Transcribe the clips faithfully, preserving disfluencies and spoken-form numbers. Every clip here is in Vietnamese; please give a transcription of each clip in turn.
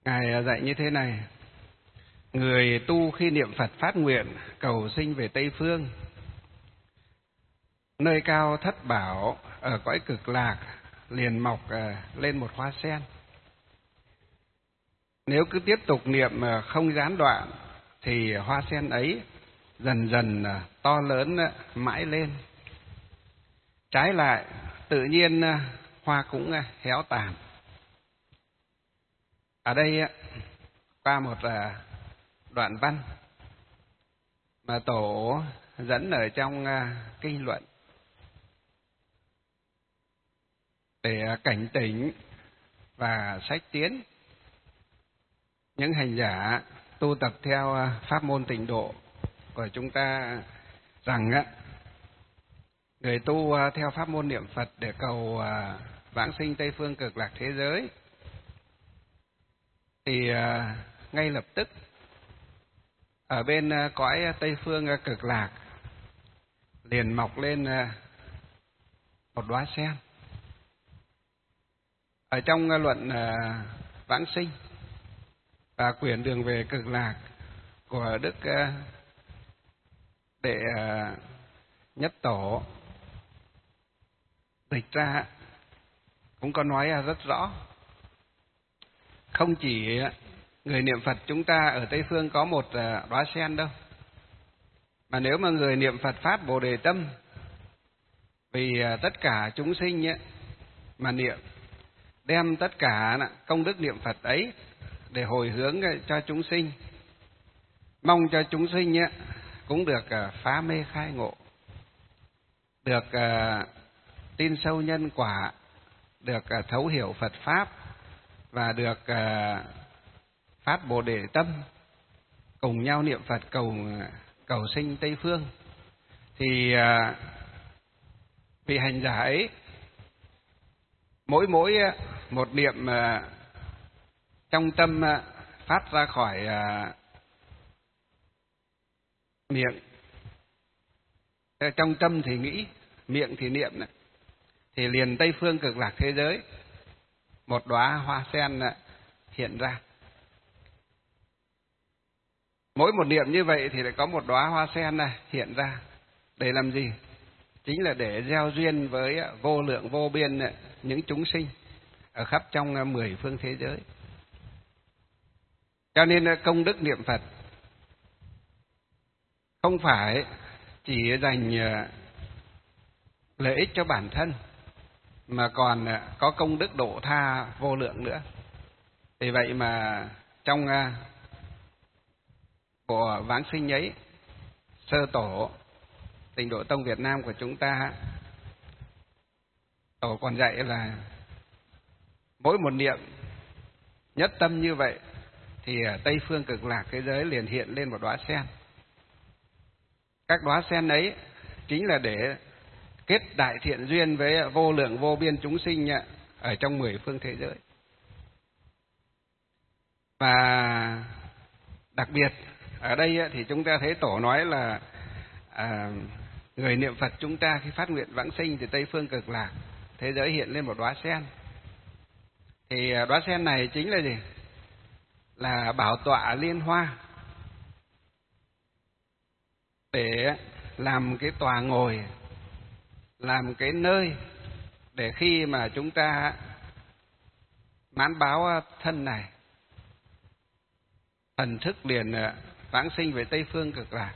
Ngài dạy như thế này: người tu khi niệm Phật phát nguyện cầu sinh về Tây Phương, nơi cao thất bảo ở cõi cực lạc liền mọc lên một hoa sen. Nếu cứ tiếp tục niệm không gián đoạn thì hoa sen ấy dần dần to lớn mãi lên. Trái lại, tự nhiên hoa cũng héo tàn. Ở đây qua một đoạn văn mà Tổ dẫn ở trong kinh luận để cảnh tỉnh và sách tiến những hành giả tu tập theo pháp môn tịnh độ của chúng ta rằng á, người tu theo pháp môn niệm Phật để cầu vãng sinh Tây Phương cực lạc thế giới thì ngay lập tức ở bên cõi Tây Phương cực lạc liền mọc lên một đóa sen. Ở trong luận vãng sinh và quyển đường về cực lạc của Đức Đệ Nhất Tổ dịch ra cũng có nói rất rõ, không chỉ người niệm Phật chúng ta ở Tây Phương có một đóa sen đâu, mà nếu mà người niệm Phật phát Bồ Đề tâm vì tất cả chúng sinh ấy, mà niệm, đem tất cả công đức niệm Phật ấy để hồi hướng cho chúng sinh, mong cho chúng sinh ấy, cũng được phá mê khai ngộ, được tin sâu nhân quả, được thấu hiểu Phật Pháp và được phát Bồ Đề tâm, cùng nhau niệm Phật cầu cầu sinh Tây Phương, thì vị hành giả ấy mỗi mỗi một niệm trong tâm phát ra khỏi miệng, trong tâm thì nghĩ, miệng thì niệm này, thì liền Tây Phương cực lạc thế giới một đóa hoa sen hiện ra. Mỗi một niệm như vậy thì lại có một đóa hoa sen này hiện ra. Để làm gì? Chính là để gieo duyên với vô lượng vô biên những chúng sinh ở khắp trong mười phương thế giới. Cho nên công đức niệm Phật không phải chỉ dành lợi ích cho bản thân, mà còn có công đức độ tha vô lượng nữa. Vì vậy mà trong bộ vãng sinh ấy, sơ tổ Tịnh Độ Tông Việt Nam của chúng ta, Tổ còn dạy là mỗi một niệm nhất tâm như vậy thì ở Tây Phương cực lạc thế giới liền hiện lên một đóa sen. Các đóa sen ấy chính là để kết đại thiện duyên với vô lượng vô biên chúng sinh ở trong mười phương thế giới. Và đặc biệt ở đây thì chúng ta thấy Tổ nói là à, người niệm Phật chúng ta khi phát nguyện vãng sinh thì Tây Phương cực lạc thế giới hiện lên một đóa sen. Thì đóa sen này chính là gì? Là bảo tọa liên hoa, để làm cái tòa ngồi, làm cái nơi để khi mà chúng ta mãn báo thân này, thần thức liền vãng sinh về Tây Phương cực lạc.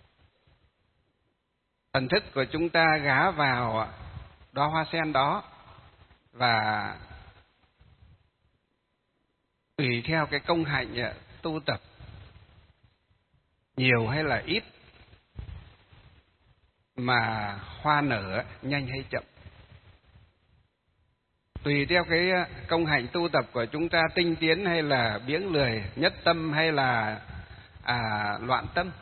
Thần thức của chúng ta gá vào đóa hoa sen đó, và tùy theo cái công hạnh tu tập nhiều hay là ít mà hoa nở nhanh hay chậm. Tùy theo cái công hạnh tu tập của chúng ta tinh tiến hay là biếng lười, nhất tâm hay là à, loạn tâm,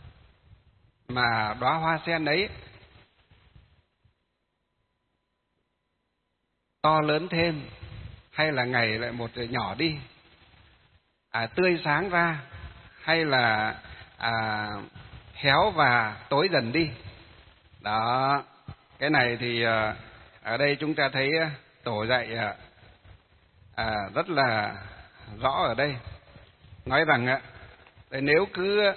mà đóa hoa sen ấy to lớn thêm hay là ngày lại một nhỏ đi, à, tươi sáng ra hay là à, héo và tối dần đi. Đó, cái này thì ở đây chúng ta thấy Tổ dạy à, rất là rõ ở đây, nói rằng á, nếu cứ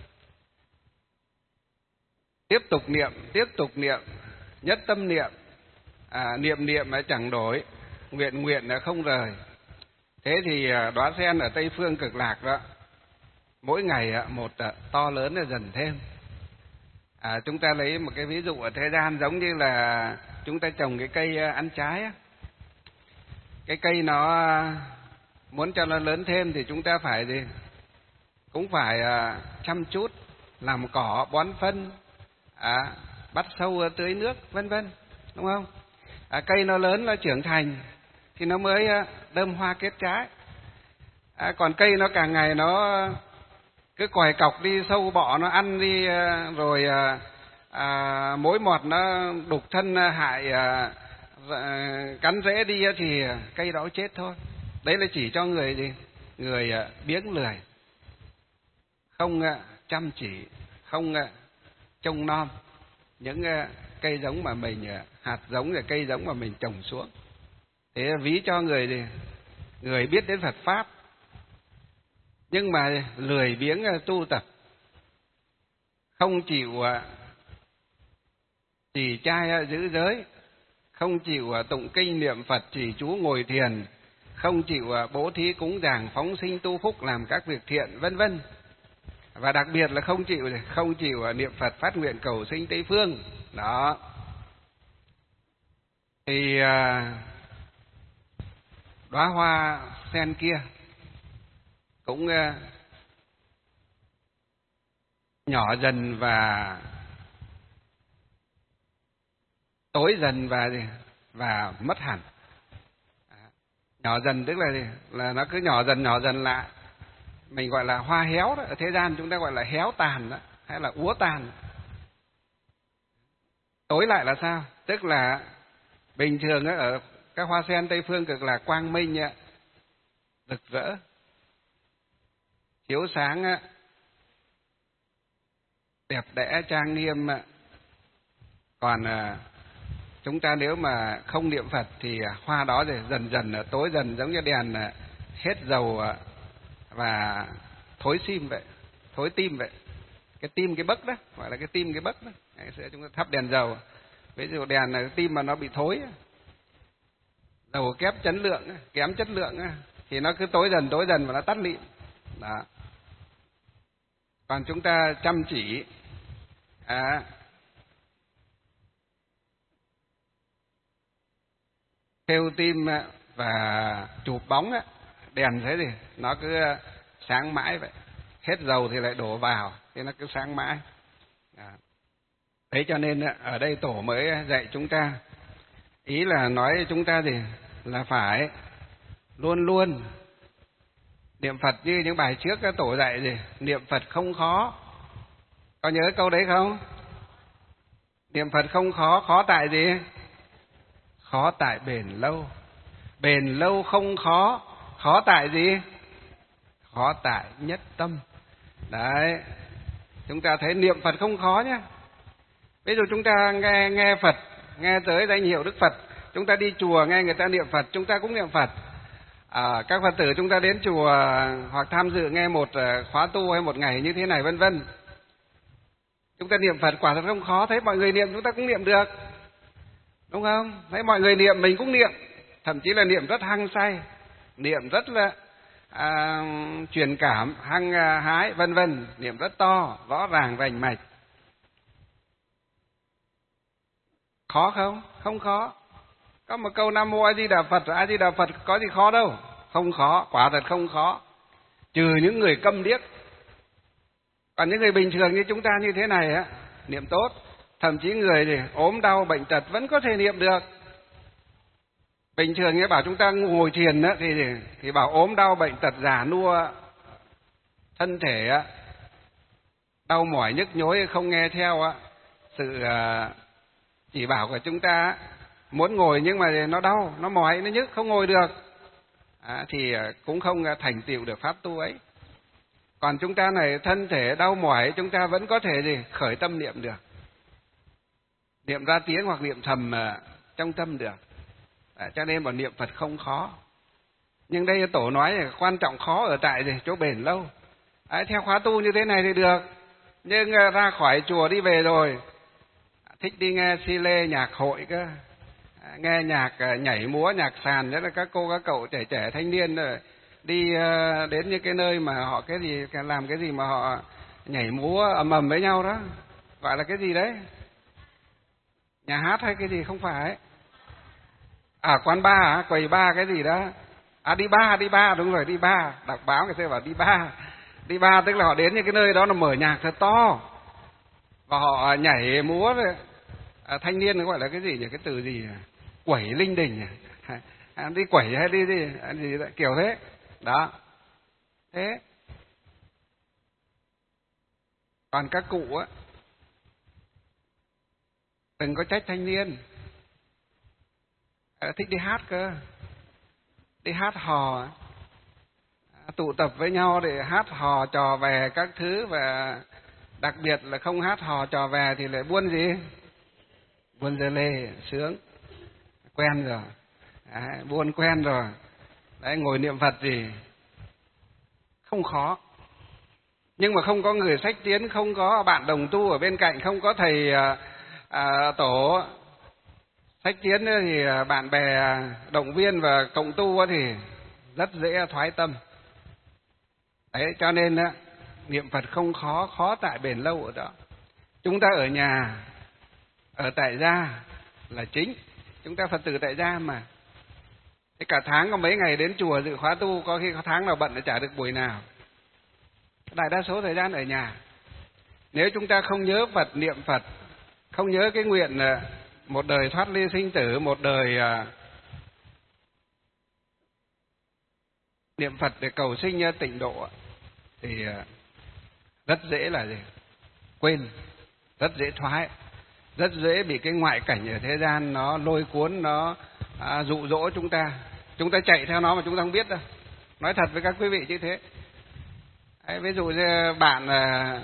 tiếp tục niệm, tiếp tục niệm, nhất tâm niệm, à, niệm niệm mà chẳng đổi, nguyện nguyện là không rời. Thế thì đóa sen ở Tây Phương Cực Lạc đó, mỗi ngày một to lớn là dần thêm. À, chúng ta lấy một cái ví dụ ở thế gian, giống như là chúng ta trồng cái cây ăn trái á. Cái cây nó muốn cho nó lớn thêm thì chúng ta phải gì? Cũng phải chăm chút, làm cỏ, bón phân, à, bắt sâu tưới nước, vân vân, đúng không? À, cây nó lớn, nó trưởng thành thì nó mới đơm hoa kết trái. À, còn cây nó càng ngày nó cứ còi cọc đi, sâu bọ nó ăn đi, rồi à, mối mọt nó đục thân hại, à, cắn rễ đi thì cây đó chết thôi. Đấy là chỉ cho người gì? Người biếng lười, không chăm chỉ, không trông nom những cây giống mà mình, hạt giống và cây giống mà mình trồng xuống. Thế ví cho người gì? Người biết đến Phật Pháp nhưng mà lười biếng tu tập, không chịu trì trai giữ giới, không chịu tụng kinh niệm Phật trì chú ngồi thiền, không chịu bố thí cúng dường phóng sinh tu phúc làm các việc thiện, vân vân. Và đặc biệt là không chịu không chịu niệm Phật phát nguyện cầu sinh Tây Phương. Đó. Thì đóa hoa sen kia cũng nhỏ dần và tối dần và và mất hẳn. Nhỏ dần tức là gì? Là nó cứ nhỏ dần nhỏ dần lại. Mình gọi là hoa héo đó, ở thế gian chúng ta gọi là héo tàn đó, hay là úa tàn. Tối lại là sao? Tức là bình thường ở các hoa sen Tây Phương Cực Lạc quang minh, rực rỡ, chiếu sáng, đẹp đẽ trang nghiêm. Còn chúng ta nếu mà không niệm Phật thì hoa đó thì dần dần tối dần, giống như đèn hết dầu và thối sim vậy, thối tim vậy. Cái tim cái bấc đó, gọi là cái tim cái bấc đó. Ngày xưa chúng ta thắp đèn dầu, ví dụ đèn này tim mà nó bị thối, dầu kém chất lượng, kém chất lượng thì nó cứ tối dần tối dần và nó tắt lịm. Đó. Còn chúng ta chăm chỉ, à, theo tim và chụp bóng á, đèn thế thì nó cứ sáng mãi vậy, hết dầu thì lại đổ vào thì nó cứ sáng mãi. Đấy, cho nên ở đây tổ mới dạy chúng ta, ý là nói chúng ta thì là phải luôn luôn niệm Phật như những bài trước các tổ dạy gì, niệm Phật không khó. Có nhớ câu đấy không? Niệm Phật không khó, khó tại gì? Khó tại bền lâu. Bền lâu không khó, khó tại gì? Khó tại nhất tâm. Đấy, chúng ta thấy niệm Phật không khó nhé. Ví dụ chúng ta nghe nghe Phật, nghe tới danh hiệu Đức Phật, chúng ta đi chùa nghe người ta niệm Phật, chúng ta cũng niệm Phật. À, các Phật tử chúng ta đến chùa hoặc tham dự nghe một khóa tu hay một ngày như thế này, vân vân. Chúng ta niệm Phật quả thật không khó, thấy mọi người niệm chúng ta cũng niệm được, đúng không? Thấy mọi người niệm mình cũng niệm, thậm chí là niệm rất hăng say, niệm rất là à, truyền cảm, hăng hái, vân vân, niệm rất to, rõ ràng, rành mạch. Khó không? Không khó. Có một câu Nam Mô A Di Đà Phật, A Di Đà Phật có gì khó đâu, không khó, quả thật không khó, trừ những người câm điếc. Còn những người bình thường như chúng ta như thế này á, niệm tốt, thậm chí người thì ốm đau bệnh tật vẫn có thể niệm được. Bình thường như bảo chúng ta ngồi thiền á, thì thì bảo ốm đau bệnh tật già nua, thân thể á, đau mỏi nhức nhối không nghe theo á, sự chỉ bảo của chúng ta muốn ngồi nhưng mà nó đau, nó mỏi, nó nhức không ngồi được, à, thì cũng không thành tựu được pháp tu ấy. Còn chúng ta này thân thể đau mỏi, chúng ta vẫn có thể gì khởi tâm niệm được, niệm ra tiếng hoặc niệm thầm trong tâm được. À, cho nên một niệm Phật không khó. Nhưng đây Tổ nói là quan trọng khó ở tại gì? Chỗ bền lâu. Đấy, theo khóa tu như thế này thì được. Nhưng ra khỏi chùa đi về rồi, thích đi nghe si lê nhạc hội cơ, nghe nhạc nhảy múa, nhạc sàn, nhất là các cô các cậu trẻ trẻ thanh niên đi đến những cái nơi mà họ cái gì làm cái gì mà họ nhảy múa ầm ầm với nhau đó, gọi là cái gì đấy, nhà hát hay cái gì không phải, à quán bar hả, quầy bar cái gì đó, à đi bar đi bar đúng rồi, đi bar, đọc báo người ta bảo đi bar, đi bar tức là họ đến những cái nơi đó là mở nhạc thật to và họ nhảy múa. À, thanh niên nó gọi là cái gì nhỉ, cái từ gì, quẩy linh đình à? À, đi quẩy hay đi đi à, gì đó, kiểu thế đó. Thế còn các cụ á, đừng có trách thanh niên, à, thích đi hát cơ, đi hát hò, à, tụ tập với nhau để hát hò trò về các thứ, và đặc biệt là không hát hò trò về thì lại buôn gì, buôn dơ lê sướng, quen rồi, đấy, buôn quen rồi, đấy, ngồi niệm Phật gì không khó. Nhưng mà không có người sách tiến, không có bạn đồng tu ở bên cạnh, không có thầy à, à, tổ sách tiến thì bạn bè động viên và cộng tu thì rất dễ thoái tâm. Đấy, cho nên niệm Phật không khó, khó tại bền lâu ở đó. Chúng ta ở nhà, ở tại gia là chính, chúng ta Phật tử tại gia mà. Thế cả tháng có mấy ngày đến chùa dự khóa tu, có khi có tháng nào bận để chả được buổi nào. Đại đa số thời gian ở nhà. Nếu chúng ta không nhớ Phật, niệm Phật, không nhớ cái nguyện một đời thoát ly sinh tử, một đời niệm Phật để cầu sinh tịnh độ, thì rất dễ là gì? Quên, rất dễ thoái, rất dễ bị cái ngoại cảnh ở thế gian nó lôi cuốn, nó à, dụ dỗ chúng ta. Chúng ta chạy theo nó mà chúng ta không biết đâu. Nói thật với các quý vị như thế. Đấy, ví dụ như bạn à,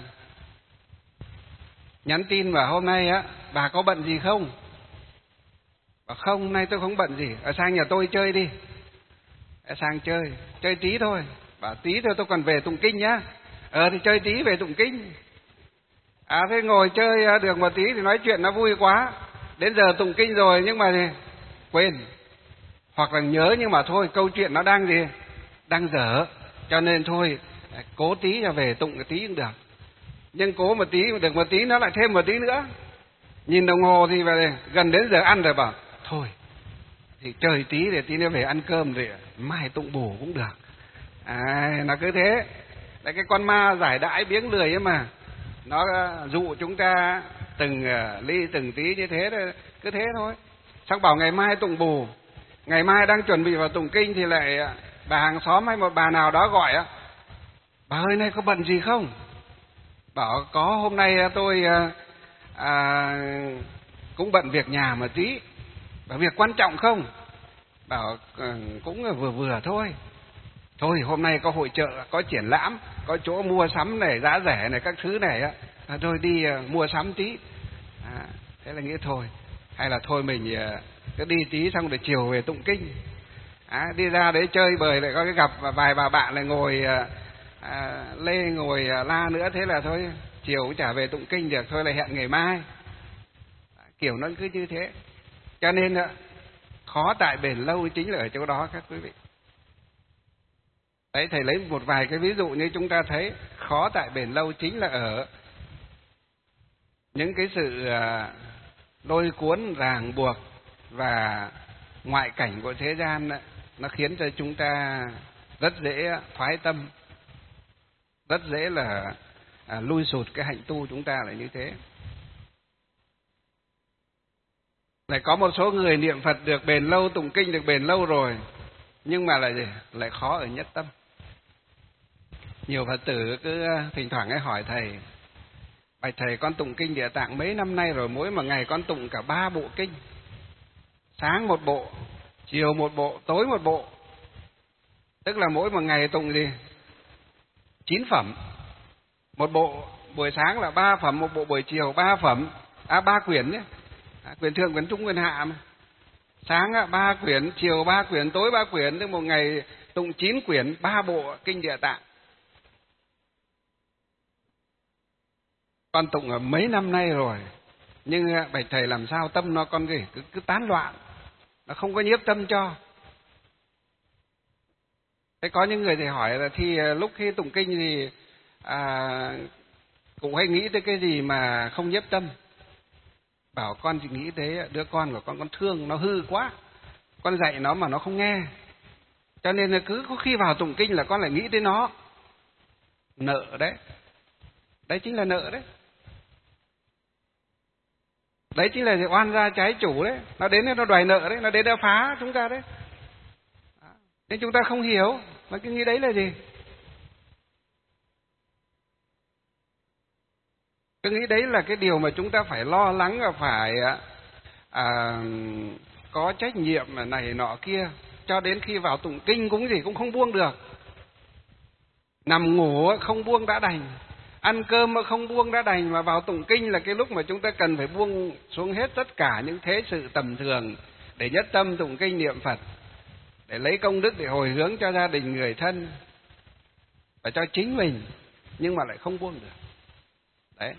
nhắn tin vào hôm nay á, bà có bận gì không? Bảo không, hôm nay tôi không bận gì, ở sang nhà tôi chơi đi. Ở sang chơi, chơi tí thôi. Bảo tí thôi tôi còn về tụng kinh nhá. Ờ thì chơi tí về tụng kinh. À thế ngồi chơi được một tí thì nói chuyện nó vui quá. Đến giờ tụng kinh rồi nhưng mà thì quên. Hoặc là nhớ nhưng mà thôi, câu chuyện nó đang gì? Đang dở. Cho nên thôi, cố tí cho về tụng cái tí cũng được. Nhưng cố một tí, được một tí nó lại thêm một tí nữa. Nhìn đồng hồ thì về gần đến giờ ăn rồi bảo thôi thì chơi tí để tí nữa về ăn cơm rồi mai tụng bổ cũng được. À, nó cứ thế. Đấy, cái con ma giải đãi biếng lười ấy mà, nó dụ chúng ta từng ly từng tí như thế, cứ thế thôi. Xong bảo ngày mai tụng bù, ngày mai đang chuẩn bị vào tụng kinh thì lại bà hàng xóm hay một bà nào đó gọi á, bà ơi nay có bận gì không? Bảo có, hôm nay tôi à, cũng bận việc nhà một tí. Bảo việc quan trọng không? Bảo cũng vừa vừa thôi. Thôi hôm nay có hội chợ, có triển lãm, có chỗ mua sắm này, giá rẻ này, các thứ này á, thôi đi mua sắm tí. À, thế là nghĩ thôi, hay là thôi mình cứ đi tí xong rồi chiều về tụng kinh. À, đi ra đấy chơi bời lại có cái gặp vài bà bạn lại ngồi à, lê ngồi la nữa, thế là thôi chiều cũng chả về tụng kinh được, thôi là hẹn ngày mai. À, kiểu nó cứ như thế. Cho nên khó tại bền lâu chính là ở chỗ đó các quý vị. Đấy, thầy lấy một vài cái ví dụ như chúng ta thấy khó tại bền lâu chính là ở những cái sự lôi cuốn ràng buộc và ngoại cảnh của thế gian, nó khiến cho chúng ta rất dễ thoái tâm, rất dễ là à, lui sụt cái hạnh tu chúng ta là như thế. Lại có một số người niệm Phật được bền lâu, tụng kinh được bền lâu rồi, nhưng mà lại gì? Lại khó ở nhất tâm. Nhiều Phật tử cứ thỉnh thoảng ấy hỏi thầy, bạch thầy con tụng kinh Địa Tạng mấy năm nay rồi, mỗi một ngày con tụng cả ba bộ kinh, sáng một bộ, chiều một bộ, tối một bộ, tức là mỗi một ngày tụng gì? Chín phẩm. Một bộ buổi sáng là ba phẩm, một bộ buổi chiều ba phẩm, à ba quyển nhé, à, quyển thượng, quyển trung, quyển hạ mà. Sáng ba quyển, chiều ba quyển, tối ba quyển, tức một ngày tụng chín quyển, ba bộ kinh Địa Tạng. Con tụng ở mấy năm nay rồi, nhưng bạch thầy làm sao tâm nó con gì cứ, cứ tán loạn, nó không có nhiếp tâm cho. Thế có những người thì hỏi là thì lúc khi tụng kinh thì à, cũng hay nghĩ tới cái gì mà không nhiếp tâm. Bảo con chỉ nghĩ thế, đứa con của con con thương nó hư quá, con dạy nó mà nó không nghe, cho nên là cứ có khi vào tụng kinh là con lại nghĩ tới nó. Nợ đấy, đấy chính là nợ đấy, đấy chính là oan gia trái chủ đấy. Nó đến nó đòi nợ đấy, nó đến nó phá chúng ta đấy. Nên chúng ta không hiểu mà cứ nghĩ đấy là gì, cứ nghĩ đấy là cái điều mà chúng ta phải lo lắng và phải à, có trách nhiệm này nọ kia, cho đến khi vào tụng kinh cũng gì cũng không buông được. Nằm ngủ không buông đã đành, ăn cơm không buông đã đành, mà vào tụng kinh là cái lúc mà chúng ta cần phải buông xuống hết tất cả những thế sự tầm thường để nhất tâm tụng kinh niệm Phật, để lấy công đức để hồi hướng cho gia đình người thân và cho chính mình, nhưng mà lại không buông được. Đấy.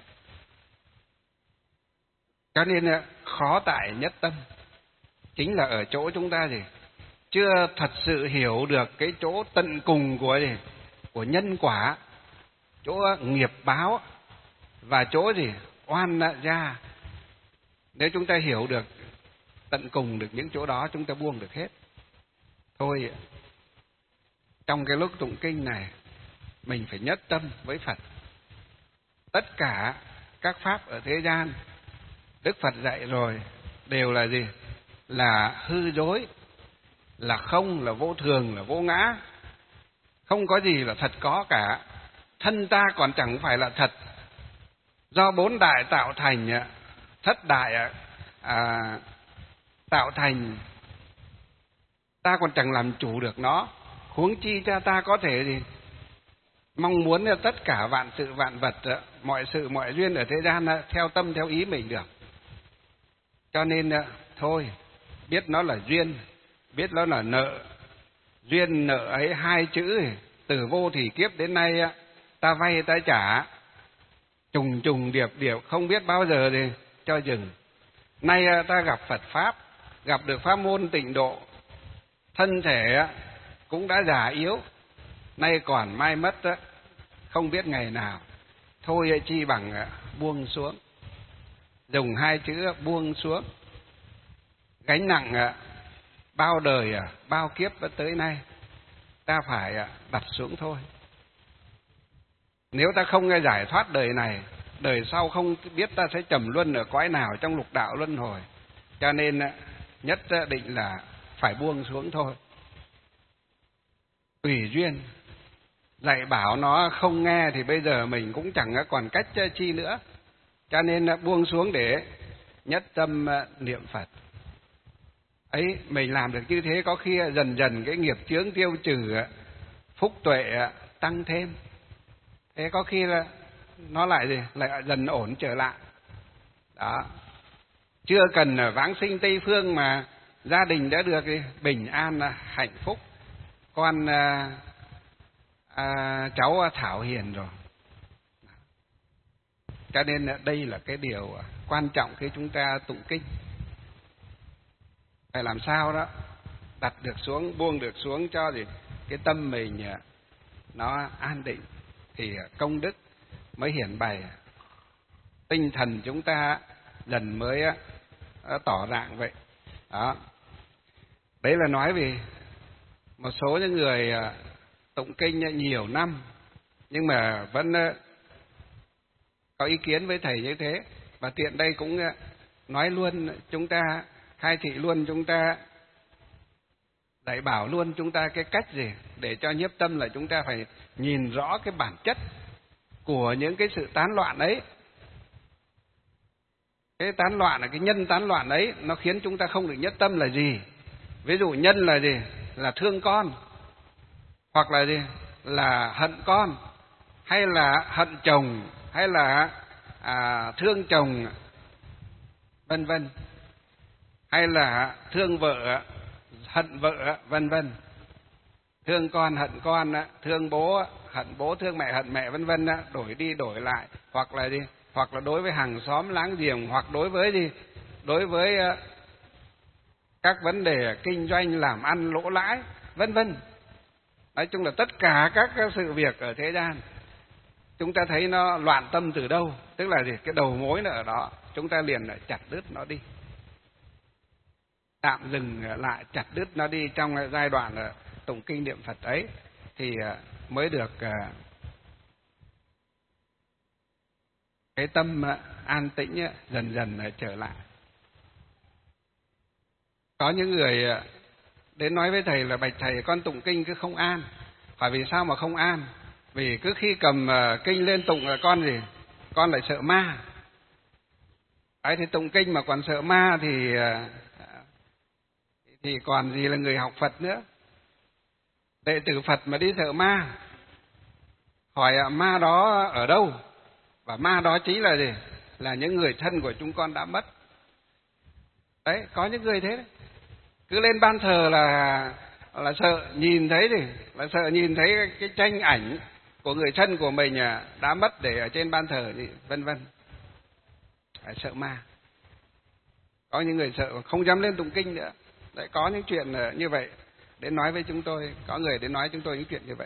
Cho nên khó tại nhất tâm chính là ở chỗ chúng ta gì chưa thật sự hiểu được cái chỗ tận cùng của gì của nhân quả, chỗ nghiệp báo và chỗ gì oan gia. Nếu chúng ta hiểu được tận cùng được những chỗ đó, chúng ta buông được hết. Thôi, trong cái lúc tụng kinh này mình phải nhất tâm với Phật. Tất cả các pháp ở thế gian Đức Phật dạy rồi đều là gì? Là hư dối, là không, là vô thường, là vô ngã. Không có gì là thật có cả. Thân ta còn chẳng phải là thật. Do bốn đại tạo thành, thất đại à, tạo thành, ta còn chẳng làm chủ được nó. Huống chi cha ta có thể gì mong muốn tất cả vạn sự vạn vật, mọi sự mọi duyên ở thế gian theo tâm theo ý mình được. Cho nên thôi, biết nó là duyên, biết nó là nợ. Duyên nợ ấy hai chữ, từ vô thì kiếp đến nay ta vay ta trả, trùng trùng điệp điệp không biết bao giờ thì cho dừng. Nay ta gặp Phật Pháp, gặp được pháp môn tịnh độ, thân thể cũng đã già yếu, nay còn mai mất, không biết ngày nào. Thôi chi bằng buông xuống. Dùng hai chữ buông xuống. Gánh nặng bao đời, bao kiếp tới nay, ta phải đặt xuống thôi. Nếu ta không giải thoát đời này, đời sau không biết ta sẽ trầm luân ở cõi nào trong lục đạo luân hồi. Cho nên nhất định là phải buông xuống thôi. Tùy duyên, dạy bảo nó không nghe thì bây giờ mình cũng chẳng còn cách chi nữa. Cho nên buông xuống để nhất tâm niệm Phật. Ấy, mình làm được như thế có khi dần dần cái nghiệp chướng tiêu trừ, phúc tuệ tăng thêm. Thế có khi là nó lại gì? Lại dần ổn trở lại. Đó. Chưa cần vãng sinh Tây Phương mà gia đình đã được bình an, hạnh phúc. Con à, à, cháu thảo hiền rồi. Cho nên đây là cái điều quan trọng khi chúng ta tụng kinh. Phải làm sao đó đặt được xuống, buông được xuống cho gì cái tâm mình nó an định thì công đức mới hiển bày, tinh thần chúng ta dần mới tỏ rạng vậy. Đó. Đấy là nói về một số những người tụng kinh nhiều năm nhưng mà vẫn có ý kiến với thầy như thế. Và tiện đây cũng nói luôn chúng ta, khai thị luôn chúng ta, dạy bảo luôn chúng ta cái cách gì để cho nhiếp tâm là chúng ta phải nhìn rõ cái bản chất của những cái sự tán loạn ấy. Cái tán loạn là cái nhân tán loạn ấy, nó khiến chúng ta không được nhất tâm là gì? Ví dụ nhân là gì? Là thương con, hoặc là gì? Là hận con, hay là hận chồng, hay là à, thương chồng, vân vân. hay là thương vợ, hận vợ, vân vân. Thương con hận con, thương bố hận bố, thương mẹ hận mẹ, vân vân, đổi đi đổi lại, hoặc là gì, hoặc là đối với hàng xóm láng giềng, hoặc đối với gì, đối với các vấn đề kinh doanh làm ăn lỗ lãi, vân vân. Nói chung là tất cả các sự việc ở thế gian chúng ta thấy nó loạn tâm từ đâu, tức là gì, cái đầu mối nó ở đó, chúng ta liền chặt đứt nó đi, tạm dừng lại, chặt đứt nó đi trong giai đoạn tụng kinh niệm Phật ấy, thì mới được cái tâm an tĩnh dần dần trở lại. Có những người đến nói với thầy là: bạch thầy, con tụng kinh cứ không an. Hỏi vì sao mà không an? Vì cứ khi cầm kinh lên tụng là con gì? Con lại sợ ma. Đấy, thì tụng kinh mà còn sợ ma thì thì còn gì là người học Phật nữa. Đệ tử Phật mà đi sợ ma, hỏi ma đó ở đâu? Và ma đó chính là gì? Là những người thân của chúng con đã mất. Đấy, có những người thế đấy. Cứ lên ban thờ là là sợ nhìn thấy gì, là sợ nhìn thấy cái, cái tranh ảnh của người thân của mình đã mất để ở trên ban thờ gì, vân vân. Sợ ma. Có những người sợ không dám lên tụng kinh nữa. Đấy, có những chuyện như vậy đến nói với chúng tôi, có người đến nói chúng tôi những chuyện như vậy.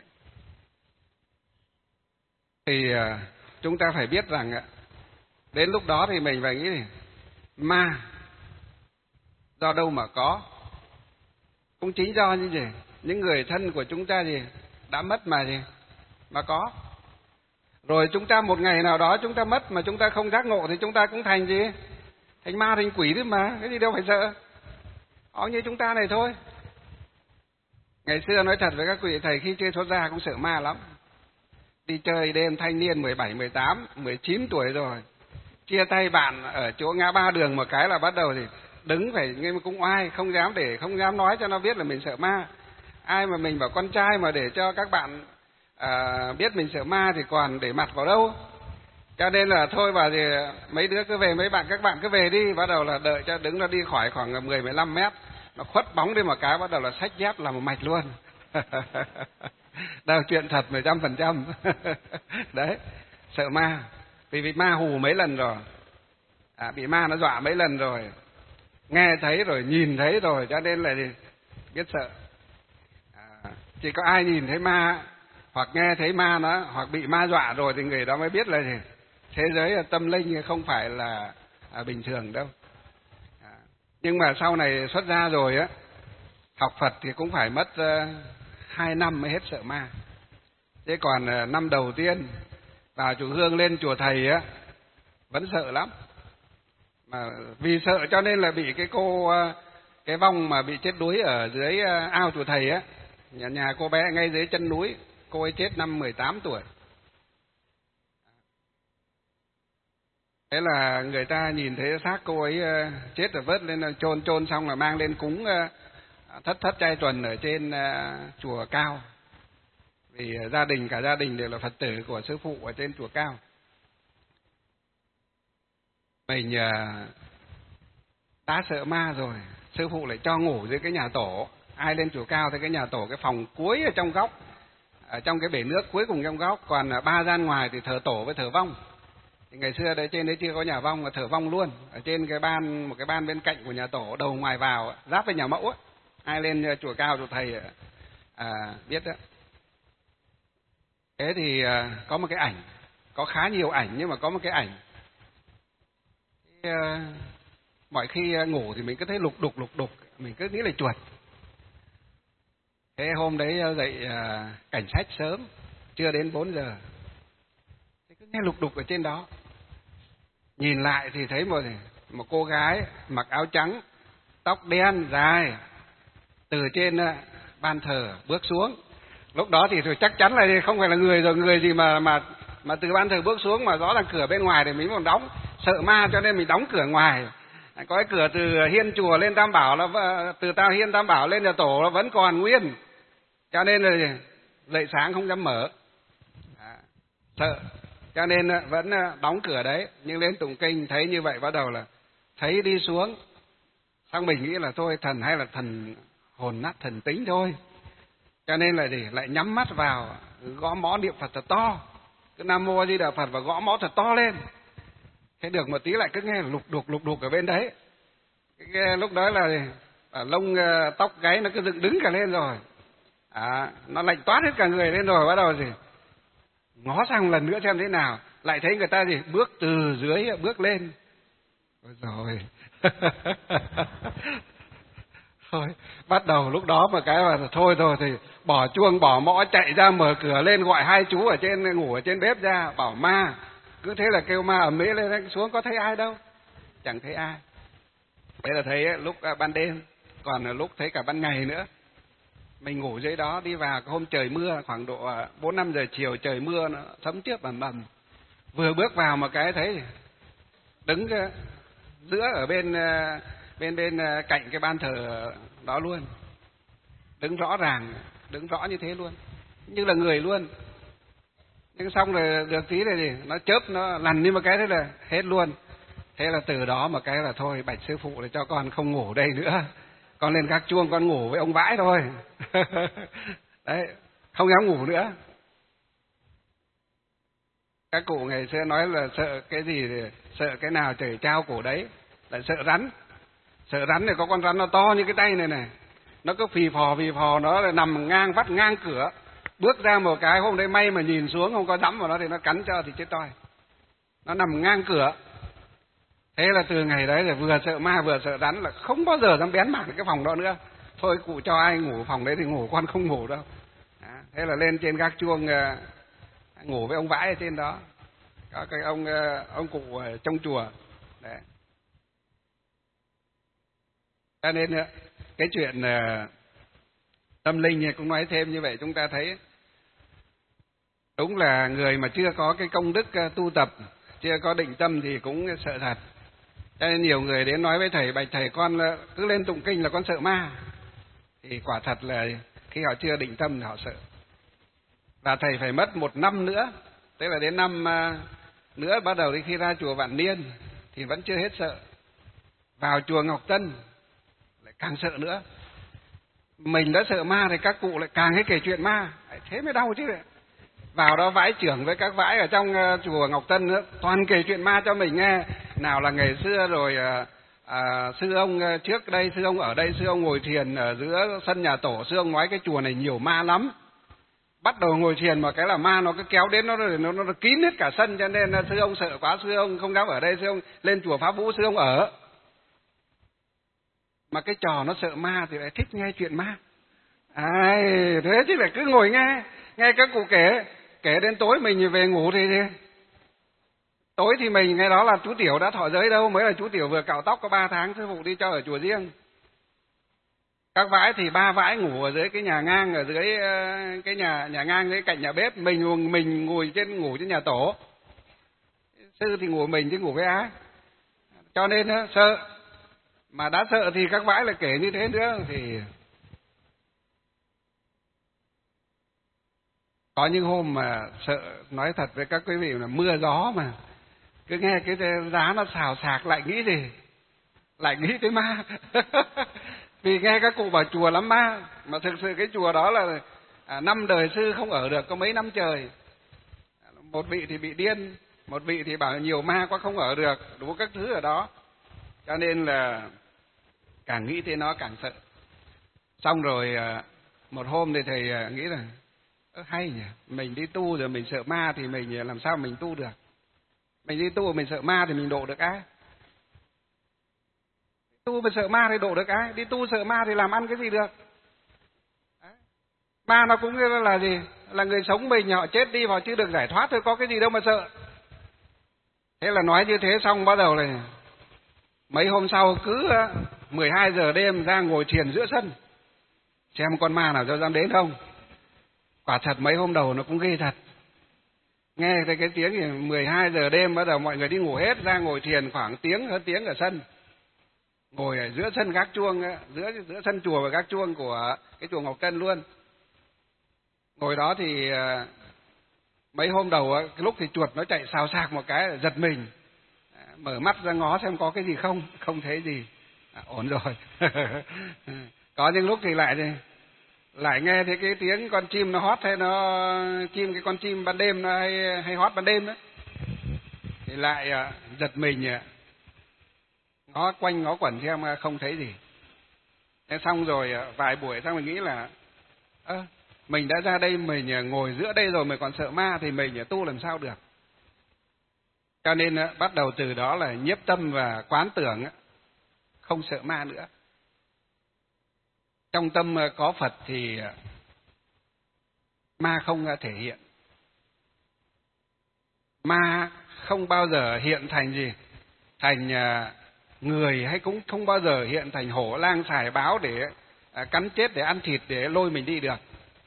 Thì chúng ta phải biết rằng đến lúc đó thì mình phải nghĩ này, ma do đâu mà có? Cũng chính do như gì, những người thân của chúng ta gì đã mất mà gì mà có. Rồi chúng ta một ngày nào đó chúng ta mất mà chúng ta không giác ngộ thì chúng ta cũng thành gì? Thành ma, thành quỷ đấy mà, cái gì đâu phải sợ. Ó như chúng ta này thôi. Ngày xưa nói thật với các quý thầy, khi chưa xuất gia cũng sợ ma lắm. Đi chơi đêm thanh niên mười bảy, mười tám, mười chín tuổi rồi, chia tay bạn ở chỗ ngã ba đường một cái là bắt đầu thì đứng phải nghe cũng oai, không dám để không dám nói cho nó biết là mình sợ ma. Ai mà mình bảo con trai mà để cho các bạn à, biết mình sợ ma thì còn để mặt vào đâu. Cho nên là thôi bà thì mấy đứa cứ về, mấy bạn các bạn cứ về đi, bắt đầu là đợi cho đứng nó đi khỏi khoảng mười mười lăm mét, nó khuất bóng đi một cái, bắt đầu là xách dép làm một mạch luôn. Đâu, chuyện thật một trăm phần trăm. Đấy, sợ ma, vì bị ma hù mấy lần rồi, à, bị ma nó dọa mấy lần rồi, nghe thấy rồi, nhìn thấy rồi, cho nên là biết sợ. À, chỉ có ai nhìn thấy ma hoặc nghe thấy ma nó hoặc bị ma dọa rồi thì người đó mới biết là gì, thế giới tâm linh không phải là à, bình thường đâu. À, nhưng mà sau này xuất gia rồi á, học Phật thì cũng phải mất uh, hai năm mới hết sợ ma. Thế còn uh, năm đầu tiên vào chùa Hương lên chùa thầy á vẫn sợ lắm. Mà vì sợ cho nên là bị cái cô uh, cái vong mà bị chết đuối ở dưới uh, ao chùa thầy á, nhà nhà cô bé ngay dưới chân núi, cô ấy chết năm mười tám tuổi. Thế là người ta nhìn thấy xác cô ấy chết rồi vớt lên, chôn chôn xong là mang lên cúng thất thất trai tuần ở trên chùa Cao. Vì gia đình cả gia đình đều là Phật tử của sư phụ ở trên chùa Cao. Mình đã sợ ma rồi, sư phụ lại cho ngủ dưới cái nhà tổ. Ai lên chùa Cao thì cái nhà tổ cái phòng cuối ở trong góc, ở trong cái bể nước cuối cùng trong góc, còn ba gian ngoài thì thờ tổ với thờ vong. Thì ngày xưa đấy trên đấy chưa có nhà vong mà thờ vong luôn, ở trên cái ban, một cái ban bên cạnh của nhà tổ, đầu ngoài vào giáp với nhà mẫu á. Ai lên chùa Cao chùa thầy à, biết đó. Thế thì à, có một cái ảnh, có khá nhiều ảnh nhưng mà có một cái ảnh. Thì, à, mọi khi ngủ thì mình cứ thấy lục đục lục đục, mình cứ nghĩ là chuột. Thế hôm đấy dậy à, cảnh sách sớm, chưa đến bốn giờ, thì cứ nghe lục đục ở trên đó. Nhìn lại thì thấy một, một cô gái mặc áo trắng, tóc đen dài, từ trên ban thờ bước xuống. Lúc đó thì tôi chắc chắn là không phải là người rồi, người gì mà mà mà từ ban thờ bước xuống mà rõ ràng cửa bên ngoài thì mình còn đóng, sợ ma cho nên mình đóng cửa ngoài. Có cái cửa từ hiên chùa lên Tam Bảo, là từ tao hiên Tam Bảo lên nhà tổ nó vẫn còn nguyên, cho nên là dậy sáng không dám mở, à, sợ, cho nên vẫn đóng cửa đấy. Nhưng lên tụng kinh thấy như vậy bắt đầu là thấy đi xuống, Xong mình nghĩ là thôi thần hay là thần hồn nát thần tính thôi. Cho nên là gì? Lại nhắm mắt vào, gõ mõ niệm Phật thật to. Cứ Nam Mô A Di Đà Phật và gõ mõ thật to lên. Thế được một tí lại cứ nghe lục đục lục đục ở bên đấy. Cái, lúc đó là à, lông tóc gáy nó cứ dựng đứng cả lên rồi. À, nó lạnh toát hết cả người lên rồi, bắt đầu gì? Ngó sang một lần nữa xem thế nào, lại thấy người ta gì? Bước từ dưới bước lên. Ôi rồi. Thôi, bắt đầu lúc đó mà cái mà thôi rồi thì bỏ chuông bỏ mõ chạy ra mở cửa lên gọi hai chú ở trên ngủ ở trên bếp ra, bảo ma. Cứ thế là kêu ma ầm ĩ lên xuống, có thấy ai đâu, chẳng thấy ai. Thế là thấy lúc ban đêm, còn lúc thấy cả ban ngày nữa. Mình ngủ dưới đó, đi vào hôm trời mưa, khoảng độ bốn năm giờ chiều trời mưa nó thấm tiếp ầm ầm. Vừa bước vào một cái thấy đứng giữa ở bên bên bên cạnh cái ban thờ đó luôn, đứng rõ ràng, đứng rõ như thế luôn, như là người luôn. Nhưng xong rồi được tí này thì nó chớp nó lằn đi một cái, thế là hết luôn. Thế là từ đó một cái là thôi, bạch sư phụ để cho con không ngủ đây nữa, con lên gác chuông con ngủ với ông Vãi thôi. Đấy, không dám ngủ nữa. Các cụ ngày xưa nói là sợ cái gì thì sợ cái nào trời trao cổ đấy, là sợ rắn. Sợ rắn này có con rắn nó to như cái tay này này, nó cứ phì phò phì phò, nó là nằm ngang vắt ngang cửa. Bước ra một cái hôm đấy may mà nhìn xuống không có dẫm vào nó thì nó cắn cho thì chết toi. Nó nằm ngang cửa. Thế là từ ngày đấy là vừa sợ ma vừa sợ rắn, là không bao giờ dám bén mảng cái phòng đó nữa. Thôi cụ cho ai ngủ phòng đấy thì ngủ, con không ngủ đâu. À, thế là lên trên gác chuông ngủ với ông Vãi ở trên đó, có cái ông ông cụ trong chùa đấy. Cho nên cái chuyện tâm linh cũng nói thêm như vậy, chúng ta thấy đúng là người mà chưa có cái công đức tu tập, chưa có định tâm thì cũng sợ thật. Cho nên nhiều người đến nói với thầy, bạch thầy con cứ lên tụng kinh là con sợ ma. Thì quả thật là khi họ chưa định tâm thì họ sợ. Và thầy phải mất một năm nữa, tức là đến năm nữa bắt đầu đi, khi ra chùa Vạn Niên thì vẫn chưa hết sợ. Vào chùa Ngọc Tân lại càng sợ nữa. Mình đã sợ ma thì các cụ lại càng hay kể chuyện ma, thế mới đau chứ. Vào đó Vãi trưởng với các Vãi ở trong chùa Ngọc Tân nữa, toàn kể chuyện ma cho mình nghe. Nào là ngày xưa rồi à, à, sư ông trước đây, sư ông ở đây, sư ông ngồi thiền ở giữa sân nhà tổ. Sư ông nói cái chùa này nhiều ma lắm. Bắt đầu ngồi thiền mà cái là ma nó cứ kéo đến, nó nó, nó, nó kín hết cả sân, cho nên sư ông sợ quá, sư ông không dám ở đây, sư ông lên chùa Pháp Vũ sư ông ở. Mà cái trò nó sợ ma thì lại thích nghe chuyện ma. Ai, thế chứ lại cứ ngồi nghe, nghe các cụ kể, kể đến tối mình về ngủ thì, thì tối thì mình nghe đó là chú Tiểu đã thọ giới đâu, mới là chú Tiểu vừa cạo tóc có ba tháng, sư phụ đi cho ở chùa riêng. Các Vãi thì ba Vãi ngủ ở dưới cái nhà ngang, ở dưới cái nhà nhà ngang dưới cạnh nhà bếp, mình mình ngồi trên ngủ trên nhà tổ. Sư thì ngủ mình chứ ngủ với ai? Cho nên sợ. Mà đã sợ thì các Vãi lại kể như thế nữa thì có những hôm mà sợ, nói thật với các quý vị là mưa gió mà cứ nghe cái giá nó xào xạc lại nghĩ gì? Lại nghĩ tới ma. Vì nghe các cụ bảo chùa lắm ma, mà thực sự cái chùa đó là à, năm đời sư không ở được có mấy năm trời. Một vị thì bị điên, một vị thì bảo nhiều ma quá không ở được, đủ các thứ ở đó. Cho nên là càng nghĩ thế nó càng sợ. Xong rồi một hôm thì thầy nghĩ là ơ hay nhỉ, mình đi tu rồi mình sợ ma thì mình làm sao mình tu được? Mình đi tu mình sợ ma thì mình độ được ai? Tu mà sợ ma thì độ được ai? Đi tu sợ ma thì làm ăn cái gì được? Đấy. Ma nó cũng là gì? Là người sống mình, họ chết đi họ chưa được giải thoát thôi, có cái gì đâu mà sợ. Thế là nói như thế xong bắt đầu này, mấy hôm sau cứ mười hai giờ đêm ra ngồi thiền giữa sân, xem con ma nào cho dám đến không. Quả thật mấy hôm đầu nó cũng ghê thật. Nghe thấy cái tiếng thì mười hai giờ đêm bắt đầu mọi người đi ngủ hết, ra ngồi thiền khoảng tiếng hơn tiếng ở sân. Ngồi ở giữa sân gác chuông, giữa giữa sân chùa và gác chuông của cái chùa Ngọc Tân luôn. Ngồi đó thì mấy hôm đầu cái lúc thì chuột nó chạy xào xạc một cái giật mình. Mở mắt ra ngó xem có cái gì không, không thấy gì. À, ổn rồi. Có những lúc thì lại thì lại nghe thấy cái tiếng con chim nó hót, hay nó chim cái con chim ban đêm nó hay hay hót ban đêm đó, thì lại à, giật mình à, ngó quanh ngó quẩn xem không thấy gì. Thế xong rồi à, vài buổi xong mình nghĩ là ơ, mình đã ra đây, mình ngồi giữa đây rồi, mình còn sợ ma thì mình tu làm sao được. Cho nên à, bắt đầu từ đó là nhiếp tâm và quán tưởng, không sợ ma nữa. Trong tâm có Phật thì ma không thể hiện. Ma không bao giờ hiện thành gì? Thành người, hay cũng không bao giờ hiện thành hổ lang sải báo để cắn chết, để ăn thịt, để lôi mình đi được.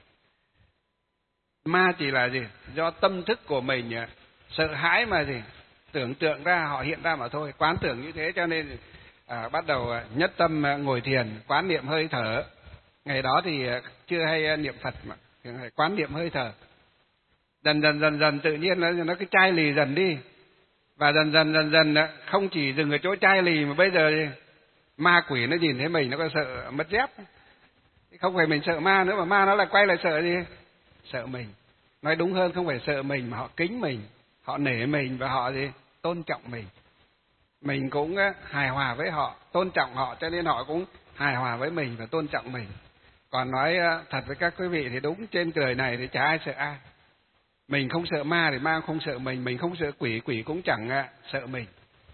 Ma chỉ là gì? Do tâm thức của mình sợ hãi mà gì? Tưởng tượng ra, họ hiện ra mà thôi. Quán tưởng như thế cho nên à, bắt đầu nhất tâm ngồi thiền, quán niệm hơi thở. Ngày đó thì chưa hay niệm Phật mà, thì phải quán niệm hơi thở. Dần dần dần dần tự nhiên nó, nó cứ chai lì dần đi. Và dần dần dần dần không chỉ dừng ở chỗ chai lì, mà bây giờ thì ma quỷ nó nhìn thấy mình nó có sợ mất dép. Không phải mình sợ ma nữa, mà ma nó lại quay lại sợ gì? Sợ mình. Nói đúng hơn, không phải sợ mình mà họ kính mình, họ nể mình và họ gì? Tôn trọng mình. Mình cũng hài hòa với họ, tôn trọng họ, cho nên họ cũng hài hòa với mình và tôn trọng mình. Còn nói thật với các quý vị thì đúng, trên đời này thì chả ai sợ ai. Mình không sợ ma thì ma không sợ mình, mình không sợ quỷ, quỷ cũng chẳng sợ mình.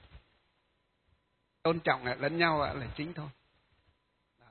Tôn trọng lẫn nhau là chính thôi. Đó.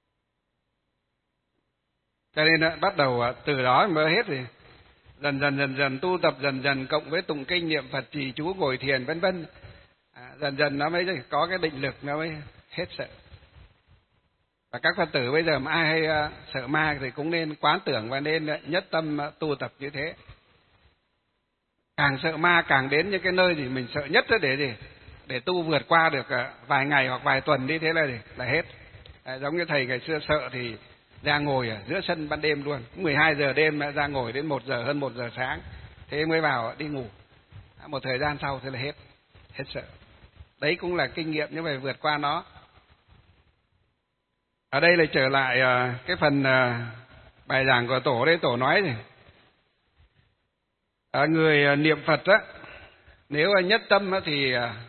Cho nên bắt đầu từ đó mới hết thì dần dần dần dần tu tập dần dần, cộng với tụng kinh niệm Phật, trì chú, ngồi thiền vân vân, à, dần dần nó mới có cái định lực, nó mới hết sợ. Và các Phật tử bây giờ mà ai hay sợ ma thì cũng nên quán tưởng và nên nhất tâm tu tập như thế. Càng sợ ma càng đến những cái nơi gì mình sợ nhất đó, để gì? Để tu vượt qua được vài ngày hoặc vài tuần đi, thế là gì? Là hết. À, giống như thầy ngày xưa sợ thì ra ngồi ở giữa sân ban đêm luôn, mười hai giờ đêm ra ngồi đến một giờ, hơn một giờ sáng, thế mới vào đi ngủ. À, một thời gian sau thế là hết, hết sợ. Đấy cũng là kinh nghiệm như vậy, vượt qua nó. Ở đây là trở lại cái phần bài giảng của tổ đây. Tổ nói này, à, người niệm Phật á, nếu nhất tâm á, thì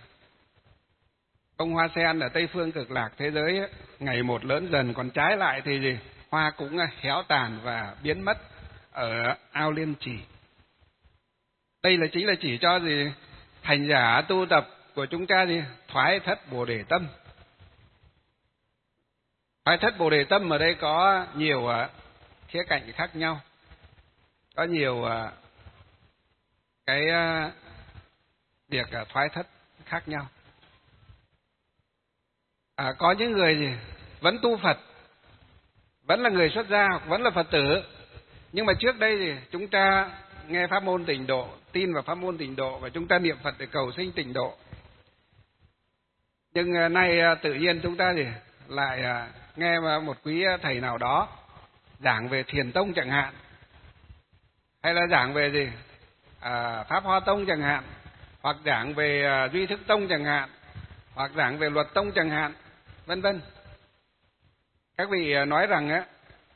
bông hoa sen ở Tây Phương Cực Lạc thế giới á, ngày một lớn dần. Còn trái lại thì gì? Hoa cũng héo tàn và biến mất ở ao Liên Trì. Đây là chính là chỉ cho gì? Hành giả tu tập của chúng ta gì? Thoái thất Bồ Đề tâm. Thoái thất Bồ Đề tâm ở đây có nhiều khía cạnh khác nhau, có nhiều cái việc thoái thất khác nhau. À, có những người gì vẫn tu Phật, vẫn là người xuất gia, vẫn là Phật tử, nhưng mà trước đây thì chúng ta nghe pháp môn Tịnh Độ, tin vào pháp môn Tịnh Độ và chúng ta niệm Phật để cầu sinh tịnh độ. Nhưng nay tự nhiên chúng ta thì lại nghe một quý thầy nào đó giảng về Thiền Tông chẳng hạn, hay là giảng về gì à, Pháp Hoa Tông chẳng hạn, hoặc giảng về Duy Thức Tông chẳng hạn, hoặc giảng về Luật Tông chẳng hạn, vân vân. Các vị nói rằng á,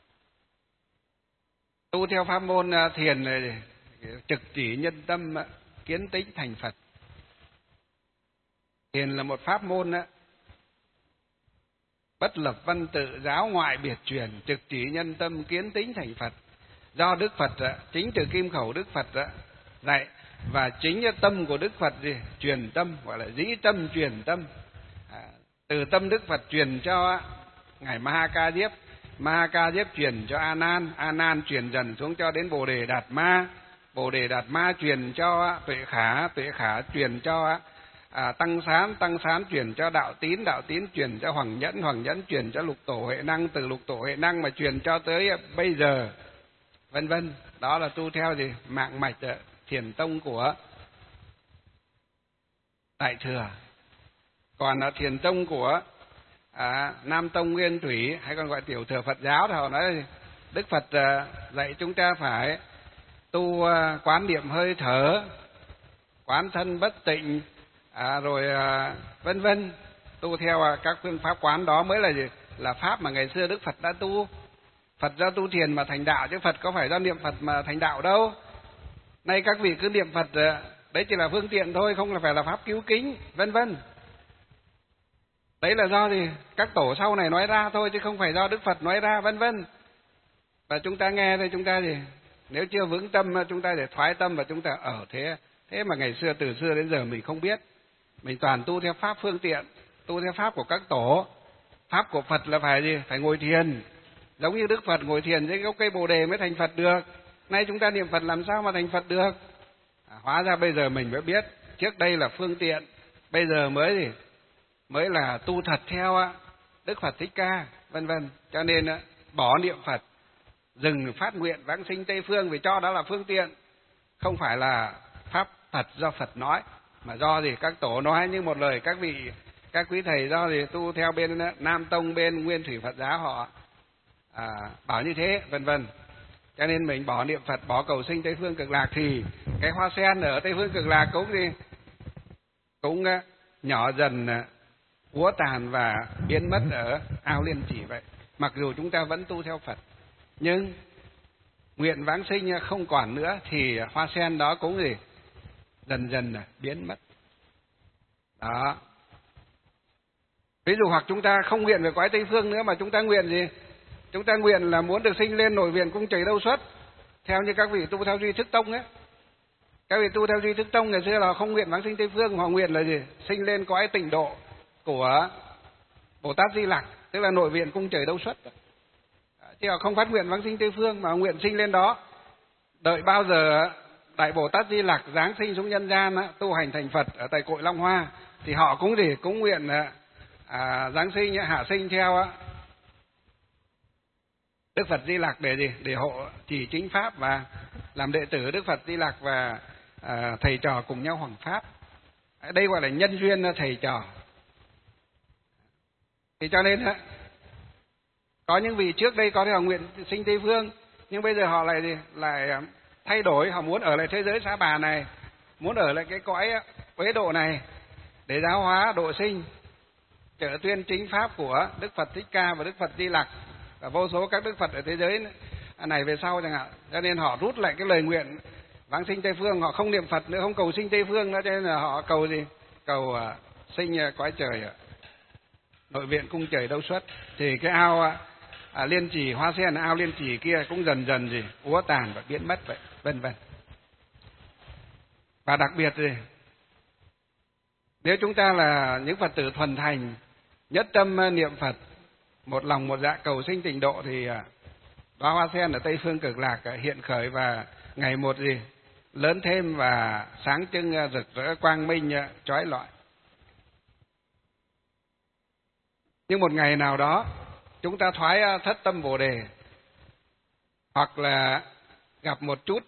tu theo pháp môn thiền này trực chỉ nhân tâm, kiến tính thành Phật. Thiền là một pháp môn á, bất lập văn tự, giáo ngoại biệt truyền, trực chỉ nhân tâm, kiến tính thành Phật. Do Đức Phật á, chính từ kim khẩu Đức Phật á, dạy, và chính tâm của Đức Phật gì? Truyền tâm, gọi là dĩ tâm truyền tâm. À, từ tâm Đức Phật truyền cho ngài Ma Ha Ca Diếp, Ma Ha Ca Diếp truyền cho A Nan, A Nan truyền dần xuống cho đến Bồ Đề Đạt Ma, Bồ Đề Đạt Ma truyền cho Tuệ Khả, Tuệ Khả truyền cho à, Tăng Sán, Tăng Sán truyền cho Đạo Tín, Đạo Tín truyền cho Hoằng Nhẫn, Hoằng Nhẫn truyền cho Lục Tổ Huệ Năng, từ Lục Tổ Huệ Năng mà truyền cho tới bây giờ, vân vân. Đó là tu theo gì? Mạng mạch Thiền Tông của Đại Thừa. Còn ở Thiền Tông của à, Nam Tông Nguyên Thủy, hay còn gọi Tiểu Thừa Phật giáo, thì họ nói Đức Phật à, dạy chúng ta phải tu à, quán niệm hơi thở, quán thân bất tịnh, à, rồi à, vân vân. tu theo các phương pháp quán đó mới là gì? Là pháp mà ngày xưa Đức Phật đã tu. Phật do tu thiền mà thành đạo, chứ Phật có phải do niệm Phật mà thành đạo đâu. Nay các vị cứ niệm Phật, đấy chỉ là phương tiện thôi, không là phải là pháp cứu kính, vân vân. Đấy là do gì? Các tổ sau này nói ra thôi, chứ không phải do Đức Phật nói ra, vân vân. Và chúng ta nghe thì chúng ta gì? Nếu chưa vững tâm, chúng ta để thoái tâm và chúng ta ở thế. Thế mà ngày xưa, từ xưa đến giờ mình không biết. Mình toàn tu theo pháp phương tiện, tu theo pháp của các tổ. Pháp của Phật là phải gì? Phải ngồi thiền. Giống như Đức Phật ngồi thiền dưới gốc cây Bồ Đề mới thành Phật được. Nay chúng ta niệm Phật làm sao mà thành Phật được? À, hóa ra bây giờ mình mới biết. Trước đây là phương tiện, bây giờ mới gì? Mới là tu thật theo Đức Phật Thích Ca, vân vân. Cho nên bỏ niệm Phật, dừng phát nguyện vãng sinh Tây Phương, vì cho đó là phương tiện, không phải là pháp thật do Phật nói, mà do gì? Các tổ nói. Như một lời các vị, các quý thầy do gì? Tu theo bên Nam Tông, bên Nguyên Thủy Phật giáo họ à, bảo như thế, vân vân. Cho nên mình bỏ niệm Phật, bỏ cầu sinh Tây Phương Cực Lạc, thì cái hoa sen ở Tây Phương Cực Lạc cũng gì? Cũng nhỏ dần, úa tàn và biến mất ở ao Liên Chỉ vậy. Mặc dù chúng ta vẫn tu theo Phật, nhưng nguyện vãng sinh không còn nữa, thì hoa sen đó cũng gì? Dần dần biến mất. Đó. Ví dụ hoặc chúng ta không nguyện về cõi Tây Phương nữa, mà chúng ta nguyện gì? Chúng ta nguyện là muốn được sinh lên nội viện cung trời Đâu Xuất, theo như các vị tu theo Duy Thức Tông ấy. Các vị tu theo Duy Thức Tông ngày xưa là không nguyện vãng sinh Tây Phương, họ nguyện là gì? Sinh lên cõi tịnh độ của Bồ Tát Di Lặc, tức là nội viện cung trời Đâu Xuất. Chứ họ không phát nguyện vãng sinh Tây Phương, mà nguyện sinh lên đó. Đợi bao giờ Đại Bồ Tát Di Lặc giáng sinh xuống nhân gian, tu hành thành Phật ở tại cội Long Hoa, thì họ cũng gì? Cũng nguyện à, giáng sinh, hạ sinh theo Đức Phật Di Lặc để gì? Để hộ trì chính pháp và làm đệ tử Đức Phật Di Lặc, và à, thầy trò cùng nhau hoằng pháp. Đây gọi là nhân duyên thầy trò. Thì cho nên có những vị trước đây có thể họ nguyện sinh Tây Phương, nhưng bây giờ họ lại gì? Lại thay đổi, họ muốn ở lại thế giới Sa Bà này, muốn ở lại cái cõi Uế Độ này để giáo hóa độ sinh, trợ tuyên chính pháp của Đức Phật Thích Ca và Đức Phật Di Lặc và vô số các Đức Phật ở thế giới này về sau chẳng hạn. Cho nên họ rút lại cái lời nguyện vãng sinh Tây Phương, họ không niệm Phật nữa, không cầu sinh Tây Phương nữa, cho nên là họ cầu gì? Cầu uh, sinh uh, cõi trời uh, nội viện cung trời Đâu Xuất. Thì cái ao uh, uh, Liên Trì, hoa sen ao Liên Trì kia cũng dần dần gì? Úa tàn và biến mất vậy, vân vân. Và đặc biệt gì? Nếu chúng ta là những Phật tử thuần thành, nhất tâm uh, niệm Phật, một lòng một dạ cầu sinh tịnh độ, thì uh, đóa hoa sen ở Tây Phương Cực Lạc uh, hiện khởi và ngày một gì? Lớn thêm và sáng trưng rực rỡ quang minh chói lọi. Nhưng một ngày nào đó chúng ta thoái thất tâm Bồ Đề, hoặc là gặp một chút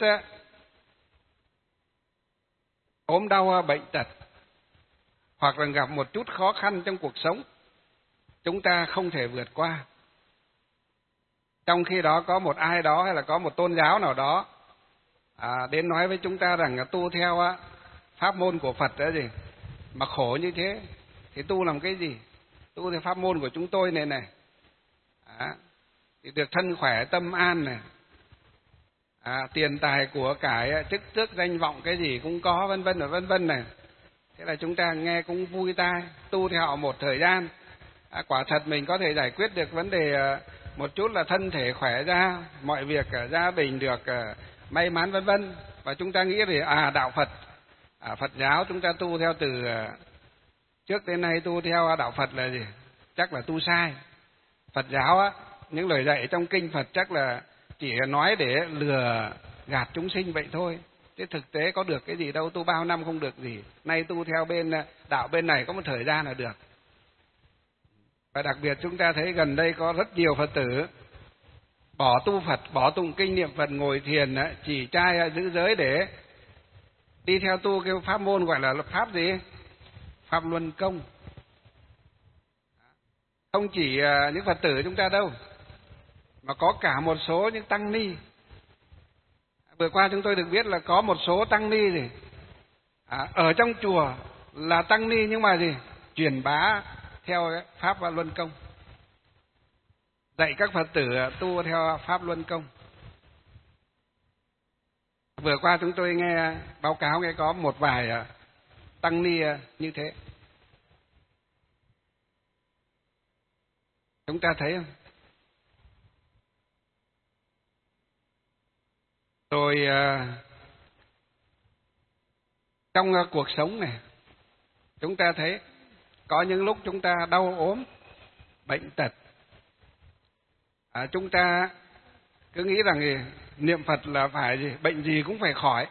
ốm đau bệnh tật, hoặc là gặp một chút khó khăn trong cuộc sống, chúng ta không thể vượt qua. Trong khi đó có một ai đó hay là có một tôn giáo nào đó À, đến nói với chúng ta rằng tu theo á, pháp môn của Phật đó gì mà khổ như thế, thì tu làm cái gì? Tu theo pháp môn của chúng tôi này này, à, thì được thân khỏe tâm an này, à, tiền tài của cải chức tước danh vọng cái gì cũng có, vân vân và vân vân này. Thế là chúng ta nghe cũng vui tai, tu theo họ một thời gian, à, quả thật mình có thể giải quyết được vấn đề một chút là thân thể khỏe ra, mọi việc ở gia đình được may mắn vân vân, và chúng ta nghĩ về à đạo Phật, à, Phật giáo chúng ta tu theo từ trước đến nay tu theo đạo Phật là gì? Chắc là tu sai. Phật giáo á, những lời dạy trong kinh Phật chắc là chỉ nói để lừa gạt chúng sinh vậy thôi, chứ thực tế có được cái gì đâu, tu bao năm không được gì. Nay tu theo bên đạo bên này có một thời gian là được. Và đặc biệt chúng ta thấy gần đây có rất nhiều Phật tử bỏ tu Phật, bỏ tụng kinh niệm Phật, ngồi thiền, chỉ trai giữ giới để đi theo tu cái pháp môn gọi là pháp gì? Pháp luân công. Không chỉ những Phật tử chúng ta đâu, mà có cả một số những tăng ni. Vừa qua chúng tôi được biết là có một số tăng ni gì à, ở trong chùa là tăng ni nhưng mà gì? Truyền bá theo pháp luân công, dạy các Phật tử tu theo pháp luân công. Vừa qua chúng tôi nghe báo cáo nghe có một vài tăng ni như thế. Chúng ta thấy không? Rồi trong cuộc sống này, chúng ta thấy có những lúc chúng ta đau ốm, bệnh tật. À, chúng ta cứ nghĩ rằng gì, niệm Phật là phải gì, bệnh gì cũng phải khỏi.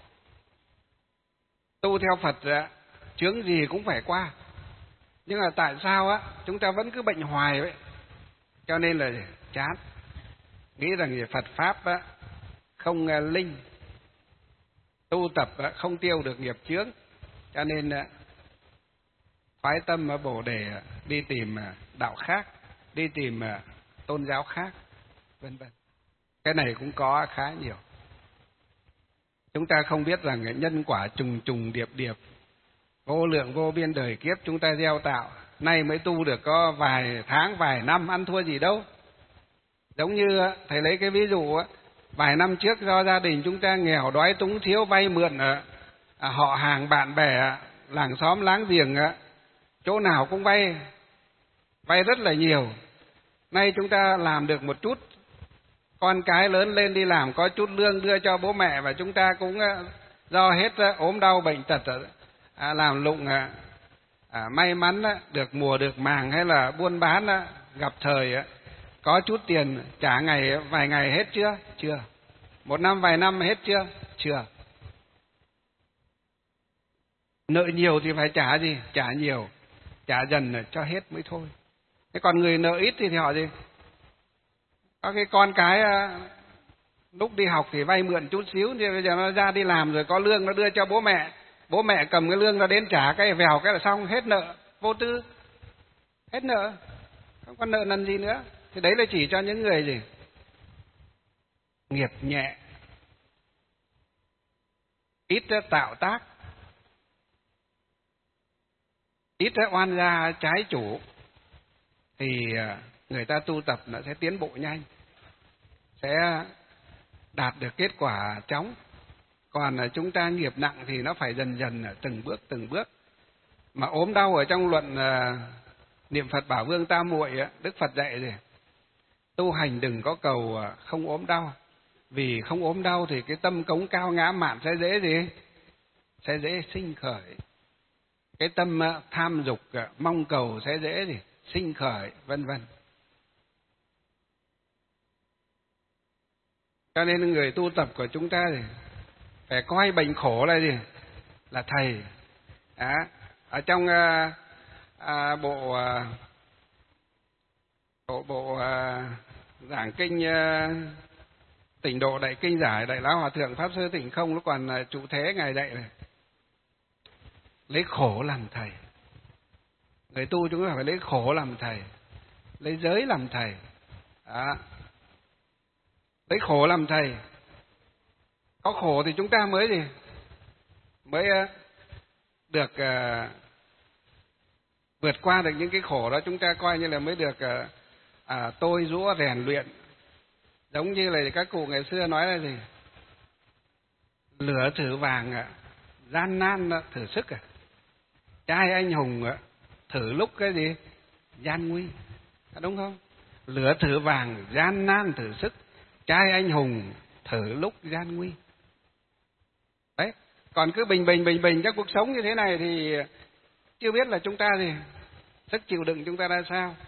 Tu theo Phật chướng gì cũng phải qua. Nhưng mà tại sao á chúng ta vẫn cứ bệnh hoài vậy? Cho nên là chán. Nghĩ rằng gì, Phật Pháp á, không linh, tu tập á, không tiêu được nghiệp chướng. Cho nên phái tâm Bồ Đề đi tìm đạo khác, đi tìm tôn giáo khác, vân vân. Cái này cũng có khá nhiều. Chúng ta không biết rằng nhân quả trùng trùng điệp điệp, vô lượng vô biên đời kiếp chúng ta gieo tạo, nay mới tu được có vài tháng, vài năm, ăn thua gì đâu. Giống như thầy lấy cái ví dụ, vài năm trước do gia đình chúng ta nghèo đói túng thiếu, vay mượn họ hàng bạn bè, làng xóm láng giềng, chỗ nào cũng vay, vay rất là nhiều. Nay chúng ta làm được một chút, con cái lớn lên đi làm có chút lương đưa cho bố mẹ, và chúng ta cũng do hết ốm đau bệnh tật làm lụng, may mắn được mùa được màng hay là buôn bán gặp thời có chút tiền trả ngày vài ngày hết chưa? Chưa. Một năm vài năm hết chưa? Chưa. Nợ nhiều thì phải trả gì? Trả nhiều, trả dần cho hết mới thôi. Thế còn người nợ ít thì, thì họ gì? Có cái con cái lúc đi học thì vay mượn chút xíu, thì bây giờ nó ra đi làm rồi có lương nó đưa cho bố mẹ, bố mẹ cầm cái lương ra đến trả, cái vèo cái là xong, hết nợ, vô tư, hết nợ, không còn nợ nần gì nữa. Thì đấy là chỉ cho những người gì? Nghiệp nhẹ, ít tạo tác, ít oan gia trái chủ, thì người ta tu tập nó sẽ tiến bộ nhanh, sẽ đạt được kết quả chóng. Còn chúng ta nghiệp nặng thì nó phải dần dần, từng bước từng bước. Mà ốm đau ở trong luận niệm Phật Bảo Vương Tam Muội, Đức Phật dạy gì? Tu hành đừng có cầu không ốm đau, vì không ốm đau thì cái tâm cống cao ngã mạn sẽ dễ gì? Sẽ dễ sinh khởi. Cái tâm tham dục mong cầu sẽ dễ gì? Sinh khởi, vân vân. Cho nên người tu tập của chúng ta thì phải coi bệnh khổ là gì? Là thầy. À, ở trong à, à, bộ à, bộ, bộ à, giảng kinh à, Tịnh Độ Đại Kinh Giải, Đại Lão Hòa Thượng Pháp Sư Tịnh Không nó còn à, trụ thế ngài dạy này, lấy khổ làm thầy. Người tu chúng ta phải lấy khổ làm thầy, lấy giới làm thầy. Đó. Lấy khổ làm thầy. Có khổ thì chúng ta mới gì? Mới được uh, vượt qua được những cái khổ đó, chúng ta coi như là mới được uh, uh, tôi rũa rèn luyện. Giống như là các cụ ngày xưa nói là gì? Lửa thử vàng, uh, gian nan uh, thử sức, à. Trai anh hùng uh, thử lúc cái gì? Gian nguy. Đúng không? Lửa thử vàng, gian nan thử sức, trai anh hùng thử lúc gian nguy. Đấy, còn cứ bình bình bình bình trong cuộc sống như thế này thì chưa biết là chúng ta gì, sức chịu đựng chúng ta ra sao.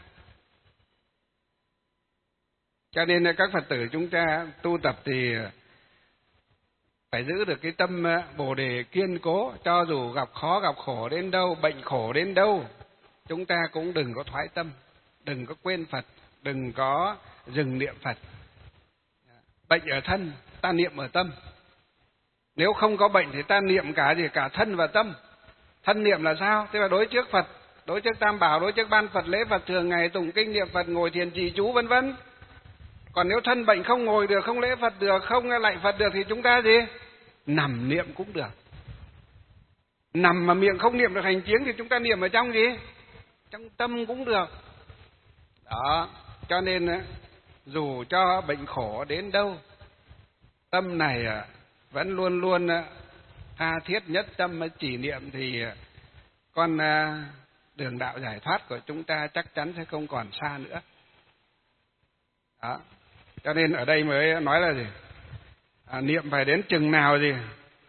Cho nên các Phật tử chúng ta tu tập thì phải giữ được cái tâm Bồ Đề kiên cố, cho dù gặp khó gặp khổ đến đâu, bệnh khổ đến đâu, chúng ta cũng đừng có thoái tâm, đừng có quên Phật, đừng có dừng niệm Phật. Bệnh ở thân, ta niệm ở tâm. Nếu không có bệnh thì ta niệm cả gì? Cả thân và tâm. Thân niệm là sao? Tức là đối trước Phật, đối trước Tam Bảo, đối trước ban Phật, lễ Phật thường ngày, tụng kinh niệm Phật, ngồi thiền trì chú vân vân. Còn nếu thân bệnh không ngồi được, không lễ Phật được, không lạy Phật được thì chúng ta gì? Nằm niệm cũng được. Nằm mà miệng không niệm được hành tiếng thì chúng ta niệm ở trong gì? trong tâm cũng được. Đó, cho nên dù cho bệnh khổ đến đâu, tâm này vẫn luôn luôn tha thiết nhất tâm chỉ niệm, thì con đường đạo giải thoát của chúng ta chắc chắn sẽ không còn xa nữa. Đó, cho nên ở đây mới nói là gì? À, niệm phải đến chừng nào gì?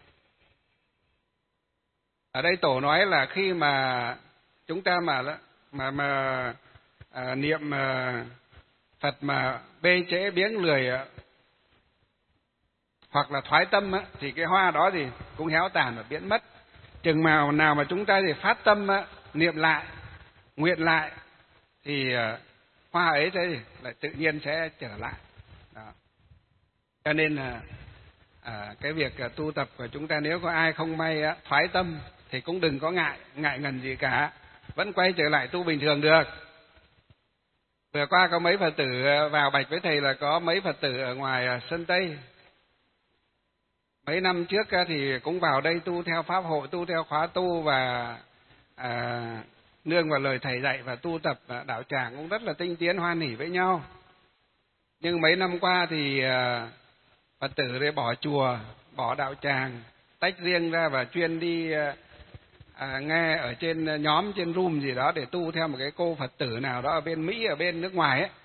Ở đây Tổ nói là khi mà chúng ta mà mà mà à, niệm à, Phật mà bê trễ biếng lười à, hoặc là thoái tâm á, thì cái hoa đó thì cũng héo tàn và biến mất. Chừng nào nào mà chúng ta thì phát tâm á, niệm lại, nguyện lại, thì à, hoa ấy sẽ lại tự nhiên sẽ trở lại. Đó. Cho nên là à, cái việc à, tu tập của chúng ta, nếu có ai không may á, thoái tâm thì cũng đừng có ngại ngại ngần gì cả, vẫn quay trở lại tu bình thường được. Vừa qua có mấy Phật tử vào bạch với thầy là có mấy Phật tử ở ngoài Sơn Tây. Mấy năm trước thì cũng vào đây tu theo pháp hội, tu theo khóa tu và à, nương vào lời thầy dạy và tu tập đạo tràng cũng rất là tinh tiến hoan hỉ với nhau. Nhưng mấy năm qua thì à, Phật tử để bỏ chùa, bỏ đạo tràng, tách riêng ra và chuyên đi à, nghe ở trên nhóm, trên room gì đó để tu theo một cái cô Phật tử nào đó ở bên Mỹ, ở bên nước ngoài ấy.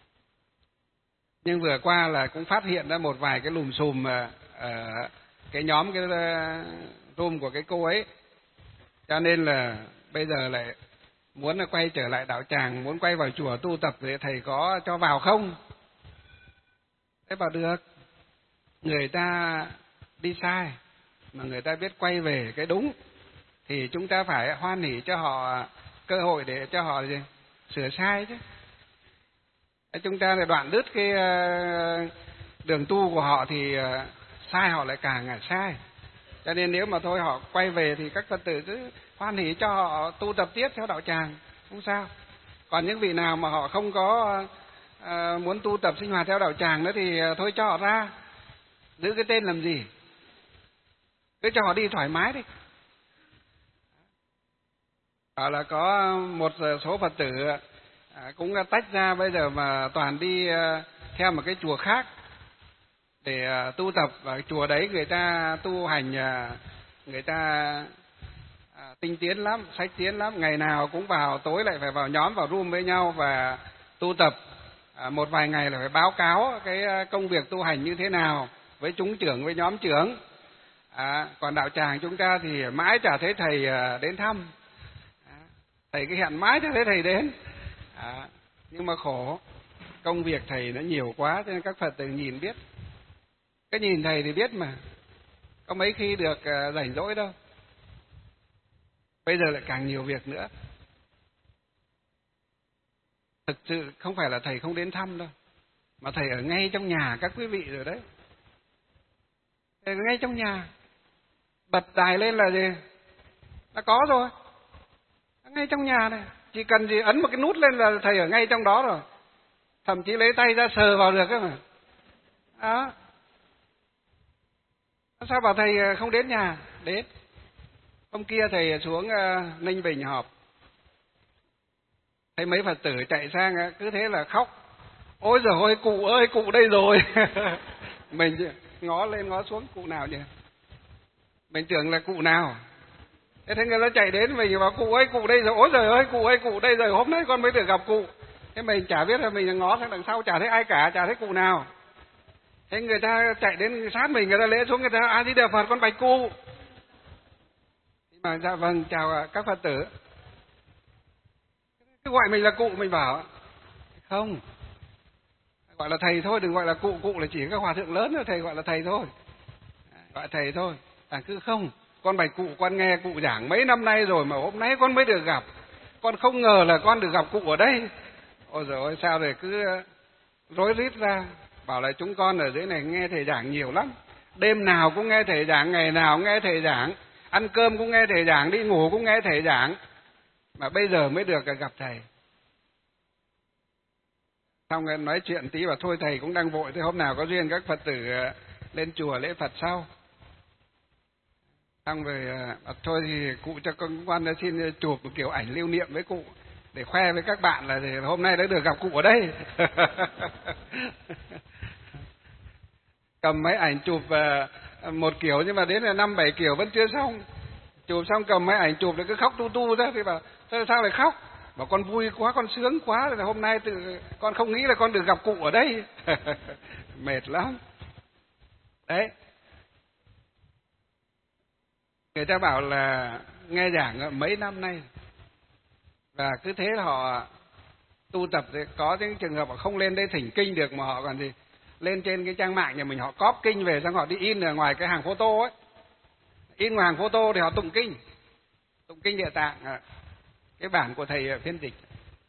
Nhưng vừa qua là cũng phát hiện ra một vài cái lùm xùm ở cái nhóm, cái room của cái cô ấy. Cho nên là bây giờ lại muốn là quay trở lại đạo tràng, muốn quay vào chùa tu tập thì thầy có cho vào không? Thế bảo được. Người ta đi sai mà người ta biết quay về cái đúng thì chúng ta phải hoan hỉ cho họ cơ hội để cho họ gì? Sửa sai chứ. Chúng ta là đoạn đứt cái đường tu của họ thì sai họ lại càng ngày sai. Cho nên nếu mà thôi họ quay về thì các Phật tử cứ hoan hỉ cho họ tu tập tiếp theo đạo tràng, không sao. Còn những vị nào mà họ không có à, muốn tu tập sinh hoạt theo đạo tràng nữa thì thôi cho họ ra. Giữ cái tên làm gì? Cứ cho họ đi thoải mái đi. Đó là có một số Phật tử à, cũng tách ra bây giờ mà toàn đi à, theo một cái chùa khác để à, tu tập. Và chùa đấy người ta tu hành, à, người ta à, tinh tiến lắm, sách tiến lắm. Ngày nào cũng vào, tối lại phải vào nhóm, vào room với nhau và tu tập. À, một vài ngày là phải báo cáo cái công việc tu hành như thế nào với chúng trưởng, với nhóm trưởng. À, còn đạo tràng chúng ta thì mãi chả thấy thầy đến thăm. À, thầy cứ hẹn mãi chả thấy thầy đến. À, nhưng mà khổ, công việc thầy nó nhiều quá cho nên các Phật tử nhìn biết. Cái nhìn thầy thì biết mà, có mấy khi được rảnh rỗi đâu. Bây giờ lại càng nhiều việc nữa. Thực sự không phải là thầy không đến thăm đâu, mà thầy ở ngay trong nhà các quý vị rồi đấy. Thầy ở ngay trong nhà, bật đài lên là gì? Đã có rồi. Ngay trong nhà này, chỉ cần gì ấn một cái nút lên là thầy ở ngay trong đó rồi. Thậm chí lấy tay ra sờ vào được cơ mà. Đó. Sao bảo thầy không đến nhà? Đến. Hôm kia thầy xuống uh, Ninh Bình họp. Thấy mấy Phật tử chạy sang cứ thế là khóc. Ôi giời ơi, cụ ơi, cụ đây rồi. Mình ngó lên ngó xuống, cụ nào nhỉ? Mình tưởng là cụ nào. Thế thế người ta chạy đến mình bảo cụ ơi, cụ đây rồi. Ôi giời ơi, cụ ơi, cụ đây rồi. Hôm nay con mới được gặp cụ. Thế mình chả biết là mình ngó sang đằng sau, chả thấy ai cả, chả thấy cụ nào. Thế người ta chạy đến sát mình, người ta lễ xuống, người ta A Di Đà Phật, con bạch cụ. Mà dạ vâng, chào các Phật tử. Cứ gọi mình là cụ, mình bảo không, gọi là thầy thôi, đừng gọi là cụ. Cụ là chỉ các hòa thượng lớn thôi, thầy gọi là thầy thôi, gọi thầy thôi. À, cứ không, con bạch cụ, con nghe cụ giảng mấy năm nay rồi mà hôm nay con mới được gặp, con không ngờ là con được gặp cụ ở đây. Ôi giời ơi, sao rồi cứ rối rít ra. Bảo là chúng con ở dưới này nghe thầy giảng nhiều lắm, đêm nào cũng nghe thầy giảng, ngày nào cũng nghe thầy giảng, ăn cơm cũng nghe thầy giảng, đi ngủ cũng nghe thầy giảng, mà bây giờ mới được gặp thầy. Xong rồi nói chuyện tí và thôi thầy cũng đang vội, thế hôm nào có duyên các Phật tử lên chùa lễ Phật sau. Xong rồi thôi thì cụ cho con quan xin chụp một kiểu ảnh lưu niệm với cụ. để khoe với các bạn là hôm nay đã được gặp cụ ở đây. Cầm máy ảnh chụp một kiểu nhưng mà đến là năm bảy kiểu vẫn chưa xong. Chụp xong cầm máy ảnh chụp rồi cứ khóc tu tu ra, thì bảo sao lại khóc? Bảo con vui quá, con sướng quá, là hôm nay tự con không nghĩ là con được gặp cụ ở đây. Mệt lắm. Đấy. Người ta bảo là nghe giảng mấy năm nay và cứ thế họ tu tập, thì có những trường hợp họ không lên đây thỉnh kinh được mà họ còn gì lên trên cái trang mạng nhà mình họ cóp kinh về, xong họ đi in ở ngoài cái hàng photo ấy, in ngoài hàng photo thì họ tụng kinh, tụng kinh Địa Tạng, cái bản của thầy phiên dịch.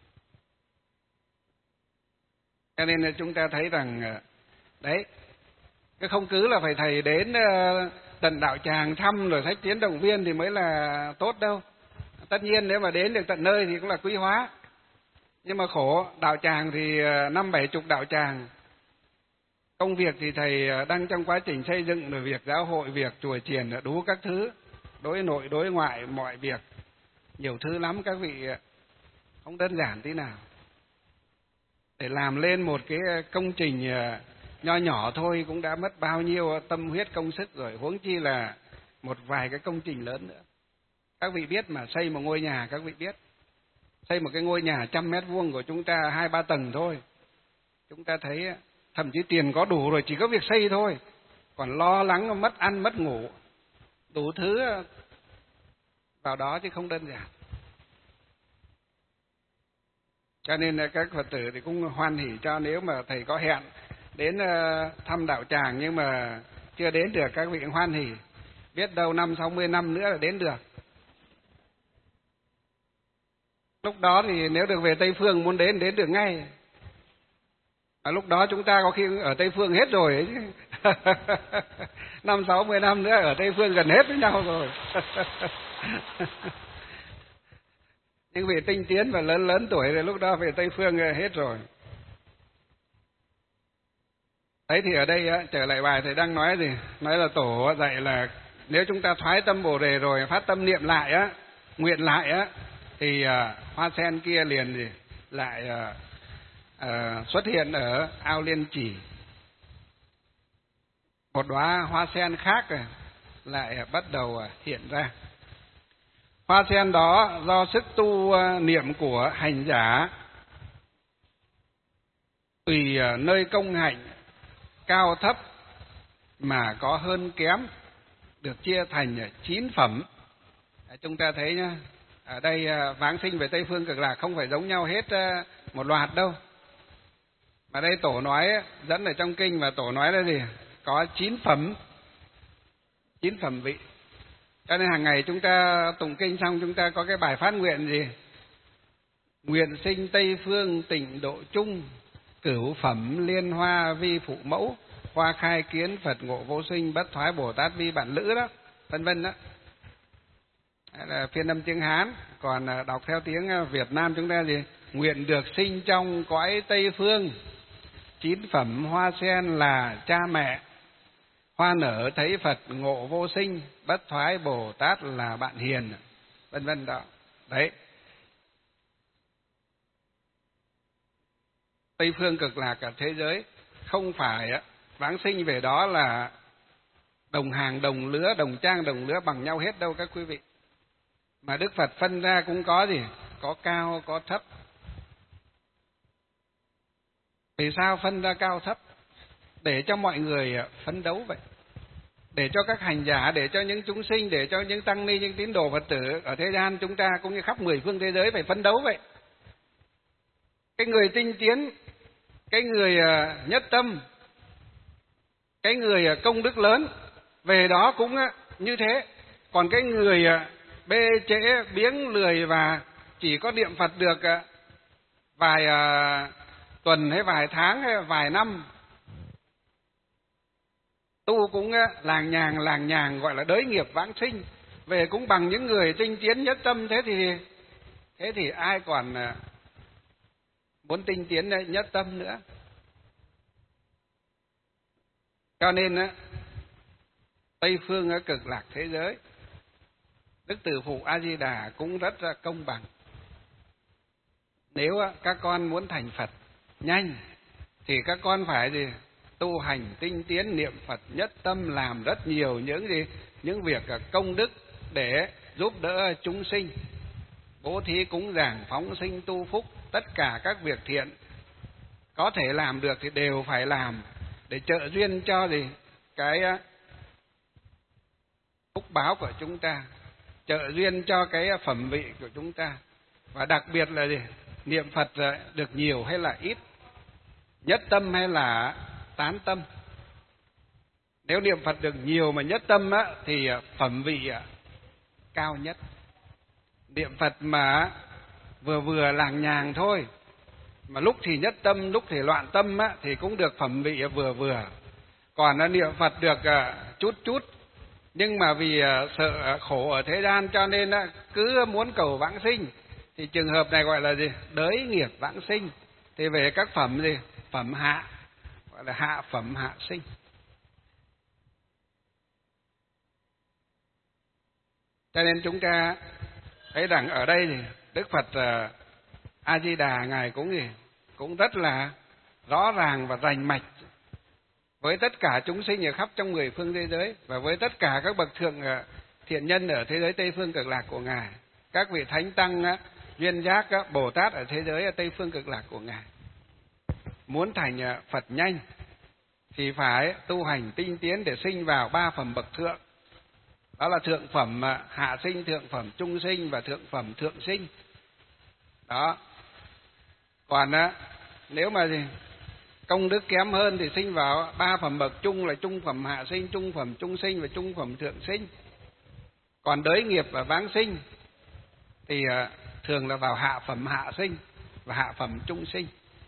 Cho nên là chúng ta thấy rằng đấy, cái không cứ là phải thầy đến tận đạo tràng thăm rồi sách tiến động viên thì mới là tốt đâu. Tất nhiên nếu mà đến được tận nơi thì cũng là quý hóa, nhưng mà khổ đạo tràng thì năm bảy chục đạo tràng, công việc thì thầy đang trong quá trình xây dựng, rồi việc giáo hội, việc chùa chiền, đủ các thứ, đối nội đối ngoại mọi việc, nhiều thứ lắm các vị, không đơn giản tí nào. Để làm lên một cái công trình nho nhỏ thôi cũng đã mất bao nhiêu tâm huyết công sức rồi, huống chi là một vài cái công trình lớn nữa. Các vị biết mà, xây một ngôi nhà, các vị biết, xây một cái ngôi nhà trăm mét vuông của chúng ta hai ba tầng thôi, chúng ta thấy thậm chí tiền có đủ rồi, chỉ có việc xây thôi, còn lo lắng mất ăn mất ngủ đủ thứ vào đó chứ không đơn giản. Cho nên là các Phật tử thì cũng hoan hỉ cho, nếu mà thầy có hẹn đến thăm đạo tràng nhưng mà chưa đến được, các vị hoan hỉ, biết đâu năm sáu mươi năm nữa là đến được. Lúc đó thì nếu được về Tây Phương muốn đến, đến được ngay. À, lúc đó chúng ta có khi ở Tây Phương hết rồi ấy chứ. Năm sáu mươi năm nữa ở Tây Phương gần hết với nhau rồi. Nhưng vì tinh tiến và lớn lớn tuổi thì lúc đó về Tây Phương hết rồi. Đấy thì ở đây á, trở lại bài thầy đang nói gì? Nói là tổ dạy là nếu chúng ta thoái tâm Bồ Đề rồi phát tâm niệm lại á, nguyện lại á, thì uh, hoa sen kia liền gì lại uh, uh, xuất hiện ở ao Liên Chỉ. Một đóa hoa sen khác lại bắt đầu hiện ra. Hoa sen đó do sức tu niệm của hành giả, tùy nơi công hạnh cao thấp mà có hơn kém, được chia thành chín phẩm. Chúng ta thấy nhá, ở đây vãng sinh về Tây Phương Cực Lạc không phải giống nhau hết một loạt đâu. Mà đây tổ nói, dẫn ở trong kinh, và tổ nói là gì? Có chín phẩm, chín phẩm vị. Cho nên hàng ngày chúng ta tụng kinh xong, chúng ta có cái bài phát nguyện gì? Nguyện sinh Tây Phương tịnh độ chung, cửu phẩm liên hoa vi phụ mẫu, hoa khai kiến Phật ngộ vô sinh, bất thoái Bồ Tát vi bản lữ đó, vân vân đó. Đó là phiên âm tiếng Hán. Còn đọc theo tiếng Việt Nam chúng ta gì? Nguyện được sinh trong cõi Tây Phương, chín phẩm hoa sen là cha mẹ, hoa nở thấy Phật ngộ vô sinh, bất thoái Bồ Tát là bạn hiền, vân vân đó. Đấy. Tây Phương Cực Lạc cả thế giới không phải vãng sinh về đó là đồng hàng, đồng lứa, đồng trang, đồng lứa bằng nhau hết đâu các quý vị. Mà Đức Phật phân ra cũng có gì? Có cao, có thấp. Vì sao phân ra cao thấp? Để cho mọi người phấn đấu vậy. Để cho các hành giả, để cho những chúng sinh, để cho những tăng ni, những tín đồ Phật tử ở thế gian chúng ta cũng như khắp mười phương thế giới phải phấn đấu vậy. Cái người tinh tiến, cái người nhất tâm, cái người công đức lớn, về đó cũng như thế. Còn cái người bê trễ, biếng, lười và chỉ có niệm Phật được vài tuần hay vài tháng hay vài năm, tu cũng làng nhàng làng nhàng, gọi là đới nghiệp vãng sinh, về cũng bằng những người tinh tiến nhất tâm. Thế thì thế thì ai còn muốn tinh tiến nhất tâm nữa? Cho nên Tây Phương ở Cực Lạc thế giới, Đức Từ Phụ A Di Đà cũng rất là công bằng. Nếu các con muốn thành Phật nhanh thì các con phải gì? Tu hành tinh tiến, niệm Phật nhất tâm, làm rất nhiều những gì? Những việc công đức để giúp đỡ chúng sinh, bố thí cúng dường, phóng sinh tu phúc, tất cả các việc thiện có thể làm được thì đều phải làm để trợ duyên cho gì? Cái phúc báo của chúng ta, trợ duyên cho cái phẩm vị của chúng ta. Và đặc biệt là gì? Niệm Phật được nhiều hay là ít, nhất tâm hay là tán tâm. Nếu niệm Phật được nhiều mà nhất tâm á, thì phẩm vị cao nhất. Niệm Phật mà vừa vừa làng nhàng thôi, mà lúc thì nhất tâm, lúc thì loạn tâm á, thì cũng được phẩm vị vừa vừa. Còn niệm Phật được chút chút, nhưng mà vì sợ khổ ở thế gian cho nên cứ muốn cầu vãng sinh, thì trường hợp này gọi là gì? Đới nghiệp vãng sinh. Thì về các phẩm gì? Phẩm hạ, gọi là hạ phẩm hạ sinh. Cho nên chúng ta thấy rằng ở đây thì Đức Phật A Di Đà ngài cũng gì? Cũng rất là rõ ràng và rành mạch với tất cả chúng sinh ở khắp trong mười phương thế giới, và với tất cả các bậc thượng thiện nhân ở thế giới Tây phương cực lạc của ngài, các vị thánh tăng, duyên giác, Bồ Tát ở thế giới ở Tây phương cực lạc của ngài. Muốn thành Phật nhanh thì phải tu hành tinh tiến để sinh vào ba phẩm bậc thượng. Đó là thượng phẩm hạ sinh, thượng phẩm trung sinh và thượng phẩm thượng sinh. Đó. Còn nếu mà gì? Công đức kém hơn thì sinh vào ba phẩm bậc trung là trung phẩm hạ sinh, trung phẩm trung sinh và trung phẩm thượng sinh. Còn đới nghiệp và vãng sinh thì thường là vào hạ phẩm hạ sinh và hạ phẩm trung sinh.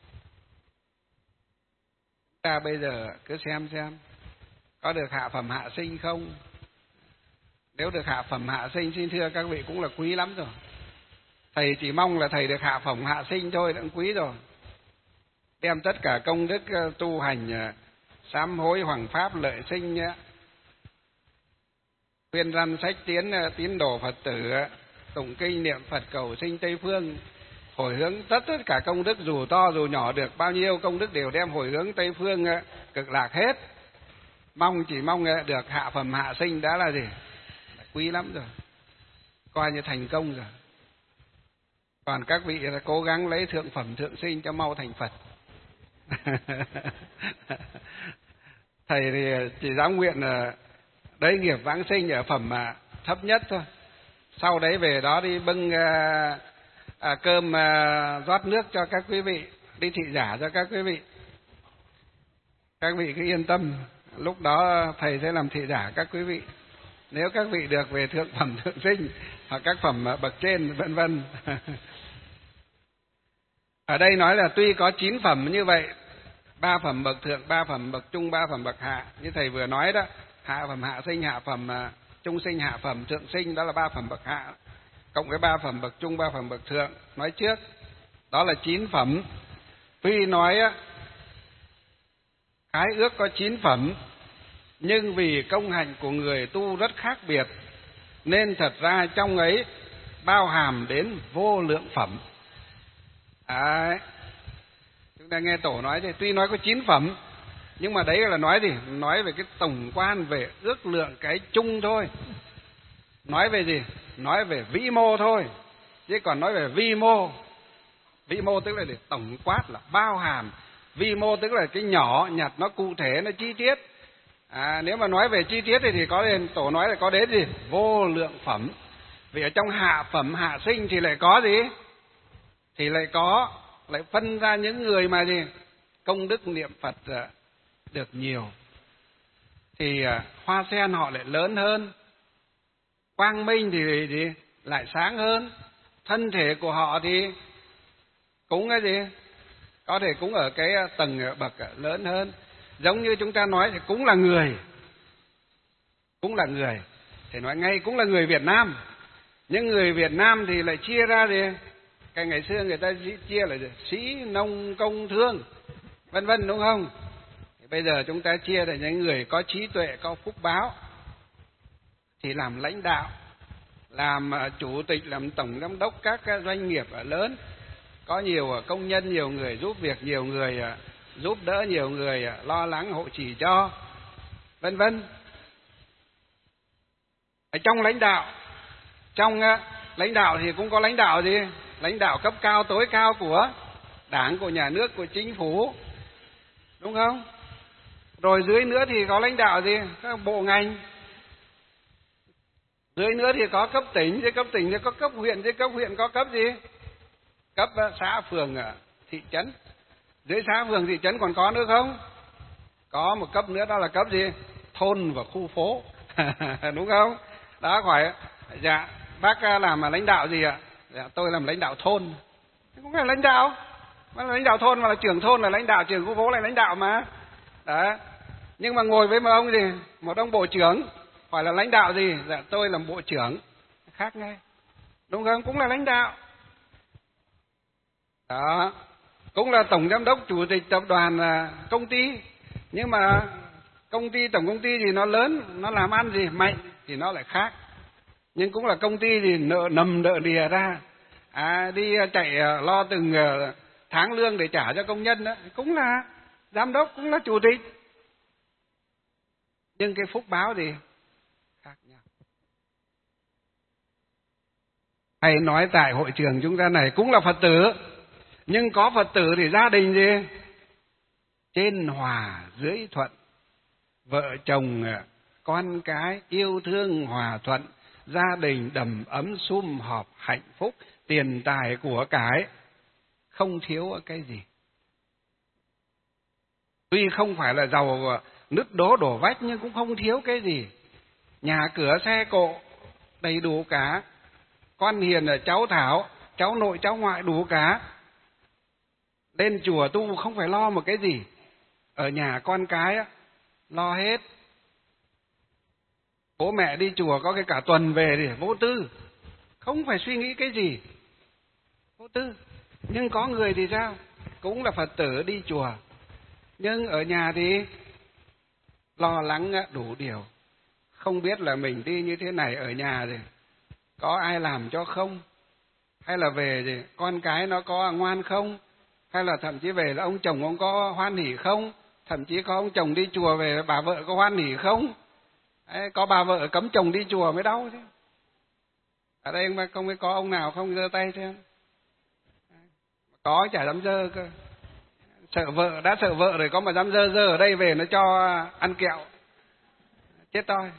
Ta bây giờ cứ xem xem có được hạ phẩm hạ sinh không? Nếu được hạ phẩm hạ sinh, xin thưa các vị, cũng là quý lắm rồi. Thầy chỉ mong là thầy được hạ phẩm hạ sinh thôi đã quý rồi. Đem tất cả công đức tu hành sám hối hoằng pháp lợi sinh, khuyên răn sách tiến tín đồ Phật tử, tụng kinh niệm Phật cầu sinh Tây phương, hồi hướng tất tất cả công đức dù to dù nhỏ, được bao nhiêu công đức đều đem hồi hướng Tây phương cực lạc hết. Mong chỉ mong được hạ phẩm hạ sinh đã là gì? Đã quý lắm rồi, coi như thành công rồi. Còn các vị là cố gắng lấy thượng phẩm thượng sinh cho mau thành Phật. Thầy thì chỉ dám nguyện là đấy nghiệp vãng sinh ở phẩm mà thấp nhất thôi. Sau đấy về đó đi bưng à, à, cơm à, rót nước cho các quý vị, đi thị giả cho các quý vị. Các vị cứ yên tâm, lúc đó thầy sẽ làm thị giả các quý vị. Nếu các vị được về thượng phẩm thượng sinh hoặc các phẩm bậc trên vân vân. Ở đây nói là tuy có chín phẩm như vậy, ba phẩm bậc thượng, ba phẩm bậc trung, ba phẩm bậc hạ, như thầy vừa nói đó, hạ phẩm hạ sinh, hạ phẩm trung sinh, hạ phẩm thượng sinh, đó là ba phẩm bậc hạ, cộng với ba phẩm bậc trung, ba phẩm bậc thượng nói trước, đó là chín phẩm. Tuy nói khái ước có chín phẩm, nhưng vì công hạnh của người tu rất khác biệt, nên thật ra trong ấy bao hàm đến vô lượng phẩm. Đấy. Chúng ta nghe tổ nói thì tuy nói có chín phẩm, nhưng mà đấy là nói gì? Nói về cái tổng quan, về ước lượng cái chung thôi. Nói về gì? Nói về vĩ mô thôi. Chứ còn nói về vi mô, vĩ mô tức là để tổng quát, là bao hàm. Vi mô tức là cái nhỏ nhặt, nó cụ thể, nó chi tiết. À, nếu mà nói về chi tiết thì, thì có đến, tổ nói là có đến gì? Vô lượng phẩm. Vì ở trong hạ phẩm hạ sinh thì lại có gì? Thì lại có, lại phân ra những người mà gì? Công đức niệm Phật được nhiều. Thì hoa sen họ lại lớn hơn. Quang minh thì gì? Lại sáng hơn. Thân thể của họ thì cũng cái gì? Có thể cũng ở cái tầng bậc lớn hơn. Giống như chúng ta nói thì cũng là người. Cũng là người. Thì nói ngay cũng là người Việt Nam. Nhưng người Việt Nam thì lại chia ra gì? Cái ngày xưa người ta chia là sĩ, nông, công, thương, vân vân, đúng không? Thì bây giờ chúng ta chia là những người có trí tuệ, có phúc báo thì làm lãnh đạo, làm chủ tịch, làm tổng giám đốc các doanh nghiệp lớn, có nhiều công nhân, nhiều người giúp việc, nhiều người giúp đỡ, nhiều người lo lắng hộ trì cho, vân vân. Ở trong lãnh đạo, trong lãnh đạo thì cũng có lãnh đạo gì? Lãnh đạo cấp cao tối cao của Đảng, của nhà nước, của chính phủ, đúng không? Rồi dưới nữa thì có lãnh đạo gì? Các bộ ngành. Dưới nữa thì có cấp tỉnh, dưới cấp tỉnh thì có cấp huyện, dưới cấp huyện có cấp gì? Cấp xã, phường, thị trấn. Dưới xã, phường, thị trấn còn có nữa không? Có một cấp nữa, đó là cấp gì? Thôn và khu phố. Đúng không? Đó khỏi, dạ, bác làm lãnh đạo gì ạ? Dạ, tôi làm lãnh đạo thôn. Cũng phải lãnh đạo. Mà là lãnh đạo thôn mà là trưởng thôn là lãnh đạo, trưởng khu phố là lãnh đạo mà. Đó. Nhưng mà ngồi với một ông gì? Một ông bộ trưởng, hỏi là lãnh đạo gì? Dạ, tôi làm bộ trưởng. Khác ngay. Đúng không? Cũng là lãnh đạo. Đó. Cũng là tổng giám đốc, chủ tịch tập đoàn, công ty. Nhưng mà công ty, tổng công ty gì nó lớn, nó làm ăn gì mạnh thì nó lại khác. Nhưng cũng là công ty gì nợ nầm nợ đìa ra, à, đi chạy lo từng tháng lương để trả cho công nhân đó, cũng là giám đốc, cũng là chủ tịch. Nhưng cái phúc báo gì khác nhau. Hay nói tại hội trường chúng ta này cũng là Phật tử, nhưng có Phật tử thì gia đình gì? Trên hòa dưới thuận, vợ chồng con cái yêu thương hòa thuận, gia đình đầm ấm sum họp hạnh phúc, tiền tài của cải không thiếu cái gì. Tuy không phải là giàu nứt đố đổ vách nhưng cũng không thiếu cái gì. Nhà cửa xe cộ đầy đủ cả, con hiền là cháu thảo, cháu nội cháu ngoại đủ cả. Lên chùa tu không phải lo một cái gì, ở nhà con cái lo hết. Bố mẹ đi chùa có cái cả tuần về thì vô tư, không phải suy nghĩ cái gì, vô tư. Nhưng có người thì sao? Cũng là Phật tử đi chùa, nhưng ở nhà thì lo lắng đủ điều. Không biết là mình đi như thế này ở nhà thì có ai làm cho không? Hay là về thì con cái nó có ngoan không? Hay là thậm chí về là ông chồng ông có hoan hỉ không? Thậm chí có ông chồng đi chùa về bà vợ có hoan hỉ không? Đấy, có bà vợ cấm chồng đi chùa mới đau chứ. Ở đây mà không có ông nào không giơ tay xem. Có chả dám giơ cơ. Sợ vợ, đã sợ vợ rồi có mà dám giơ giơ ở đây về nó cho ăn kẹo. Chết toi.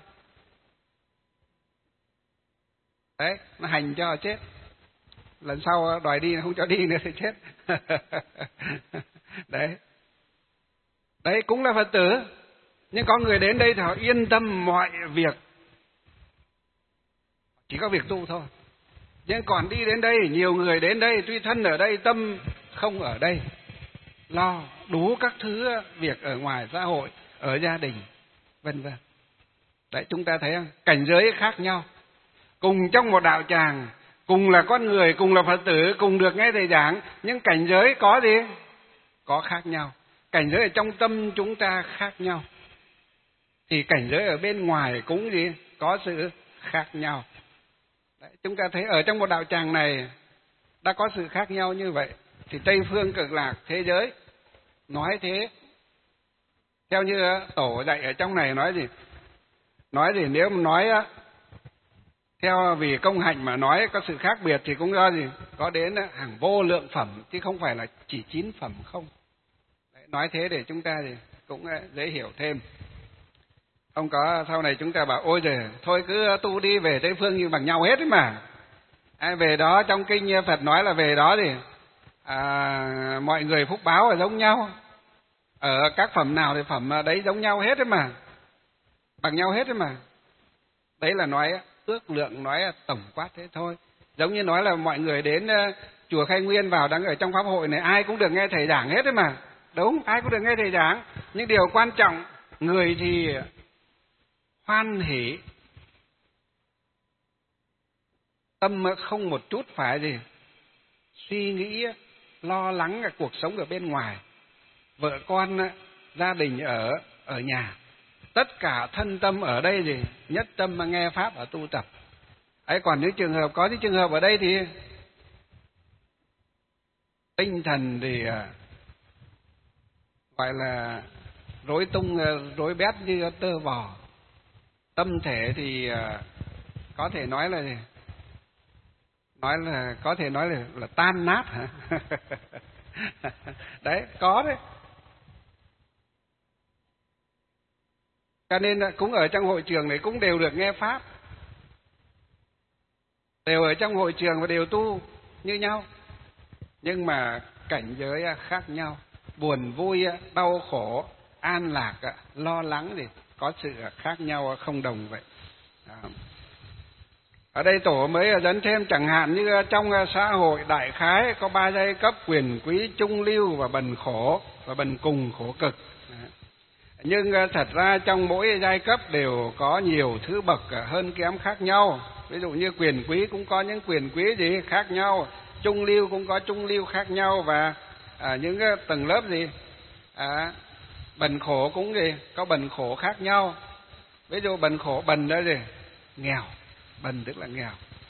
Đấy, nó hành cho chết. Lần sau đòi đi không cho đi nữa thì chết. Đấy. Đấy cũng là Phật tử. Nhưng có người đến đây thì họ yên tâm mọi việc. Chỉ có việc tu thôi. Nhưng còn đi đến đây, nhiều người đến đây, tuy thân ở đây, tâm không ở đây. Lo đủ các thứ việc ở ngoài xã hội, ở gia đình, vân vân. Đấy, chúng ta thấy không? Cảnh giới khác nhau. Cùng trong một đạo tràng, cùng là con người, cùng là Phật tử, cùng được nghe thầy giảng, nhưng cảnh giới có gì? Có khác nhau. Cảnh giới ở trong tâm chúng ta khác nhau. Thì cảnh giới ở bên ngoài cũng gì? Có sự khác nhau. Đấy, chúng ta thấy ở trong một đạo tràng này đã có sự khác nhau như vậy. Thì Tây Phương Cực Lạc thế giới nói thế. Theo như tổ dạy ở trong này nói gì? Nói gì nếu mà nói theo vì công hạnh mà nói có sự khác biệt thì cũng do gì? Có đến hàng vô lượng phẩm chứ không phải là chỉ chín phẩm không. Đấy, nói thế để chúng ta thì cũng dễ hiểu thêm. Không có sau này chúng ta bảo ôi giời, thôi cứ tu đi về Tây Phương như bằng nhau hết ấy mà. À, về đó trong kinh Phật nói là về đó thì à, mọi người phúc báo là giống nhau. Ở các phẩm nào thì phẩm đấy giống nhau hết ấy mà. Bằng nhau hết ấy mà. Đấy là nói ước lượng, nói tổng quát thế thôi. Giống như nói là mọi người đến chùa Khai Nguyên vào đang ở trong pháp hội này ai cũng được nghe thầy giảng hết ấy mà. Đúng, ai cũng được nghe thầy giảng. Nhưng điều quan trọng, người thì hoan hỉ, tâm không một chút phải gì suy nghĩ lo lắng cuộc sống ở bên ngoài, vợ con gia đình ở ở nhà, tất cả thân tâm ở đây gì nhất tâm mà nghe pháp và tu tập. Ấy còn những trường hợp có những trường hợp ở đây thì tinh thần thì gọi là rối tung rối bét như tơ vò, tâm thể thì có thể nói là nói là có thể nói là, là tan nát hả? Đấy, có đấy. Cho nên cũng ở trong hội trường này cũng đều được nghe pháp, đều ở trong hội trường và đều tu như nhau, nhưng mà cảnh giới khác nhau, buồn vui, đau khổ, an lạc, lo lắng thì có sự khác nhau không đồng vậy. Đó. Ở đây tổ mới dẫn thêm chẳng hạn như trong xã hội đại khái có ba giai cấp: quyền quý, trung lưu và bần khổ, và bần cùng khổ cực. Nhưng thật ra trong mỗi giai cấp đều có nhiều thứ bậc hơn kém khác nhau. Ví dụ như quyền quý cũng có những quyền quý gì khác nhau, trung lưu cũng có trung lưu khác nhau, và à, những cái tầng lớp gì à, bần khổ cũng gì có bần khổ khác nhau. Ví dụ bần khổ, bần đó gì nghèo, bần tức là nghèo.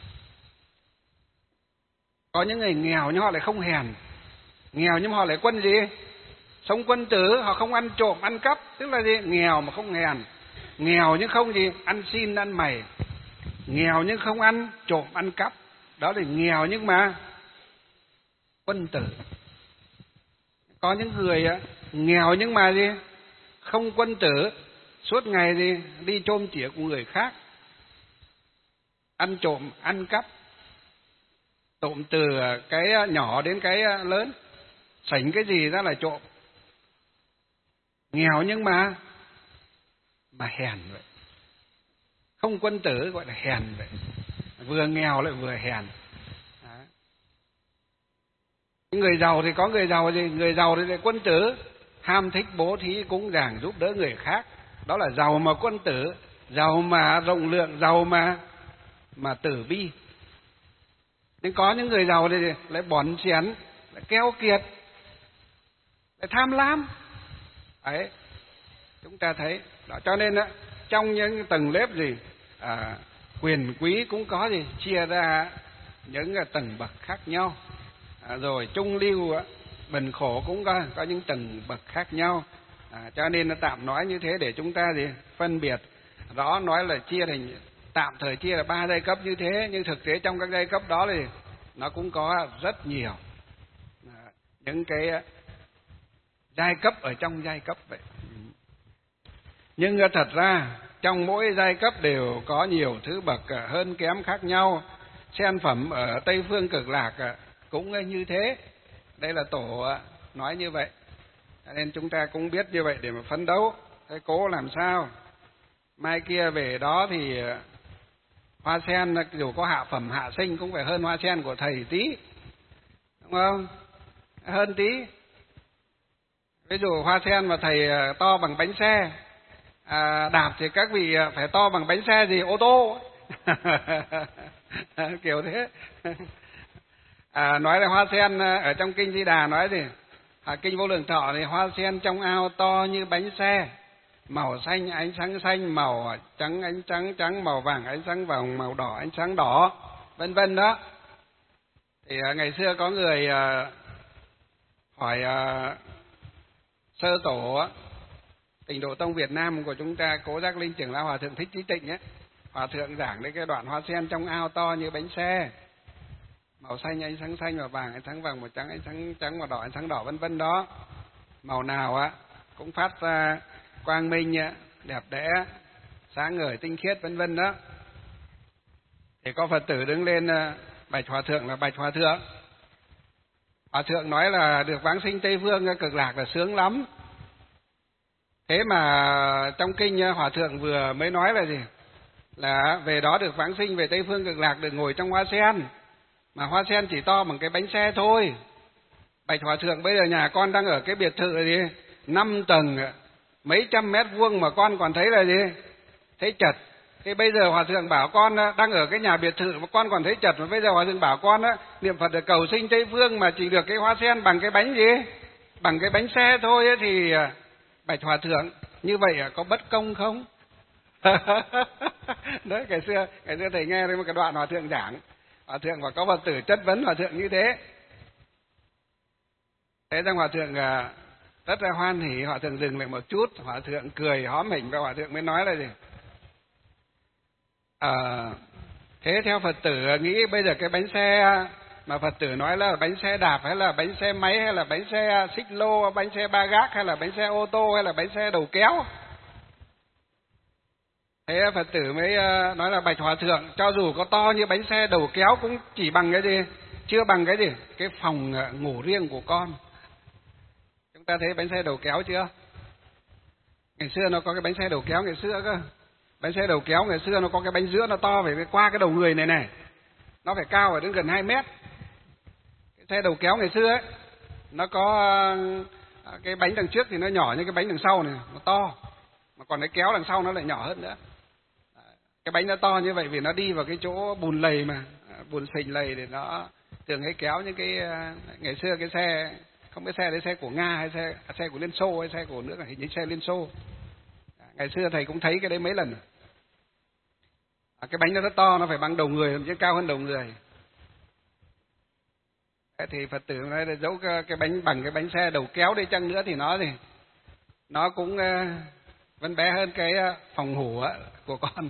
Có những người nghèo nhưng họ lại không hèn, nghèo nhưng họ lại quân gì sống quân tử, họ không ăn trộm ăn cắp, tức là gì nghèo mà không hèn, nghèo nhưng không gì ăn xin ăn mày, nghèo nhưng không ăn trộm ăn cắp, đó là nghèo nhưng mà quân tử. Có những người nghèo nhưng mà gì không quân tử, suốt ngày gì đi chôm chĩa của người khác, ăn trộm ăn cắp, trộm từ cái nhỏ đến cái lớn, sảnh cái gì ra là trộm. Nghèo nhưng mà mà hèn vậy, không quân tử gọi là hèn vậy, vừa nghèo lại vừa hèn. Đó. Người giàu thì có người giàu gì, người giàu thì lại quân tử, ham thích bố thí cúng dường giúp đỡ người khác, đó là giàu mà quân tử, giàu mà rộng lượng, giàu mà mà tử bi. Nhưng có những người giàu thì lại bỏn chén, lại keo kiệt, lại tham lam. Ấy, chúng ta thấy đó. Cho nên đó, trong những tầng lớp gì à, quyền quý cũng có gì chia ra những tầng bậc khác nhau, à, rồi trung lưu, bần khổ cũng có có những tầng bậc khác nhau. À, cho nên nó tạm nói như thế để chúng ta gì phân biệt rõ, nói là chia thành tạm thời chia là ba giai cấp như thế, nhưng thực tế trong các giai cấp đó thì nó cũng có rất nhiều à, những cái giai cấp ở trong giai cấp vậy. Nhưng thật ra trong mỗi giai cấp đều có nhiều thứ bậc hơn kém khác nhau. Sen phẩm ở Tây Phương Cực Lạc cũng như thế. Đây là tổ nói như vậy, nên chúng ta cũng biết như vậy để mà phấn đấu, cái cố làm sao mai kia về đó thì hoa sen dù có hạ phẩm hạ sinh cũng phải hơn hoa sen của thầy tí, đúng không? Hơn tí. Ví dụ hoa sen mà thầy to bằng bánh xe à, đạp thì các vị phải to bằng bánh xe gì ô tô. Kiểu thế. À, nói là hoa sen ở trong kinh Di Đà nói thì à, kinh Vô Lượng Thọ thì hoa sen trong ao to như bánh xe, màu xanh ánh sáng xanh, màu trắng ánh trắng trắng, màu vàng ánh sáng vàng, màu đỏ ánh sáng đỏ, vân vân đó. Thì à, ngày xưa có người à, hỏi à, sơ tổ Tịnh Độ Tông Việt Nam của chúng ta, Cố Giác Linh Trưởng lão Hòa thượng Thích Trí Tịnh ấy, hòa thượng giảng đến cái đoạn hoa sen trong ao to như bánh xe, màu xanh ánh sáng xanh, màu vàng ánh sáng vàng, màu trắng ánh sáng trắng, màu đỏ ánh sáng đỏ, vân vân đó. Màu nào á cũng phát ra quang minh đẹp đẽ, sáng ngời tinh khiết, vân vân đó. Thì có Phật tử đứng lên bạch hòa thượng là bạch hòa thượng. Hòa thượng nói là được vãng sinh Tây Phương Cực Lạc là sướng lắm. Thế mà trong kinh hòa thượng vừa mới nói là gì? Là về đó được vãng sinh về Tây Phương Cực Lạc được ngồi trong hoa sen, mà hoa sen chỉ to bằng cái bánh xe thôi. Bạch hòa thượng, bây giờ nhà con đang ở cái biệt thự là gì? Năm tầng, mấy trăm mét vuông mà con còn thấy là gì? Thấy chật. Thế bây giờ hòa thượng bảo con đang ở cái nhà biệt thự mà con còn thấy chật, mà bây giờ hòa thượng bảo con á niệm Phật được cầu sinh Tây Phương mà chỉ được cái hoa sen bằng cái bánh gì? Bằng cái bánh xe thôi ấy, thì bạch hòa thượng như vậy có bất công không? Đấy, ngày xưa ngày xưa thầy nghe một cái đoạn hòa thượng giảng, hòa thượng và có Phật tử chất vấn hòa thượng như thế. Thế ra Hòa Thượng rất là hoan hỉ, Hòa Thượng dừng lại một chút, Hòa Thượng cười hóm hỉnh và Hòa Thượng mới nói là gì? À, thế theo Phật tử nghĩ bây giờ cái bánh xe mà Phật tử nói là bánh xe đạp hay là bánh xe máy hay là bánh xe xích lô, bánh xe ba gác hay là bánh xe ô tô hay là bánh xe đầu kéo? Thế Phật tử mới nói là bạch Hòa Thượng, cho dù có to như bánh xe đầu kéo cũng chỉ bằng cái gì? Chưa bằng cái gì? Cái phòng ngủ riêng của con. Chúng ta thấy bánh xe đầu kéo chưa? Ngày xưa nó có cái bánh xe đầu kéo ngày xưa cơ. Bánh xe đầu kéo ngày xưa nó có cái bánh giữa nó to phải qua cái đầu người này này. Nó phải cao phải đến gần hai mét. Cái xe đầu kéo ngày xưa ấy, nó có cái bánh đằng trước thì nó nhỏ như cái bánh đằng sau này, nó to. Mà còn cái kéo đằng sau nó lại nhỏ hơn nữa. Cái bánh nó to như vậy vì nó đi vào cái chỗ bùn lầy mà, bùn sình lầy thì nó thường hay kéo những cái ngày xưa cái xe, không biết xe đấy xe của Nga hay xe xe của Liên Xô hay xe của nước, hình như xe Liên Xô. Ngày xưa thầy cũng thấy cái đấy mấy lần. À, cái bánh nó rất to, nó phải bằng đầu người, thậm chí cao hơn đầu người. Thế thì Phật tử nói là dẫu cái bánh bằng cái bánh xe đầu kéo đi chăng nữa thì nó thì nó cũng uh, vẫn bé hơn cái phòng ngủ của con.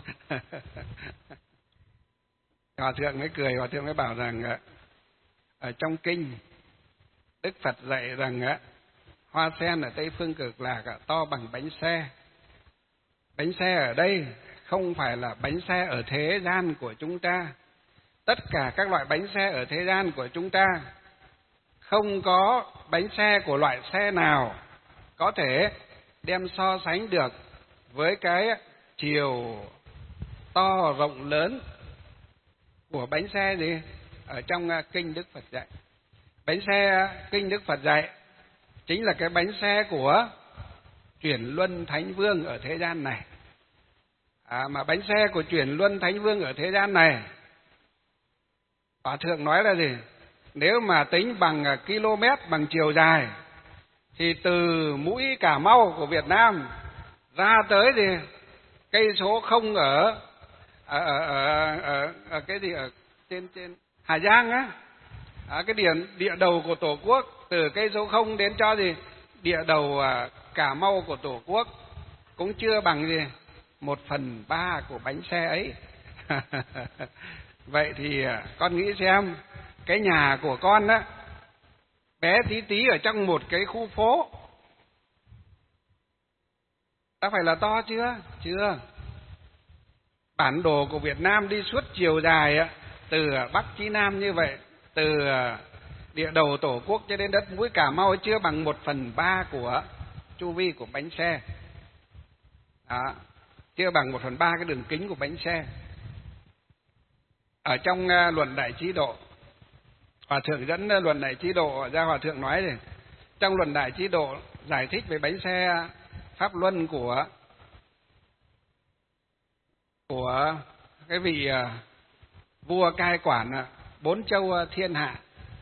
Hòa Thượng mới cười, Hòa Thượng mới bảo rằng ở trong kinh Đức Phật dạy rằng hoa sen ở Tây Phương Cực Lạc to bằng bánh xe. Bánh xe ở đây không phải là bánh xe ở thế gian của chúng ta. Tất cả các loại bánh xe ở thế gian của chúng ta không có bánh xe của loại xe nào có thể đem so sánh được với cái chiều to rộng lớn của bánh xe gì ở trong kinh Đức Phật dạy. Bánh xe kinh Đức Phật dạy chính là cái bánh xe của Chuyển Luân Thánh Vương ở thế gian này. À, mà bánh xe của Chuyển Luân Thánh Vương ở thế gian này, Hòa Thượng nói là gì? Nếu mà tính bằng km, bằng chiều dài, thì từ mũi Cà Mau của Việt Nam ra tới gì cây số không ở ở, ở, ở, ở, ở cái gì ở trên trên Hà Giang á, à, cái điểm địa đầu của Tổ quốc, từ cây số không đến cho gì địa đầu à, Cà Mau của Tổ quốc cũng chưa bằng gì một phần ba của bánh xe ấy. Vậy thì con nghĩ xem, cái nhà của con á bé tí tí ở trong một cái khu phố, ta phải là to chưa? Chưa. Bản đồ của Việt Nam đi suốt chiều dài á, từ Bắc chí Nam như vậy, từ địa đầu Tổ quốc cho đến đất mũi Cà Mau chưa bằng một phần ba của chu vi của bánh xe. Đó, chưa bằng một phần ba cái đường kính của bánh xe. Ở trong luận Đại Chí Độ, Hòa Thượng dẫn luận Đại Chí Độ ra, Hòa Thượng nói rồi, trong luận Đại Chí Độ giải thích về bánh xe Pháp Luân của của cái vị vua cai quản bốn châu thiên hạ.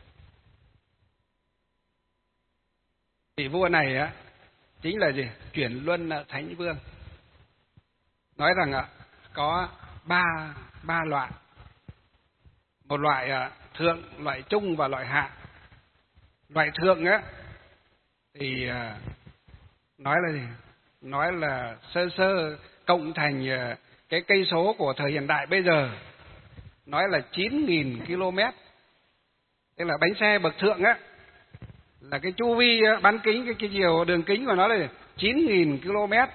Vị vua này á chính là gì? Chuyển Luân Thánh Vương. Nói rằng có ba ba loại, một loại thượng, loại trung và loại hạ. Loại thượng á thì nói là gì? Nói là sơ sơ cộng thành cái cây số của thời hiện đại bây giờ, nói là chín nghìn ki lô mét. Tức là bánh xe bậc thượng á, là cái chu vi bán kính, cái, cái chiều đường kính của nó là chín nghìn ki lô mét.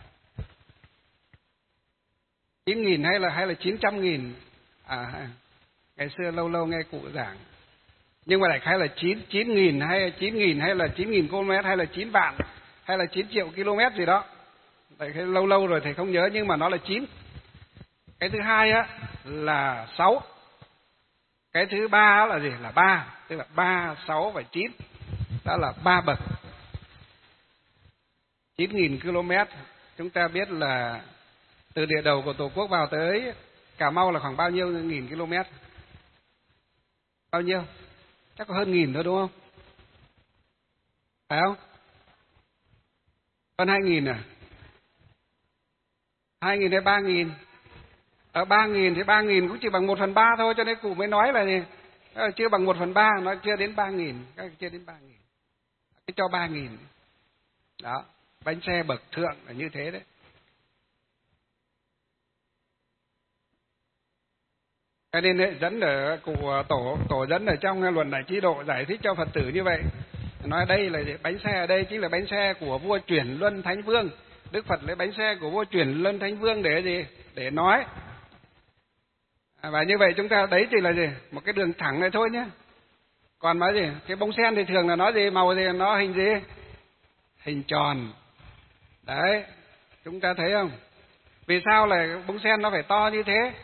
chín nghìn hay là hay là chín trăm nghìn. À, ngày xưa lâu lâu nghe cụ giảng. Nhưng mà đại khái là chín chín nghìn hay chín nghìn hay là chín nghìn km hay là chín vạn hay là chín triệu km gì đó. Tại cái lâu lâu rồi thầy không nhớ, nhưng mà nó là chín. Cái thứ hai á là sáu. Cái thứ ba là gì? Là ba, tức là ba, sáu và chín. Đó là ba bậc. chín nghìn km, chúng ta biết là từ địa đầu của Tổ quốc vào tới Cà Mau là khoảng bao nhiêu nghìn km? Bao nhiêu? Chắc có hơn nghìn thôi đúng không? Phải không? Hơn hai nghìn à? Hai nghìn hay ba nghìn? Ở ba nghìn thì ba nghìn cũng chỉ bằng một phần ba thôi, cho nên cụ mới nói là gì? Chưa bằng một phần ba, nó chưa đến ba nghìn, chưa đến ba nghìn. Thế cho ba nghìn. Đó, bánh xe bậc thượng là như thế đấy. Cho nên ấy, dẫn ở của tổ tổ dẫn ở trong luận Đại Trí Độ giải thích cho Phật tử như vậy. Nói đây là bánh xe ở đây chính là bánh xe của vua Chuyển Luân Thánh Vương. Đức Phật lấy bánh xe của vua Chuyển Luân Thánh Vương để gì? Để nói. À, và như vậy chúng ta đấy thì là gì? Một cái đường thẳng này thôi nhé. Còn nói gì? Cái bông sen thì thường là nó gì? Màu gì? Nó hình gì? Hình tròn. Đấy, chúng ta thấy không? Vì sao là bông sen nó phải to như thế?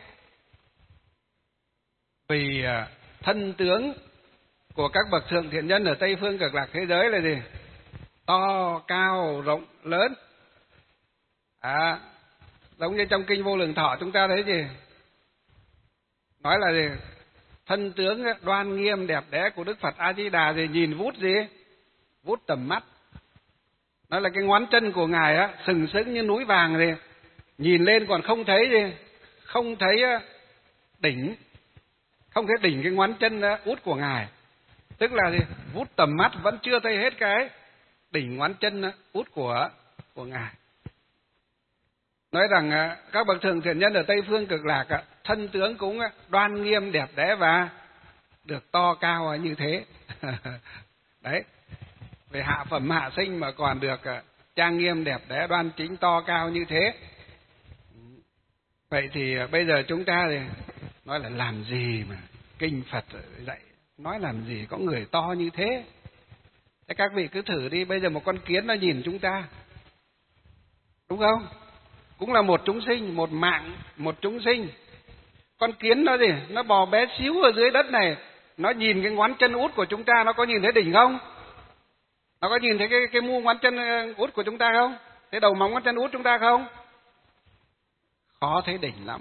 Vì thân tướng của các bậc thượng thiện nhân ở Tây Phương Cực Lạc thế giới là gì? To, cao, rộng, lớn. À, giống như trong Kinh Vô Lượng Thọ chúng ta thấy gì? Nói là gì? Thân tướng đoan nghiêm đẹp đẽ của Đức Phật A Di Đà gì nhìn vút gì? Vút tầm mắt. Nói là cái ngón chân của Ngài á sừng sững như núi vàng gì? Nhìn lên còn không thấy gì? Không thấy đỉnh. Không thấy đỉnh cái ngón chân út của Ngài. Tức là gì? Vút tầm mắt vẫn chưa thấy hết cái đỉnh ngón chân út của của Ngài. Nói rằng các bậc thượng thiện nhân ở Tây Phương Cực Lạc thân tướng cũng đoan nghiêm đẹp đẽ và được to cao như thế. Đấy. Về hạ phẩm hạ sinh mà còn được trang nghiêm đẹp đẽ đoan chính to cao như thế. Vậy thì bây giờ chúng ta thì nói là làm gì mà kinh Phật dạy, nói làm gì có người to như thế. Thế các vị cứ thử đi, bây giờ một con kiến nó nhìn chúng ta, đúng không? Cũng là một chúng sinh, một mạng, một chúng sinh. Con kiến nó gì? Nó bò bé xíu ở dưới đất này, nó nhìn cái ngón chân út của chúng ta, nó có nhìn thấy đỉnh không? Nó có nhìn thấy cái, cái mu ngón chân út của chúng ta không? Cái đầu móng ngón chân út chúng ta không? Khó thấy đỉnh lắm.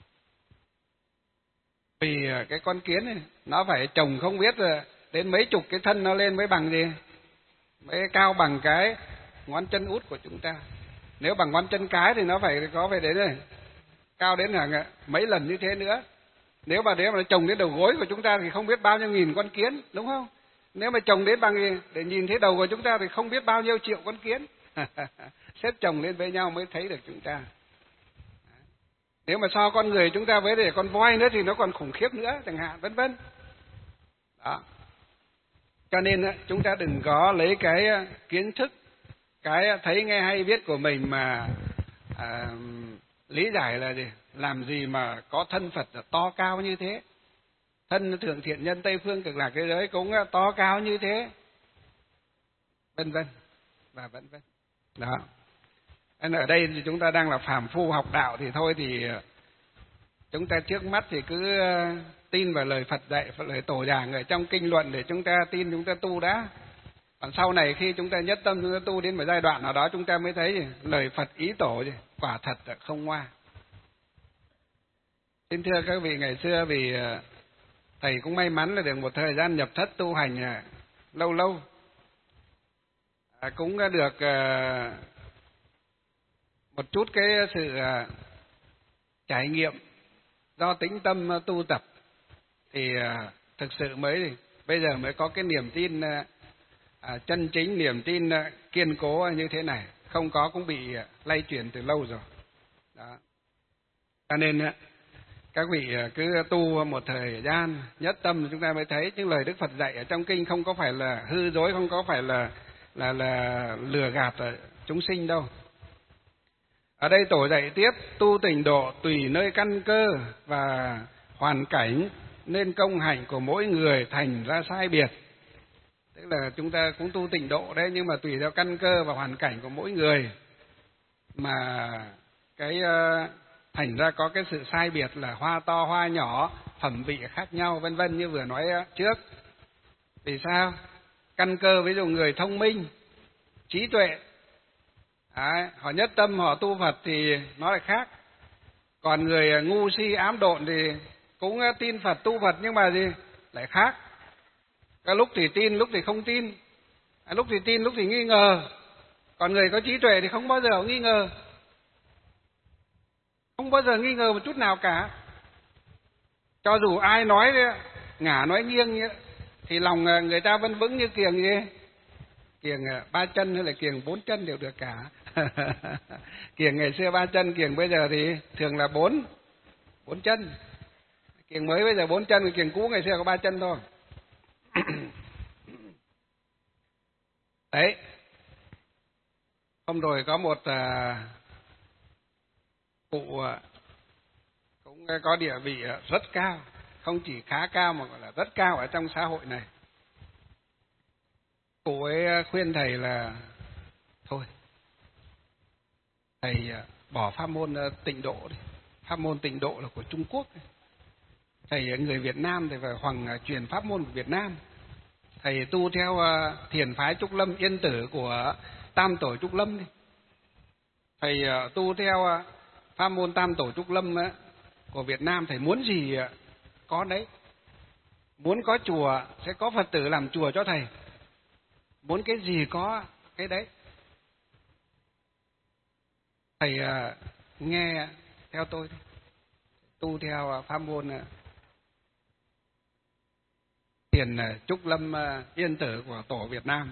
Vì cái con kiến này, nó phải trồng không biết đến mấy chục cái thân nó lên mới bằng gì? Mới cao bằng cái ngón chân út của chúng ta. Nếu bằng ngón chân cái thì nó phải có phải đến đây, cao đến hàng mấy lần như thế nữa. Nếu mà nếu mà trồng đến đầu gối của chúng ta thì không biết bao nhiêu nghìn con kiến, đúng không? Nếu mà trồng đến bằng gì để nhìn thấy đầu của chúng ta thì không biết bao nhiêu triệu con kiến. Xếp chồng lên với nhau mới thấy được chúng ta. Nếu mà so con người chúng ta với để con voi nữa thì nó còn khủng khiếp nữa, chẳng hạn, vân vân. Đó. Cho nên chúng ta đừng có lấy cái kiến thức, cái thấy nghe hay biết của mình mà à, lý giải là gì? Làm gì mà có thân Phật to cao như thế? Thân thượng thiện nhân Tây Phương Cực Lạc thế giới cũng to cao như thế, vân vân và vân vân. Đó. Nên ở đây thì chúng ta đang là phàm phu học đạo thì thôi thì chúng ta trước mắt thì cứ tin vào lời Phật dạy, lời tổ giảng ở trong kinh luận để chúng ta tin, chúng ta tu đã. Còn sau này khi chúng ta nhất tâm chúng ta tu đến một giai đoạn nào đó chúng ta mới thấy lời Phật ý tổ quả thật là không ngoa. Xin thưa các vị, ngày xưa vì thầy cũng may mắn là được một thời gian nhập thất tu hành lâu lâu, cũng được một chút cái sự trải nghiệm do tĩnh tâm tu tập thì thực sự mới bây giờ mới có cái niềm tin à, chân chính, niềm tin kiên cố như thế này. Không có cũng bị lay chuyển từ lâu rồi. Đó. Cho nên các vị cứ tu một thời gian nhất tâm chúng ta mới thấy những lời Đức Phật dạy ở trong kinh không có phải là hư dối, không có phải là là là lừa gạt chúng sinh đâu. Ở đây tổ dạy tiếp tu tịnh độ tùy nơi căn cơ và hoàn cảnh nên công hạnh của mỗi người thành ra sai biệt. Tức là chúng ta cũng tu tịnh độ đấy, nhưng mà tùy theo căn cơ và hoàn cảnh của mỗi người mà cái uh, thành ra có cái sự sai biệt là hoa to hoa nhỏ, phẩm vị khác nhau, vân vân như vừa nói trước. Vì sao? Căn cơ ví dụ người thông minh, trí tuệ, à, họ nhất tâm họ tu Phật thì nó lại khác. Còn người ngu si ám độn thì cũng tin Phật tu Phật nhưng mà gì lại khác. Có lúc thì tin, lúc thì không tin, à, lúc thì tin, lúc thì nghi ngờ. Còn người có trí tuệ thì không bao giờ nghi ngờ, không bao giờ nghi ngờ một chút nào cả. Cho dù ai nói ngả nói nghiêng thì lòng người ta vẫn vững như kiềng gì, kiềng ba chân hay là kiềng bốn chân đều được cả. Kiềng ngày xưa ba chân, kiềng bây giờ thì thường là bốn bốn chân. Kiềng mới bây giờ bốn chân, kiềng cũ ngày xưa có ba chân thôi. Đấy. Hôm rồi có một à, cụ à, cũng có địa vị rất cao, không chỉ khá cao mà gọi là rất cao ở trong xã hội này. Cụ ấy khuyên thầy là thôi, thầy bỏ pháp môn tịnh độ đi. Pháp môn tịnh độ là của Trung Quốc. Thầy người Việt Nam thì phải hoằng truyền pháp môn của Việt Nam. Thầy tu theo thiền phái Trúc Lâm Yên Tử của Tam Tổ Trúc Lâm đi. Thầy tu theo pháp môn Tam Tổ Trúc Lâm của Việt Nam, thầy muốn gì có đấy. Muốn có chùa sẽ có Phật tử làm chùa cho thầy. Muốn cái gì có cái đấy. Thầy nghe theo tôi đi. Tu theo pháp môn thiền Trúc Lâm Yên Tử của Tổ Việt Nam,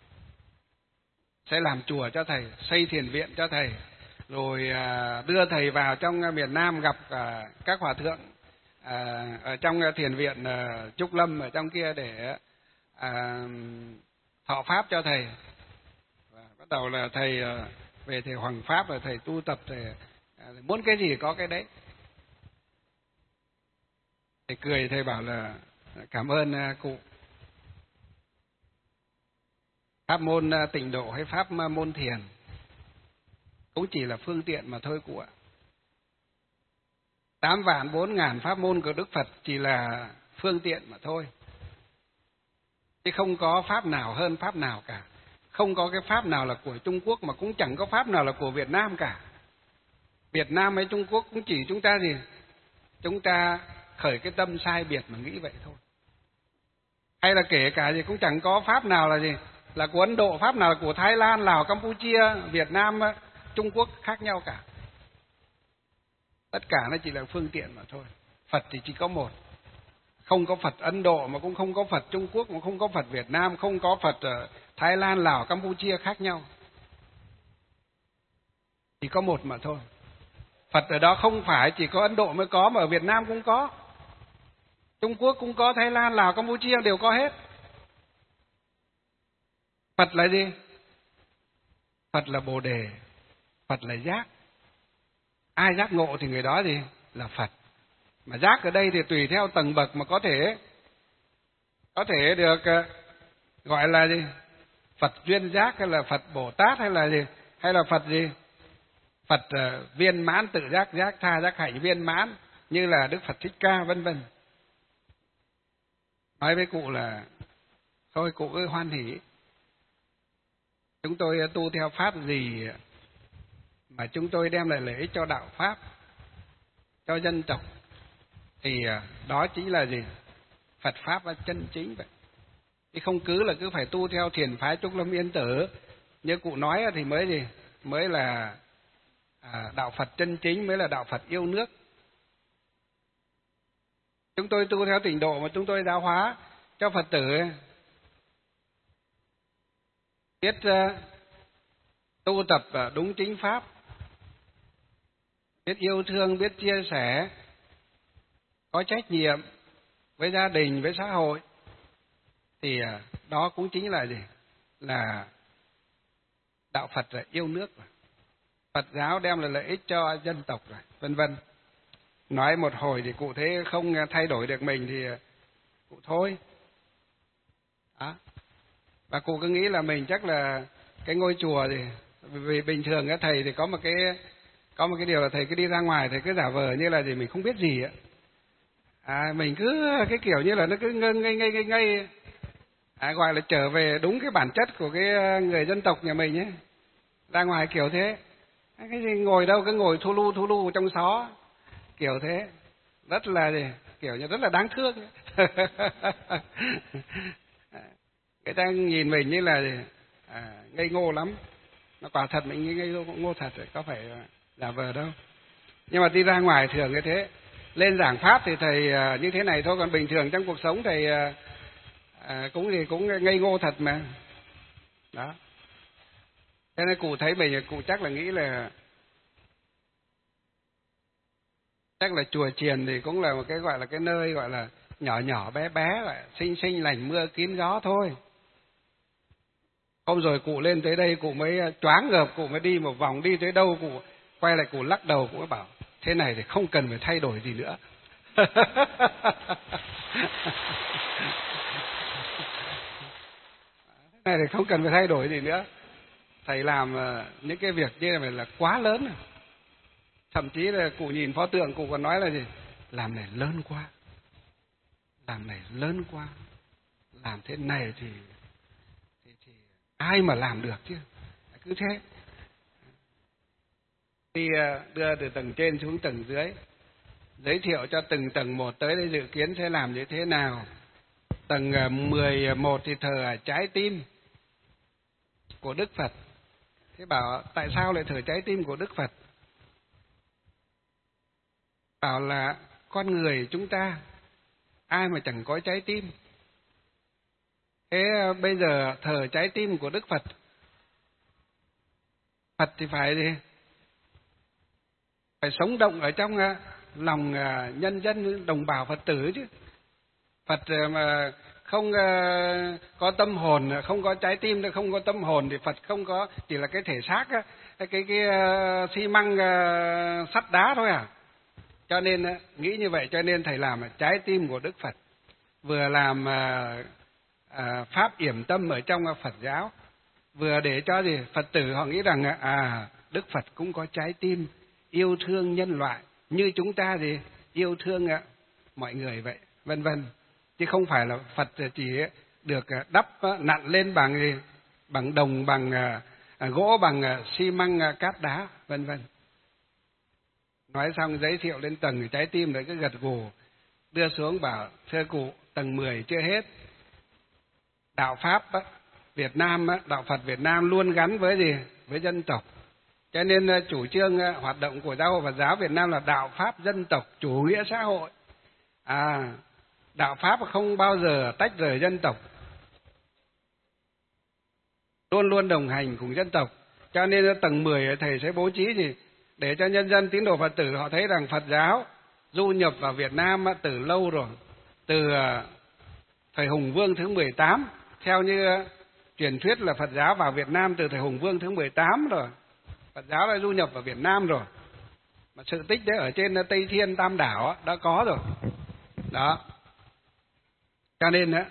sẽ làm chùa cho thầy, xây thiền viện cho thầy, rồi đưa thầy vào trong miền Nam gặp các hòa thượng ở trong thiền viện Trúc Lâm ở trong kia để thọ pháp cho thầy. Và bắt đầu là thầy về thầy hoằng pháp, rồi thầy tu tập, thầy muốn cái gì có cái đấy. Thầy cười, thầy bảo là cảm ơn cụ. Pháp môn tịnh độ hay pháp môn thiền cũng chỉ là phương tiện mà thôi cụ ạ. Tám vạn bốn ngàn pháp môn của Đức Phật chỉ là phương tiện mà thôi. Chứ không có pháp nào hơn pháp nào cả. Không có cái pháp nào là của Trung Quốc, mà cũng chẳng có pháp nào là của Việt Nam cả. Việt Nam hay Trung Quốc cũng chỉ chúng ta gì? Chúng ta khởi cái tâm sai biệt mà nghĩ vậy thôi. Hay là kể cả gì cũng chẳng có pháp nào là gì? Là của Ấn Độ, pháp nào là của Thái Lan, Lào, Campuchia, Việt Nam, Trung Quốc khác nhau cả. Tất cả nó chỉ là phương tiện mà thôi. Phật thì chỉ có một. Không có Phật Ấn Độ, mà cũng không có Phật Trung Quốc, mà không có Phật Việt Nam, không có Phật Thái Lan, Lào, Campuchia khác nhau. Chỉ có một mà thôi. Phật ở đó không phải chỉ có Ấn Độ mới có, mà ở Việt Nam cũng có. Trung Quốc cũng có, Thái Lan, Lào, Campuchia đều có hết. Phật là gì? Phật là Bồ Đề, Phật là giác. Ai giác ngộ thì người đó gì? Là Phật. Mà giác ở đây thì tùy theo tầng bậc mà có thể có thể được gọi là gì? Phật duyên giác, hay là Phật Bồ Tát, hay là gì? Hay là Phật gì? Phật uh, viên mãn tự giác, giác tha, giác hạnh viên mãn, như là Đức Phật Thích Ca vân vân. Nói với cụ là thôi cụ ơi hoan hỉ. Chúng tôi tu theo pháp gì mà chúng tôi đem lại lợi ích cho đạo pháp, cho dân tộc, thì đó chính là gì? Phật pháp là chân chính vậy. Chứ không cứ là cứ phải tu theo thiền phái Trúc Lâm Yên Tử như cụ nói thì mới gì? Mới là à, đạo Phật chân chính, mới là đạo Phật yêu nước. Chúng tôi tu theo tịnh độ mà chúng tôi giáo hóa cho Phật tử biết uh, tu tập uh, đúng chính pháp, biết yêu thương, biết chia sẻ, có trách nhiệm với gia đình, với xã hội, thì uh, đó cũng chính là gì? Là đạo Phật là yêu nước rồi. Phật giáo đem lại lợi ích cho dân tộc rồi, vân vân. Nói một hồi thì cụ thấy không thay đổi được mình thì cụ thôi. Đó. Và cụ cứ nghĩ là mình chắc là cái ngôi chùa thì vì bình thường cái thầy thì có một cái có một cái điều là thầy cứ đi ra ngoài thầy cứ giả vờ như là gì mình không biết gì ạ. À, mình cứ cái kiểu như là nó cứ ngây ngây ngây ngây ngây à, gọi là trở về đúng cái bản chất của cái người dân tộc nhà mình ấy. Ra ngoài kiểu thế. Cái gì ngồi đâu cứ ngồi thu lu thu lu trong xó kiểu thế, rất là gì kiểu như rất là đáng thương. Người ta nhìn mình như là à, ngây ngô lắm, nó quả thật mình ngây ngô, ngô thật rồi, có phải giả vờ đâu. Nhưng mà đi ra ngoài thường như thế, lên giảng pháp thì thầy à, như thế này thôi, còn bình thường trong cuộc sống thầy à, à, cũng thì cũng ngây ngô thật mà. Đó. Thế nên cụ thấy bây giờ cụ chắc là nghĩ là chắc là chùa chiền thì cũng là một cái gọi là cái nơi gọi là nhỏ nhỏ bé bé, gọi xinh xinh lành mưa kín gió thôi. Hôm rồi cụ lên tới đây cụ mới choáng ngợp, cụ mới đi một vòng, đi tới đâu cụ quay lại cụ lắc đầu, cụ mới bảo thế này thì không cần phải thay đổi gì nữa. Thế này thì không cần phải thay đổi gì nữa. Thầy làm những cái việc như này là quá lớn rồi. Thậm chí là cụ nhìn pho tượng cụ còn nói là gì? Làm này lớn quá. Làm này lớn quá. Làm thế này thì, thì, thì ai mà làm được chứ. Cứ thế. Đi đưa từ tầng trên xuống tầng dưới. Giới thiệu cho từng tầng một tới đây dự kiến sẽ làm như thế nào. Tầng mười một thì thờ trái tim của Đức Phật. Thế bảo tại sao lại thờ trái tim của Đức Phật? Bảo là con người chúng ta ai mà chẳng có trái tim. Thế bây giờ thờ trái tim của Đức Phật, Phật thì phải gì? Phải sống động ở trong lòng nhân dân đồng bào Phật tử chứ. Phật mà không có tâm hồn, không có trái tim, không có tâm hồn thì Phật không có, chỉ là cái thể xác, cái cái, cái xi măng sắt đá thôi à. Cho nên nghĩ như vậy, cho nên thầy làm trái tim của Đức Phật, vừa làm pháp yểm tâm ở trong Phật giáo, vừa để cho gì Phật tử họ nghĩ rằng à Đức Phật cũng có trái tim, yêu thương nhân loại như chúng ta gì yêu thương mọi người vậy, vân vân. Chứ không phải là Phật chỉ được đắp nặn lên bằng gì, bằng đồng, bằng gỗ, bằng xi măng cát đá, vân vân. Nói xong giới thiệu lên tầng trái tim rồi cứ gật gù, đưa xuống bảo thưa cụ tầng mười chưa hết. Đạo Pháp Việt Nam, đạo Phật Việt Nam luôn gắn với gì? Với dân tộc. Cho nên chủ trương hoạt động của Giáo hội Phật giáo Việt Nam là đạo Pháp dân tộc chủ nghĩa xã hội. À, đạo Pháp không bao giờ tách rời dân tộc, luôn luôn đồng hành cùng dân tộc. Cho nên tầng mười thầy sẽ bố trí gì để cho nhân dân tín đồ Phật tử họ thấy rằng Phật giáo du nhập vào Việt Nam từ lâu rồi, từ thời Hùng Vương thứ mười tám, theo như truyền thuyết là Phật giáo vào Việt Nam từ thời Hùng Vương thứ mười tám rồi. Phật giáo đã du nhập vào Việt Nam rồi. Mà sự tích đấy ở trên Tây Thiên Tam Đảo đã có rồi. Đó. Cho nên đó,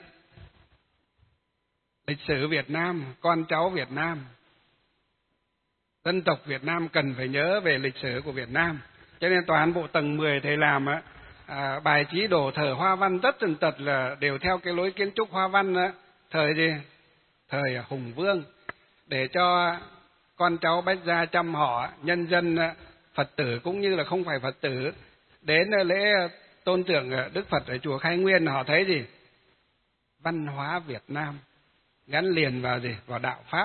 lịch sử Việt Nam, con cháu Việt Nam, dân tộc Việt Nam cần phải nhớ về lịch sử của Việt Nam. Cho nên toàn bộ tầng mười thầy làm á, à, bài trí đồ thờ hoa văn tất tần tật là đều theo cái lối kiến trúc hoa văn á, thời gì? Thời Hùng Vương, để cho con cháu bách gia chăm họ, nhân dân Phật tử cũng như là không phải Phật tử đến lễ tôn tượng Đức Phật ở chùa Khai Nguyên họ thấy gì? Văn hóa Việt Nam gắn liền vào gì? Vào đạo Pháp.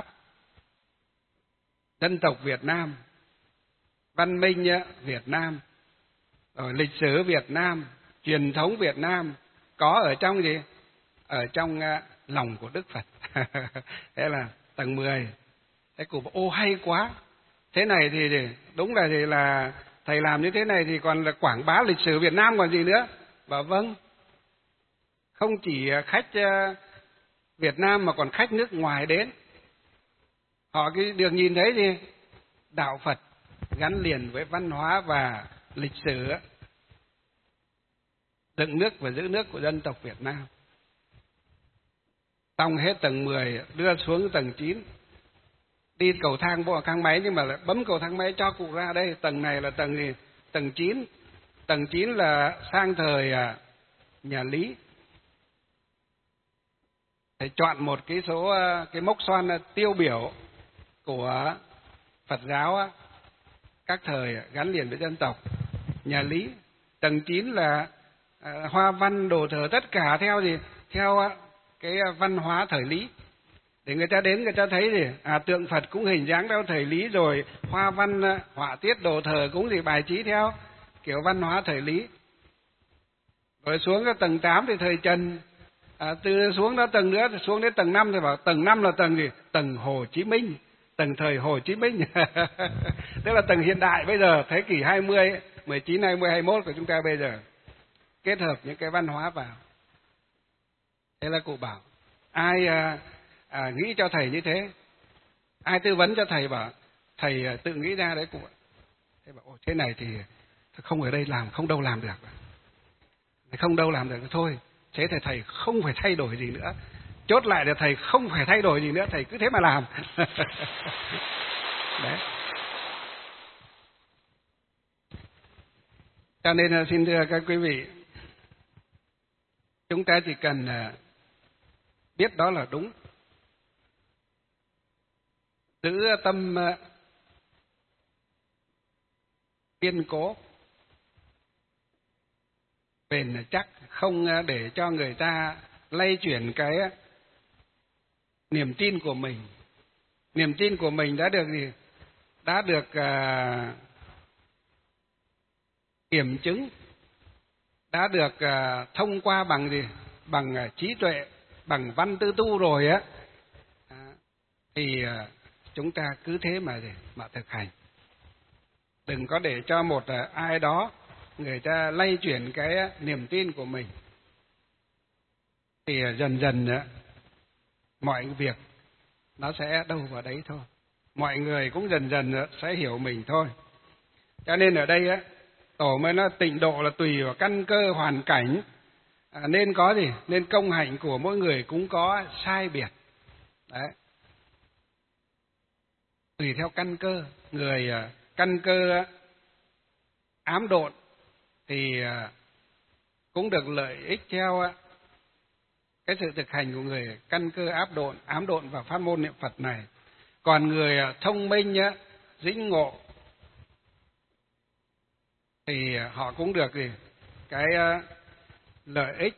Dân tộc Việt Nam, văn minh Việt Nam, rồi lịch sử Việt Nam, truyền thống Việt Nam có ở trong gì? Ở trong lòng của Đức Phật. Thế là tầng mười. Thế cụ bảo, ô hay quá. Thế này thì đúng là thì là thầy làm như thế này thì còn là quảng bá lịch sử Việt Nam còn gì nữa. Bảo vâng. Không chỉ khách Việt Nam mà còn khách nước ngoài đến. Họ cái được nhìn thấy gì? Đạo Phật gắn liền với văn hóa và lịch sử dựng nước và giữ nước của dân tộc Việt Nam. Xong hết tầng mười, đưa xuống tầng chín. Đi cầu thang bộ thang máy nhưng mà lại bấm cầu thang máy cho cụ ra đây. Tầng này là tầng gì? Tầng chín. Tầng chín là sang thời nhà Lý. Thầy chọn một cái số cái mốc son tiêu biểu của Phật giáo các thời gắn liền với dân tộc. Nhà Lý. Tầng chín là hoa văn đồ thờ tất cả theo gì? Theo cái văn hóa thời Lý. Để người ta đến người ta thấy gì? À, tượng Phật cũng hình dáng theo thời Lý rồi, hoa văn họa tiết đồ thờ cũng gì bài trí theo kiểu văn hóa thời Lý. Rồi xuống cái tầng tám thì thời Trần, À, từ xuống đó tầng nữa, xuống đến tầng năm thì bảo tầng năm là tầng gì? Tầng Hồ Chí Minh, tầng thời Hồ Chí Minh. Tức là tầng hiện đại bây giờ, thế kỷ hai mươi, mười chín, hai mươi, hai mươi mốt của chúng ta bây giờ. Kết hợp những cái văn hóa vào. Thế là cụ bảo, ai à, à, nghĩ cho thầy như thế, ai tư vấn cho thầy bảo, thầy à, tự nghĩ ra đấy cụ ạ. Thế bảo, ồ, thế này thì không ở đây làm, không đâu làm được. Không đâu làm được, thôi. Thế thì thầy không phải thay đổi gì nữa. Chốt lại là thầy không phải thay đổi gì nữa, thầy cứ thế mà làm. Đấy. Cho nên xin thưa các quý vị, chúng ta chỉ cần biết đó là đúng, giữ tâm kiên cố, bền chắc, không để cho người ta lay chuyển cái niềm tin của mình. Niềm tin của mình đã được gì? Đã được à, kiểm chứng, đã được à, thông qua bằng gì? Bằng à, trí tuệ, bằng văn tư tu rồi á, à, thì à, chúng ta cứ thế mà gì? Mà thực hành. Đừng có để cho một à, ai đó người ta lay chuyển cái à, niềm tin của mình. Thì à, dần dần á, mọi việc nó sẽ đâu vào đấy thôi. Mọi người cũng dần dần sẽ hiểu mình thôi. Cho nên ở đây á, Tổ mới nói tịnh độ là tùy vào căn cơ hoàn cảnh, à, nên có gì? Nên công hạnh của mỗi người cũng có sai biệt. Đấy. Tùy theo căn cơ, người à, căn cơ á, ám độn thì à, cũng được lợi ích theo á, cái sự thực hành của người căn cơ áp độn, ám độn vào pháp môn niệm Phật này. Còn người thông minh nhá, dĩnh ngộ thì họ cũng được gì? Cái lợi ích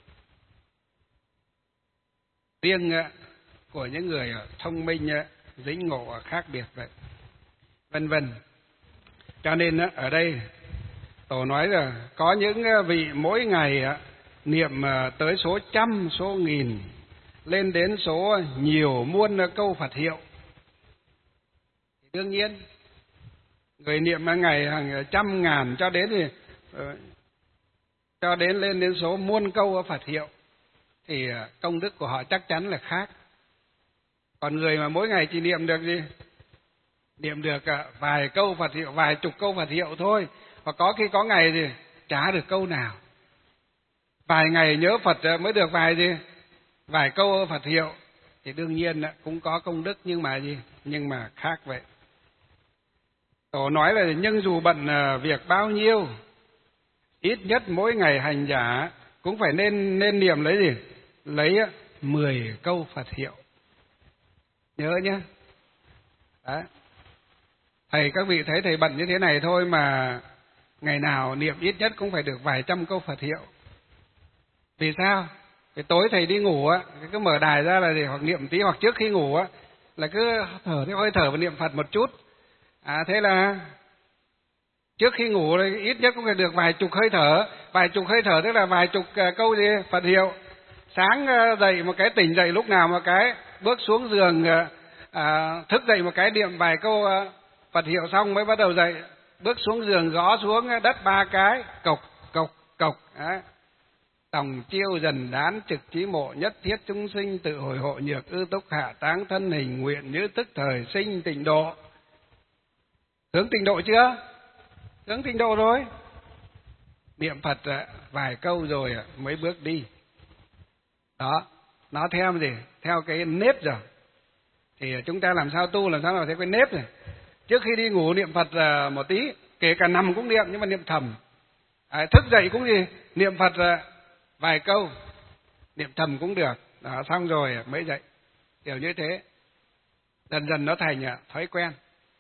riêng của những người thông minh dĩnh ngộ khác biệt vậy, vân vân. Cho nên ở đây Tổ nói là có những vị mỗi ngày niệm tới số trăm, số nghìn, lên đến số nhiều muôn câu Phật hiệu. Đương nhiên, người niệm ngày hàng trăm ngàn cho đến thì cho đến lên đến số muôn câu Phật hiệu thì công đức của họ chắc chắn là khác. Còn người mà mỗi ngày chỉ niệm được gì? Niệm được vài câu Phật hiệu, vài chục câu Phật hiệu thôi, và có khi có ngày thì chả được câu nào. Vài ngày nhớ Phật mới được vài gì? Vài câu Phật hiệu thì đương nhiên cũng có công đức, nhưng mà gì? Nhưng mà khác vậy. Tổ nói là nhưng dù bận việc bao nhiêu, ít nhất mỗi ngày hành giả cũng phải nên nên niệm lấy gì? Lấy mười câu Phật hiệu. Nhớ nhé. Đấy. Thầy các vị thấy thầy bận như thế này thôi mà ngày nào niệm ít nhất cũng phải được vài trăm câu Phật hiệu. Vì sao? Vì tối thầy đi ngủ á, cứ mở đài ra là để hoặc niệm tí, hoặc trước khi ngủ á là cứ thở cái hơi thở và niệm Phật một chút. À thế là trước khi ngủ thì ít nhất cũng phải được vài chục hơi thở, vài chục hơi thở tức là vài chục câu gì Phật hiệu. Sáng dậy một cái tỉnh dậy lúc nào một cái, bước xuống giường à, thức dậy một cái niệm vài câu Phật hiệu xong mới bắt đầu dậy, bước xuống giường gõ xuống đất ba cái, cộc cộc cộc. Đấy. Tòng chiêu dần đán trực trí mộ, nhất thiết chúng sinh tự hồi hộ nhược ư túc hạ táng thân hình nguyện như tức thời sinh tịnh độ. Hướng tịnh độ chưa? Hướng tịnh độ rồi. Niệm Phật vài câu rồi mới bước đi. Đó, nó theo gì? Theo cái nếp rồi. Thì chúng ta làm sao tu, làm sao mà theo cái nếp này. Trước khi đi ngủ niệm Phật một tí, kể cả nằm cũng niệm nhưng mà niệm thầm. À, thức dậy cũng gì? Niệm Phật vài câu, niệm thầm cũng được. Đó, xong rồi mới dậy. Kiểu như thế. Dần dần nó thành thói quen.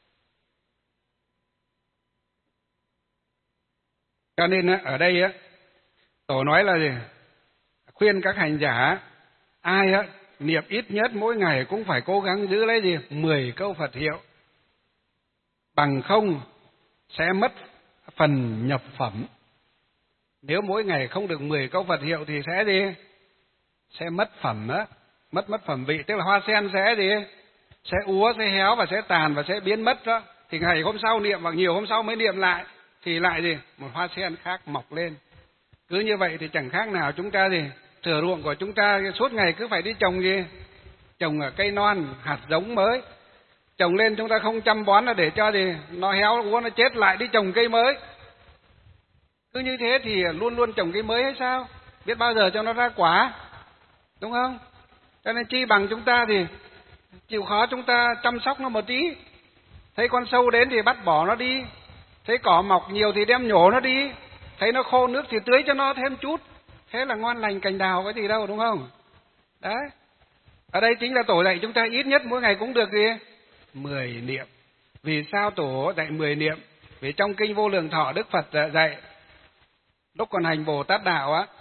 Cho nên ở đây á, Tổ nói là gì? Khuyên các hành giả, ai á, niệm ít nhất mỗi ngày cũng phải cố gắng giữ lấy gì? mười câu Phật hiệu. Bằng không sẽ mất phần nhập phẩm. Nếu mỗi ngày không được mười câu Phật hiệu thì sẽ gì? sẽ mất phẩm á, mất mất phẩm vị, tức là hoa sen sẽ gì? Sẽ úa, sẽ héo và sẽ tàn và sẽ biến mất đó. Thì ngày hôm sau niệm hoặc nhiều hôm sau mới niệm lại thì lại gì? Một hoa sen khác mọc lên. Cứ như vậy thì chẳng khác nào chúng ta gì? Thửa ruộng của chúng ta suốt ngày cứ phải đi trồng gì? Trồng ở cây non, hạt giống mới. Trồng lên chúng ta không chăm bón là để cho gì? Nó héo úa, nó chết, lại đi trồng cây mới. Cứ như thế thì luôn luôn trồng cây mới hay sao? Biết bao giờ cho nó ra quả, đúng không? Cho nên chi bằng chúng ta thì chịu khó chúng ta chăm sóc nó một tí. Thấy con sâu đến thì bắt bỏ nó đi. Thấy cỏ mọc nhiều thì đem nhổ nó đi. Thấy nó khô nước thì tưới cho nó thêm chút. Thế là ngon lành cành đào cái gì đâu, đúng không? Đấy. Ở đây chính là Tổ dạy chúng ta ít nhất mỗi ngày cũng được gì? mười niệm. Vì sao Tổ dạy mười niệm? Vì trong Kinh Vô Lượng Thọ Đức Phật dạy lúc còn hành Bồ Tát Đạo á,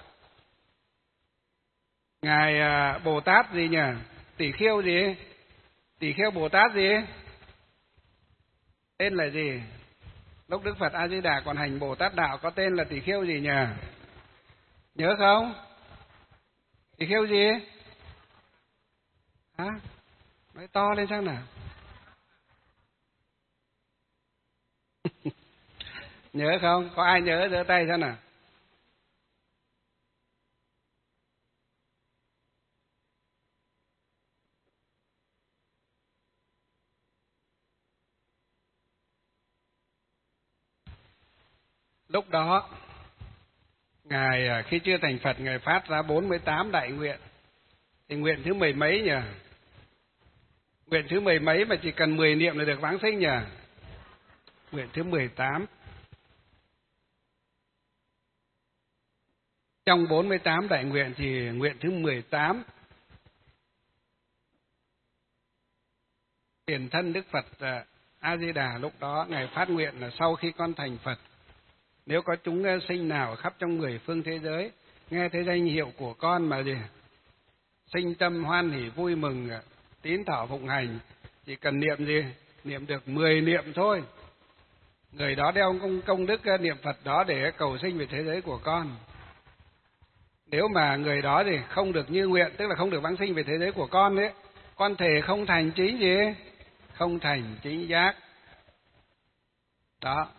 Ngài Bồ Tát gì nhỉ? Tỷ Khiêu gì? Tỷ Khiêu Bồ Tát gì? Tên là gì? Lúc Đức Phật A Di Đà còn hành Bồ Tát Đạo có tên là Tỷ Khiêu gì nhỉ? Nhớ không? Tỷ Khiêu gì? Hả? Nói to lên xem nào. Nhớ không? Có ai nhớ giơ tay xem nào. Lúc đó Ngài khi chưa thành Phật, Ngài phát ra bốn mươi tám đại nguyện. Thì nguyện thứ mười mấy nhỉ? Nguyện thứ mười mấy mà chỉ cần mười niệm là được vãng sinh nhỉ? Nguyện thứ mười tám. Trong bốn mươi tám đại nguyện thì nguyện thứ mười tám, tiền thân Đức Phật A Di Đà lúc đó Ngài phát nguyện là sau khi con thành Phật, nếu có chúng sinh nào khắp trong mười phương thế giới nghe thấy danh hiệu của con mà gì sinh tâm hoan hỉ vui mừng, tín thọ phụng hành, chỉ cần niệm gì? Niệm được mười niệm thôi, người đó đeo công, công đức niệm Phật đó để cầu sinh về thế giới của con. Nếu mà người đó thì không được như nguyện, tức là không được vãng sinh về thế giới của con đấy, con thề không thành chính gì? Không thành chính giác. Đó.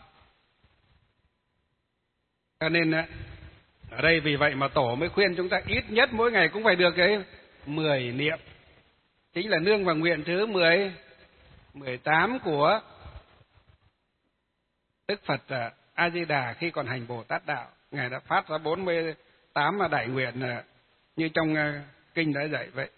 Cho nên ở đây vì vậy mà Tổ mới khuyên chúng ta ít nhất mỗi ngày cũng phải được cái mười niệm. Chính là nương vào nguyện thứ mười, mười tám của Đức Phật A Di Đà khi còn hành Bồ Tát Đạo. Ngài đã phát ra bốn mươi tám đại nguyện như trong kinh đã dạy vậy.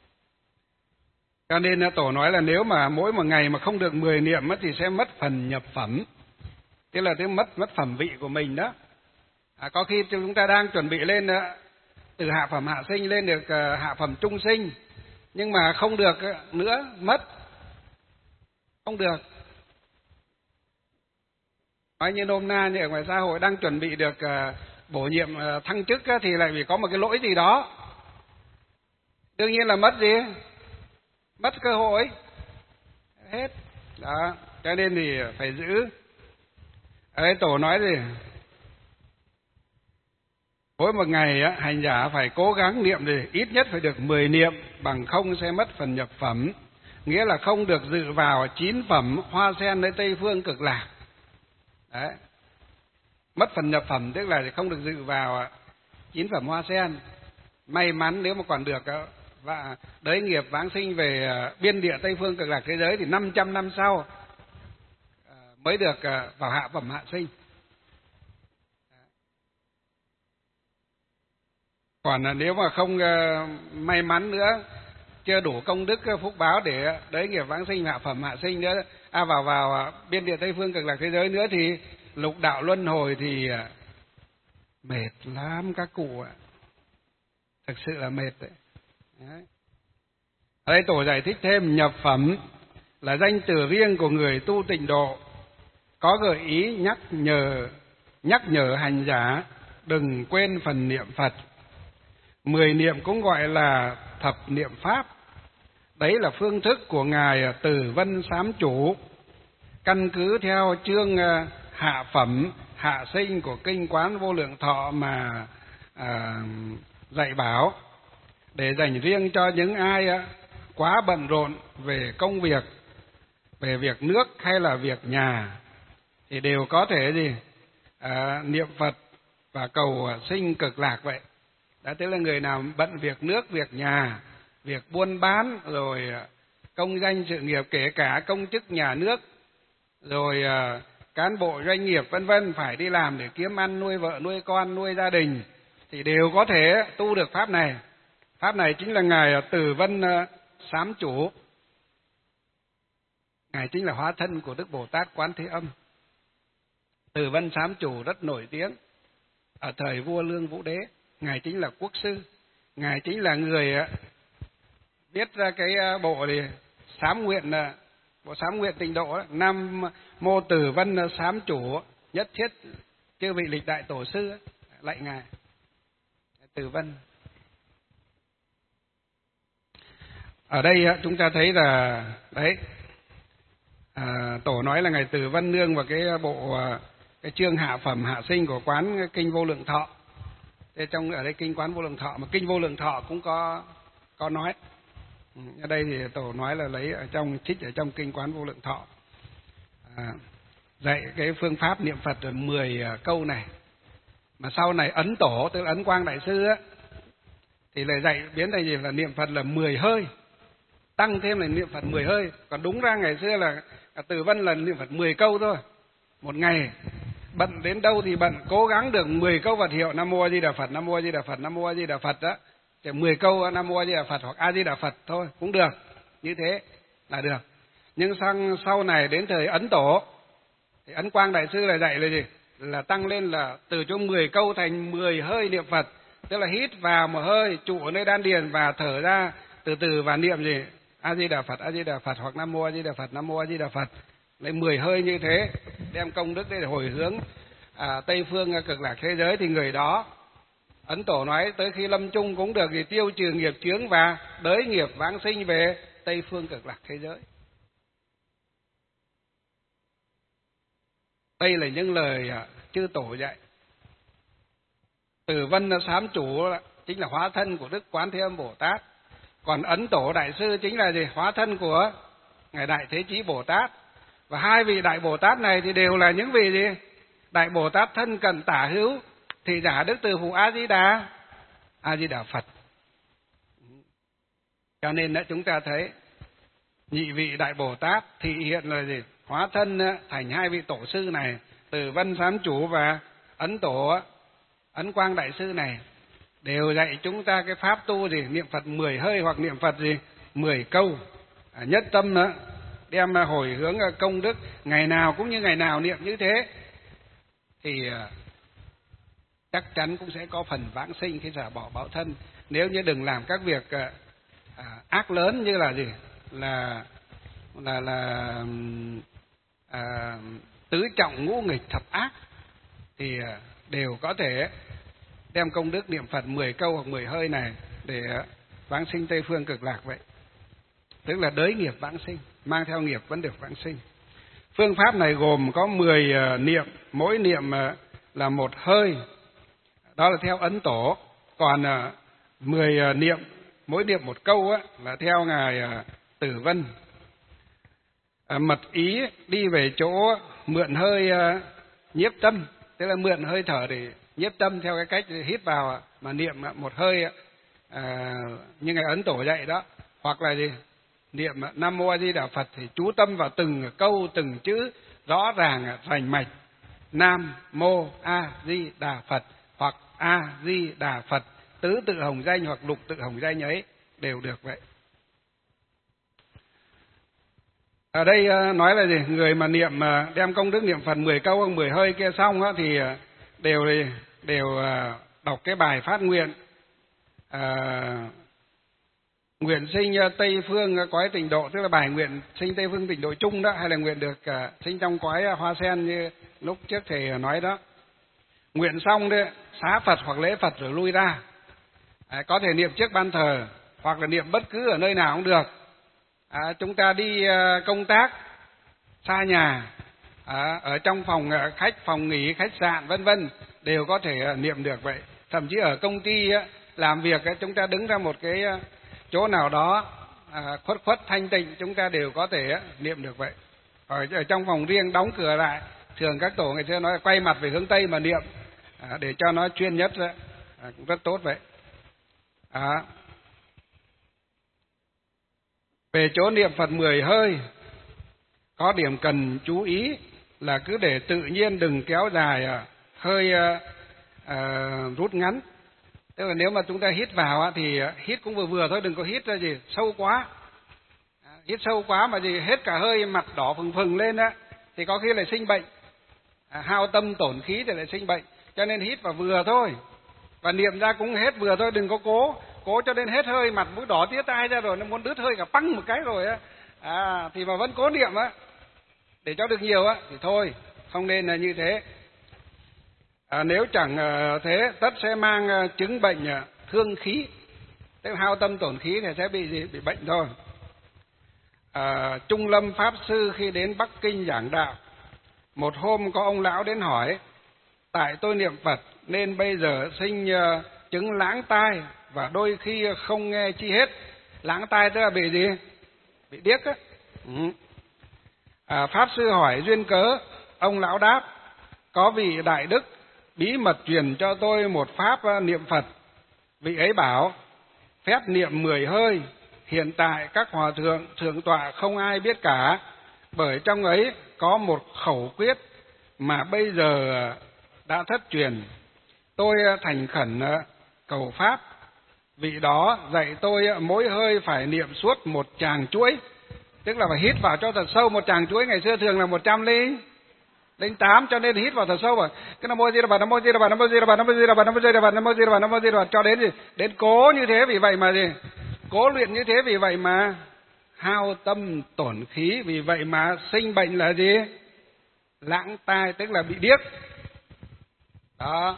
Cho nên Tổ nói là nếu mà mỗi một ngày mà không được mười niệm thì sẽ mất phần nhập phẩm. Tức là mất mất phẩm vị của mình đó. À, có khi chúng ta đang chuẩn bị lên từ hạ phẩm hạ sinh lên được hạ phẩm trung sinh, nhưng mà không được nữa, mất. Không được. Nói như nôm na như ở ngoài xã hội đang chuẩn bị được bổ nhiệm thăng chức thì lại vì có một cái lỗi gì đó. Đương nhiên là mất gì? Mất cơ hội. Hết. Đó. Cho nên thì phải giữ. Ở đây Tổ nói gì? Mỗi một ngày á, hành giả phải cố gắng niệm thì ít nhất phải được mười niệm, bằng không sẽ mất phần nhập phẩm. Nghĩa là không được dự vào chín phẩm hoa sen nơi Tây Phương Cực Lạc. Đấy. Mất phần nhập phẩm tức là không được dự vào chín phẩm hoa sen. May mắn nếu mà còn được và đới nghiệp vãng sinh về biên địa Tây Phương Cực Lạc thế giới thì năm trăm năm sau mới được vào hạ phẩm hạ sinh. Còn nếu mà không may mắn nữa, chưa đủ công đức phúc báo để đới nghiệp vãng sinh hạ phẩm hạ sinh nữa, à, vào vào biên địa Tây Phương Cực Lạc thế giới nữa thì lục đạo luân hồi thì mệt lắm các cụ ạ. Thực sự là mệt đấy. Đấy. Ở đây Tổ giải thích thêm nhập phẩm là danh từ riêng của người tu tịnh độ, có gợi ý nhắc nhở nhắc nhở hành giả đừng quên phần niệm Phật. Mười niệm cũng gọi là thập niệm pháp. Đấy là phương thức của Ngài Từ Vân Sám Chủ, căn cứ theo chương hạ phẩm hạ sinh của Kinh Quán Vô Lượng Thọ mà à, dạy bảo. để dành riêng cho những ai quá bận rộn về công việc, về việc nước hay là việc nhà, thì đều có thể gì à, niệm Phật và cầu sinh cực lạc vậy. Đó, tức là người nào bận việc nước, việc nhà, việc buôn bán, rồi công danh sự nghiệp, kể cả công chức nhà nước, rồi uh, cán bộ doanh nghiệp vân vân phải đi làm để kiếm ăn, nuôi vợ, nuôi con, nuôi gia đình, thì đều có thể tu được pháp này. Pháp này chính là ngài Từ Vân uh, Sám Chủ. Ngài chính là hóa thân của Đức Bồ Tát Quán Thế Âm. Từ Vân Sám Chủ rất nổi tiếng ở thời vua Lương Vũ Đế. Ngài chính là quốc sư, ngài chính là người viết ra cái bộ thì sám nguyện, bộ sám nguyện tịnh độ đó. Nam mô Từ Vân Sám Chủ nhất thiết chư vị lịch đại tổ sư lạy ngài Từ Vân. Ở đây chúng ta thấy là đấy, à, tổ nói là ngài Từ Vân nương vào cái bộ cái chương hạ phẩm hạ sinh của quán kinh Vô Lượng Thọ. Thế trong ở đây kinh Quán Vô Lượng Thọ, mà kinh Vô Lượng Thọ cũng có có nói. Ở đây thì tổ nói là lấy ở trong trích ở trong kinh Quán Vô Lượng Thọ, à, dạy cái phương pháp niệm Phật mười câu này. Mà sau này Ấn Tổ, tức là Ấn Quang Đại Sư á, thì lại dạy biến thành gì là niệm Phật là mười hơi, tăng thêm là niệm Phật mười hơi. Còn đúng ra ngày xưa là Từ Vân là niệm Phật mười câu thôi, một ngày. Bận đến đâu thì bận, cố gắng được mười câu Phật hiệu Nam Mô A Di Đà Phật, Nam Mô A Di Đà Phật, Nam Mô A Di Đà Phật đó. Chỉ mười câu Nam Mô A Di Đà Phật hoặc A Di Đà Phật thôi cũng được, như thế là được. Nhưng sang sau này đến thời Ấn Tổ thì Ấn Quang Đại Sư là dạy là gì? Là tăng lên là từ chỗ mười câu thành mười hơi niệm Phật. Tức là hít vào một hơi, trụ ở nơi đan điền và thở ra từ từ và niệm gì? A Di Đà Phật, A Di Đà Phật hoặc Nam Mô A Di Đà Phật, Nam Mô A Di Đà Phật. Lấy mười hơi như thế, đem công đức để hồi hướng à, Tây phương cực lạc thế giới, thì người đó Ấn Tổ nói tới khi lâm chung cũng được thì tiêu trừ nghiệp chướng và đới nghiệp vãng sinh về Tây phương cực lạc thế giới. Đây là những lời chư Tổ dạy. Từ Vân Sám Chủ chính là hóa thân của Đức Quán Thế Âm Bồ Tát. Còn Ấn Tổ Đại Sư chính là gì? Hóa thân của ngài Đại Thế Chí Bồ Tát. Và hai vị Đại Bồ Tát này thì đều là những vị gì? Đại Bồ Tát thân cận tả hữu, thì giả đức từ phụ A Di Đà, A Di Đà Phật. Cho nên đó, chúng ta thấy nhị vị Đại Bồ Tát thị hiện là gì? Hóa thân thành hai vị tổ sư này, Từ Vân Sám Chủ và Ấn Tổ Ấn Quang Đại Sư này, đều dạy chúng ta cái pháp tu gì? Niệm Phật mười hơi hoặc niệm Phật gì? mười câu. À, nhất tâm nữa, đem hồi hướng công đức, ngày nào cũng như ngày nào niệm như thế, thì chắc chắn cũng sẽ có phần vãng sinh khi xả bỏ báo thân. Nếu như đừng làm các việc à, ác lớn như là gì? Là là là à, tứ trọng ngũ nghịch thập ác, thì đều có thể đem công đức niệm Phật mười câu hoặc mười hơi này để vãng sinh Tây phương cực lạc vậy. Tức là đới nghiệp vãng sinh, mang theo nghiệp vẫn được vãng sinh. Phương pháp này gồm có mười niệm, mỗi niệm là một hơi, đó là theo Ấn Tổ. Còn mười niệm, mỗi niệm một câu á, là theo ngài Tử Vân. Mật ý đi về chỗ mượn hơi nhiếp tâm, tức là mượn hơi thở để nhiếp tâm theo cái cách hít vào mà niệm một hơi à, như ngài Ấn Tổ dạy đó. Hoặc là gì? Niệm Nam Mô A Di Đà Phật thì chú tâm vào từng câu, từng chữ rõ ràng, rành mạch. Nam Mô A Di Đà Phật hoặc A Di Đà Phật, tứ tự hồng danh hoặc lục tự hồng danh ấy đều được vậy. Ở đây nói là gì? Người mà niệm đem công đức niệm Phật mười câu hoặc mười hơi kia xong á, thì đều đều đọc cái bài phát nguyện à, nguyện sinh Tây phương cõi tịnh độ, tức là bài nguyện sinh Tây phương tịnh độ chung đó, hay là nguyện được uh, sinh trong cõi hoa sen như lúc trước thầy nói đó. Nguyện xong đấy, xá Phật hoặc lễ Phật rồi lui ra. À, có thể niệm trước ban thờ hoặc là niệm bất cứ ở nơi nào cũng được. À, chúng ta đi uh, công tác xa nhà, à, ở trong phòng uh, khách, phòng nghỉ, khách sạn vân vân đều có thể uh, niệm được vậy. Thậm chí ở công ty uh, làm việc ấy, chúng ta đứng ra một cái chỗ nào đó à, khuất khuất thanh tịnh, chúng ta đều có thể á, niệm được vậy. Ở, ở trong phòng riêng đóng cửa lại, thường các tổ ngày xưa nói quay mặt về hướng Tây mà niệm à, để cho nó chuyên nhất ra, à, cũng rất tốt vậy. À, về chỗ niệm Phật mười hơi, có điểm cần chú ý là cứ để tự nhiên, đừng kéo dài à, hơi à, à, rút ngắn. Tức là nếu mà chúng ta hít vào á, thì hít cũng vừa vừa thôi, đừng có hít ra gì sâu quá. À, hít sâu quá mà gì hết cả hơi, mặt đỏ phừng phừng lên á, thì có khi lại sinh bệnh. À, hao tâm tổn khí thì lại sinh bệnh. Cho nên hít vào vừa thôi. Và niệm ra cũng hết vừa thôi, đừng có cố. Cố cho đến hết hơi, mặt mũi đỏ tía tai ra rồi, nó muốn đứt hơi cả păng một cái rồi á. À, thì mà vẫn cố niệm á, để cho được nhiều á, thì thôi, không nên là như thế. À, nếu chẳng thế, tất sẽ mang chứng bệnh thương khí, tức hao tâm tổn khí thì sẽ bị gì? Bị bệnh thôi. À, Trung Lâm Pháp Sư khi đến Bắc Kinh giảng đạo, một hôm có ông lão đến hỏi, tại tôi niệm Phật nên bây giờ sinh uh, chứng lãng tai và đôi khi không nghe chi hết. Lãng tai tức là bị gì? Bị điếc á. Ừ. À, Pháp Sư hỏi duyên cớ, ông lão đáp, có vị đại đức bí mật truyền cho tôi một pháp niệm Phật. Vị ấy bảo, phép niệm mười hơi, hiện tại các hòa thượng, thượng tọa không ai biết cả, bởi trong ấy có một khẩu quyết mà bây giờ đã thất truyền. Tôi thành khẩn cầu pháp, vị đó dạy tôi mỗi hơi phải niệm suốt một tràng chuỗi, tức là phải hít vào cho thật sâu. Một tràng chuỗi ngày xưa thường là một trăm ly linh tám, cho nên hít vào thật sâu vào cái Nam Mô Di Đà Phật, Nam Mô Di Đà Phật, Nam Mô Di Đà Phật, Nam Mô Di Đà Phật, Nam Mô Di Đà Phật, Nam Mô Di Đà Phật, Nam Mô Di Đà Phật, cho đến gì? Đến cố như thế, vì vậy mà gì? Cố luyện như thế, vì vậy mà hao tâm tổn khí, vì vậy mà sinh bệnh là gì? Lãng tai, tức là bị điếc. Đó.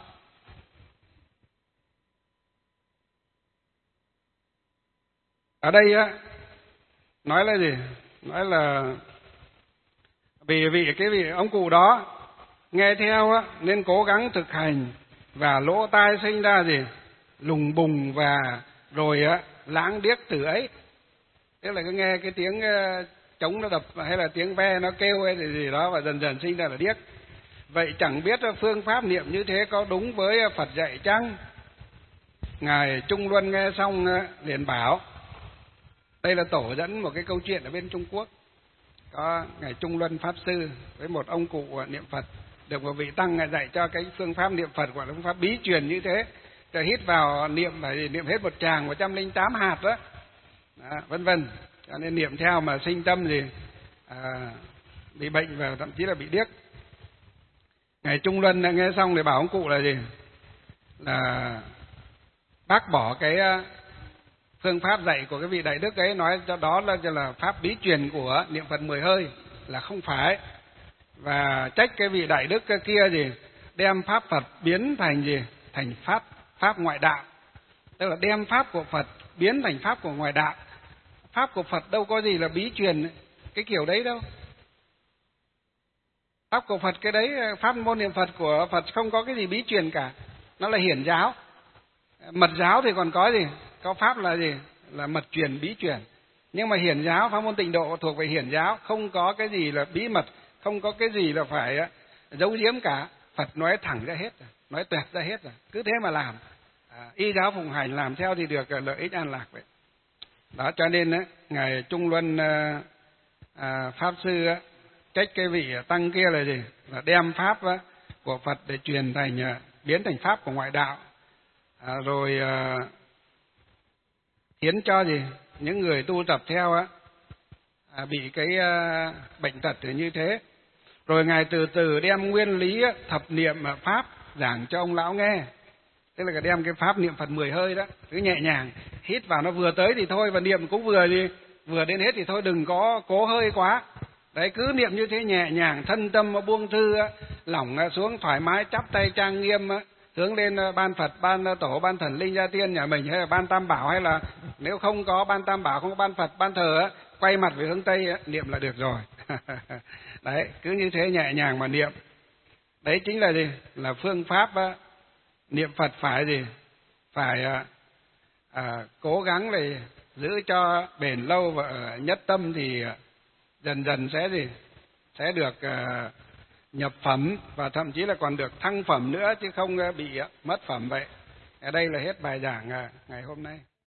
Ở đây á nói là gì? Nói là vì vị cái vị ông cụ đó nghe theo á, nên cố gắng thực hành, và lỗ tai sinh ra gì? Lùng bùng, và rồi á lãng điếc từ ấy. Tức là cứ nghe cái tiếng trống nó đập hay là tiếng ve nó kêu hay gì đó, và dần dần sinh ra là điếc. Vậy chẳng biết phương pháp niệm như thế có đúng với Phật dạy chăng? Ngài Trung Luân nghe xong liền bảo, đây là tổ dẫn một cái câu chuyện ở bên Trung Quốc. Có Ngài Trung Luân Pháp Sư với một ông cụ niệm Phật, được một vị tăng Ngài dạy cho cái phương pháp niệm Phật, gọi là phương pháp bí truyền như thế. Rồi hít vào niệm phải niệm hết một tràng một trăm linh tám hạt đó, đó vân vân. Cho nên niệm theo mà sinh tâm gì à, bị bệnh và thậm chí là bị điếc. Ngài Trung Luân nghe xong thì bảo ông cụ là gì? Là bác bỏ cái phương pháp dạy của cái vị đại đức ấy, nói cho đó là là pháp bí truyền của niệm Phật mười hơi, là không phải. Và trách cái vị đại đức kia gì? Đem pháp Phật biến thành gì? Thành pháp pháp ngoại đạo. Tức là đem pháp của Phật biến thành pháp của ngoại đạo. Pháp của Phật đâu có gì là bí truyền cái kiểu đấy đâu. Pháp của Phật cái đấy, pháp môn niệm Phật của Phật không có cái gì bí truyền cả. Nó là hiển giáo. Mật giáo thì còn có gì? Có pháp là gì? Là mật truyền, bí truyền. Nhưng mà hiển giáo, pháp môn tịnh độ thuộc về hiển giáo, không có cái gì là bí mật, không có cái gì là phải giấu giếm cả. Phật nói thẳng ra hết rồi, nói tuyệt ra hết rồi. Cứ thế mà làm. À, y giáo phụng hành, làm theo thì được lợi ích an lạc vậy. Đó, cho nên á, Ngài Trung Luân à, à, Pháp Sư á, trách cái vị tăng kia là gì? Là đem pháp á, của Phật để truyền thành, biến thành pháp của ngoại đạo. À, rồi à, khiến cho gì? Những người tu tập theo á, à, bị cái à, bệnh tật như thế. Rồi Ngài từ từ đem nguyên lý á, thập niệm pháp giảng cho ông lão nghe. Tức là đem cái pháp niệm Phật mười hơi đó, cứ nhẹ nhàng, hít vào nó vừa tới thì thôi, và niệm cũng vừa gì, vừa đến hết thì thôi, đừng có cố hơi quá. Đấy, cứ niệm như thế nhẹ nhàng, thân tâm buông thư, lỏng xuống thoải mái, chắp tay trang nghiêm, hướng lên ban Phật, ban tổ, ban thần linh gia tiên nhà mình, hay là ban Tam Bảo, hay là nếu không có ban Tam Bảo, không có ban Phật, ban thờ, quay mặt về hướng Tây, niệm là được rồi. Đấy, cứ như thế nhẹ nhàng mà niệm. Đấy chính là gì? Là phương pháp niệm Phật phải gì? Phải à, cố gắng để giữ cho bền lâu và ở nhất tâm thì dần dần sẽ gì sẽ được à, nhập phẩm và thậm chí là còn được thăng phẩm nữa chứ không bị mất phẩm vậy. Ở đây là hết bài giảng ngày hôm nay.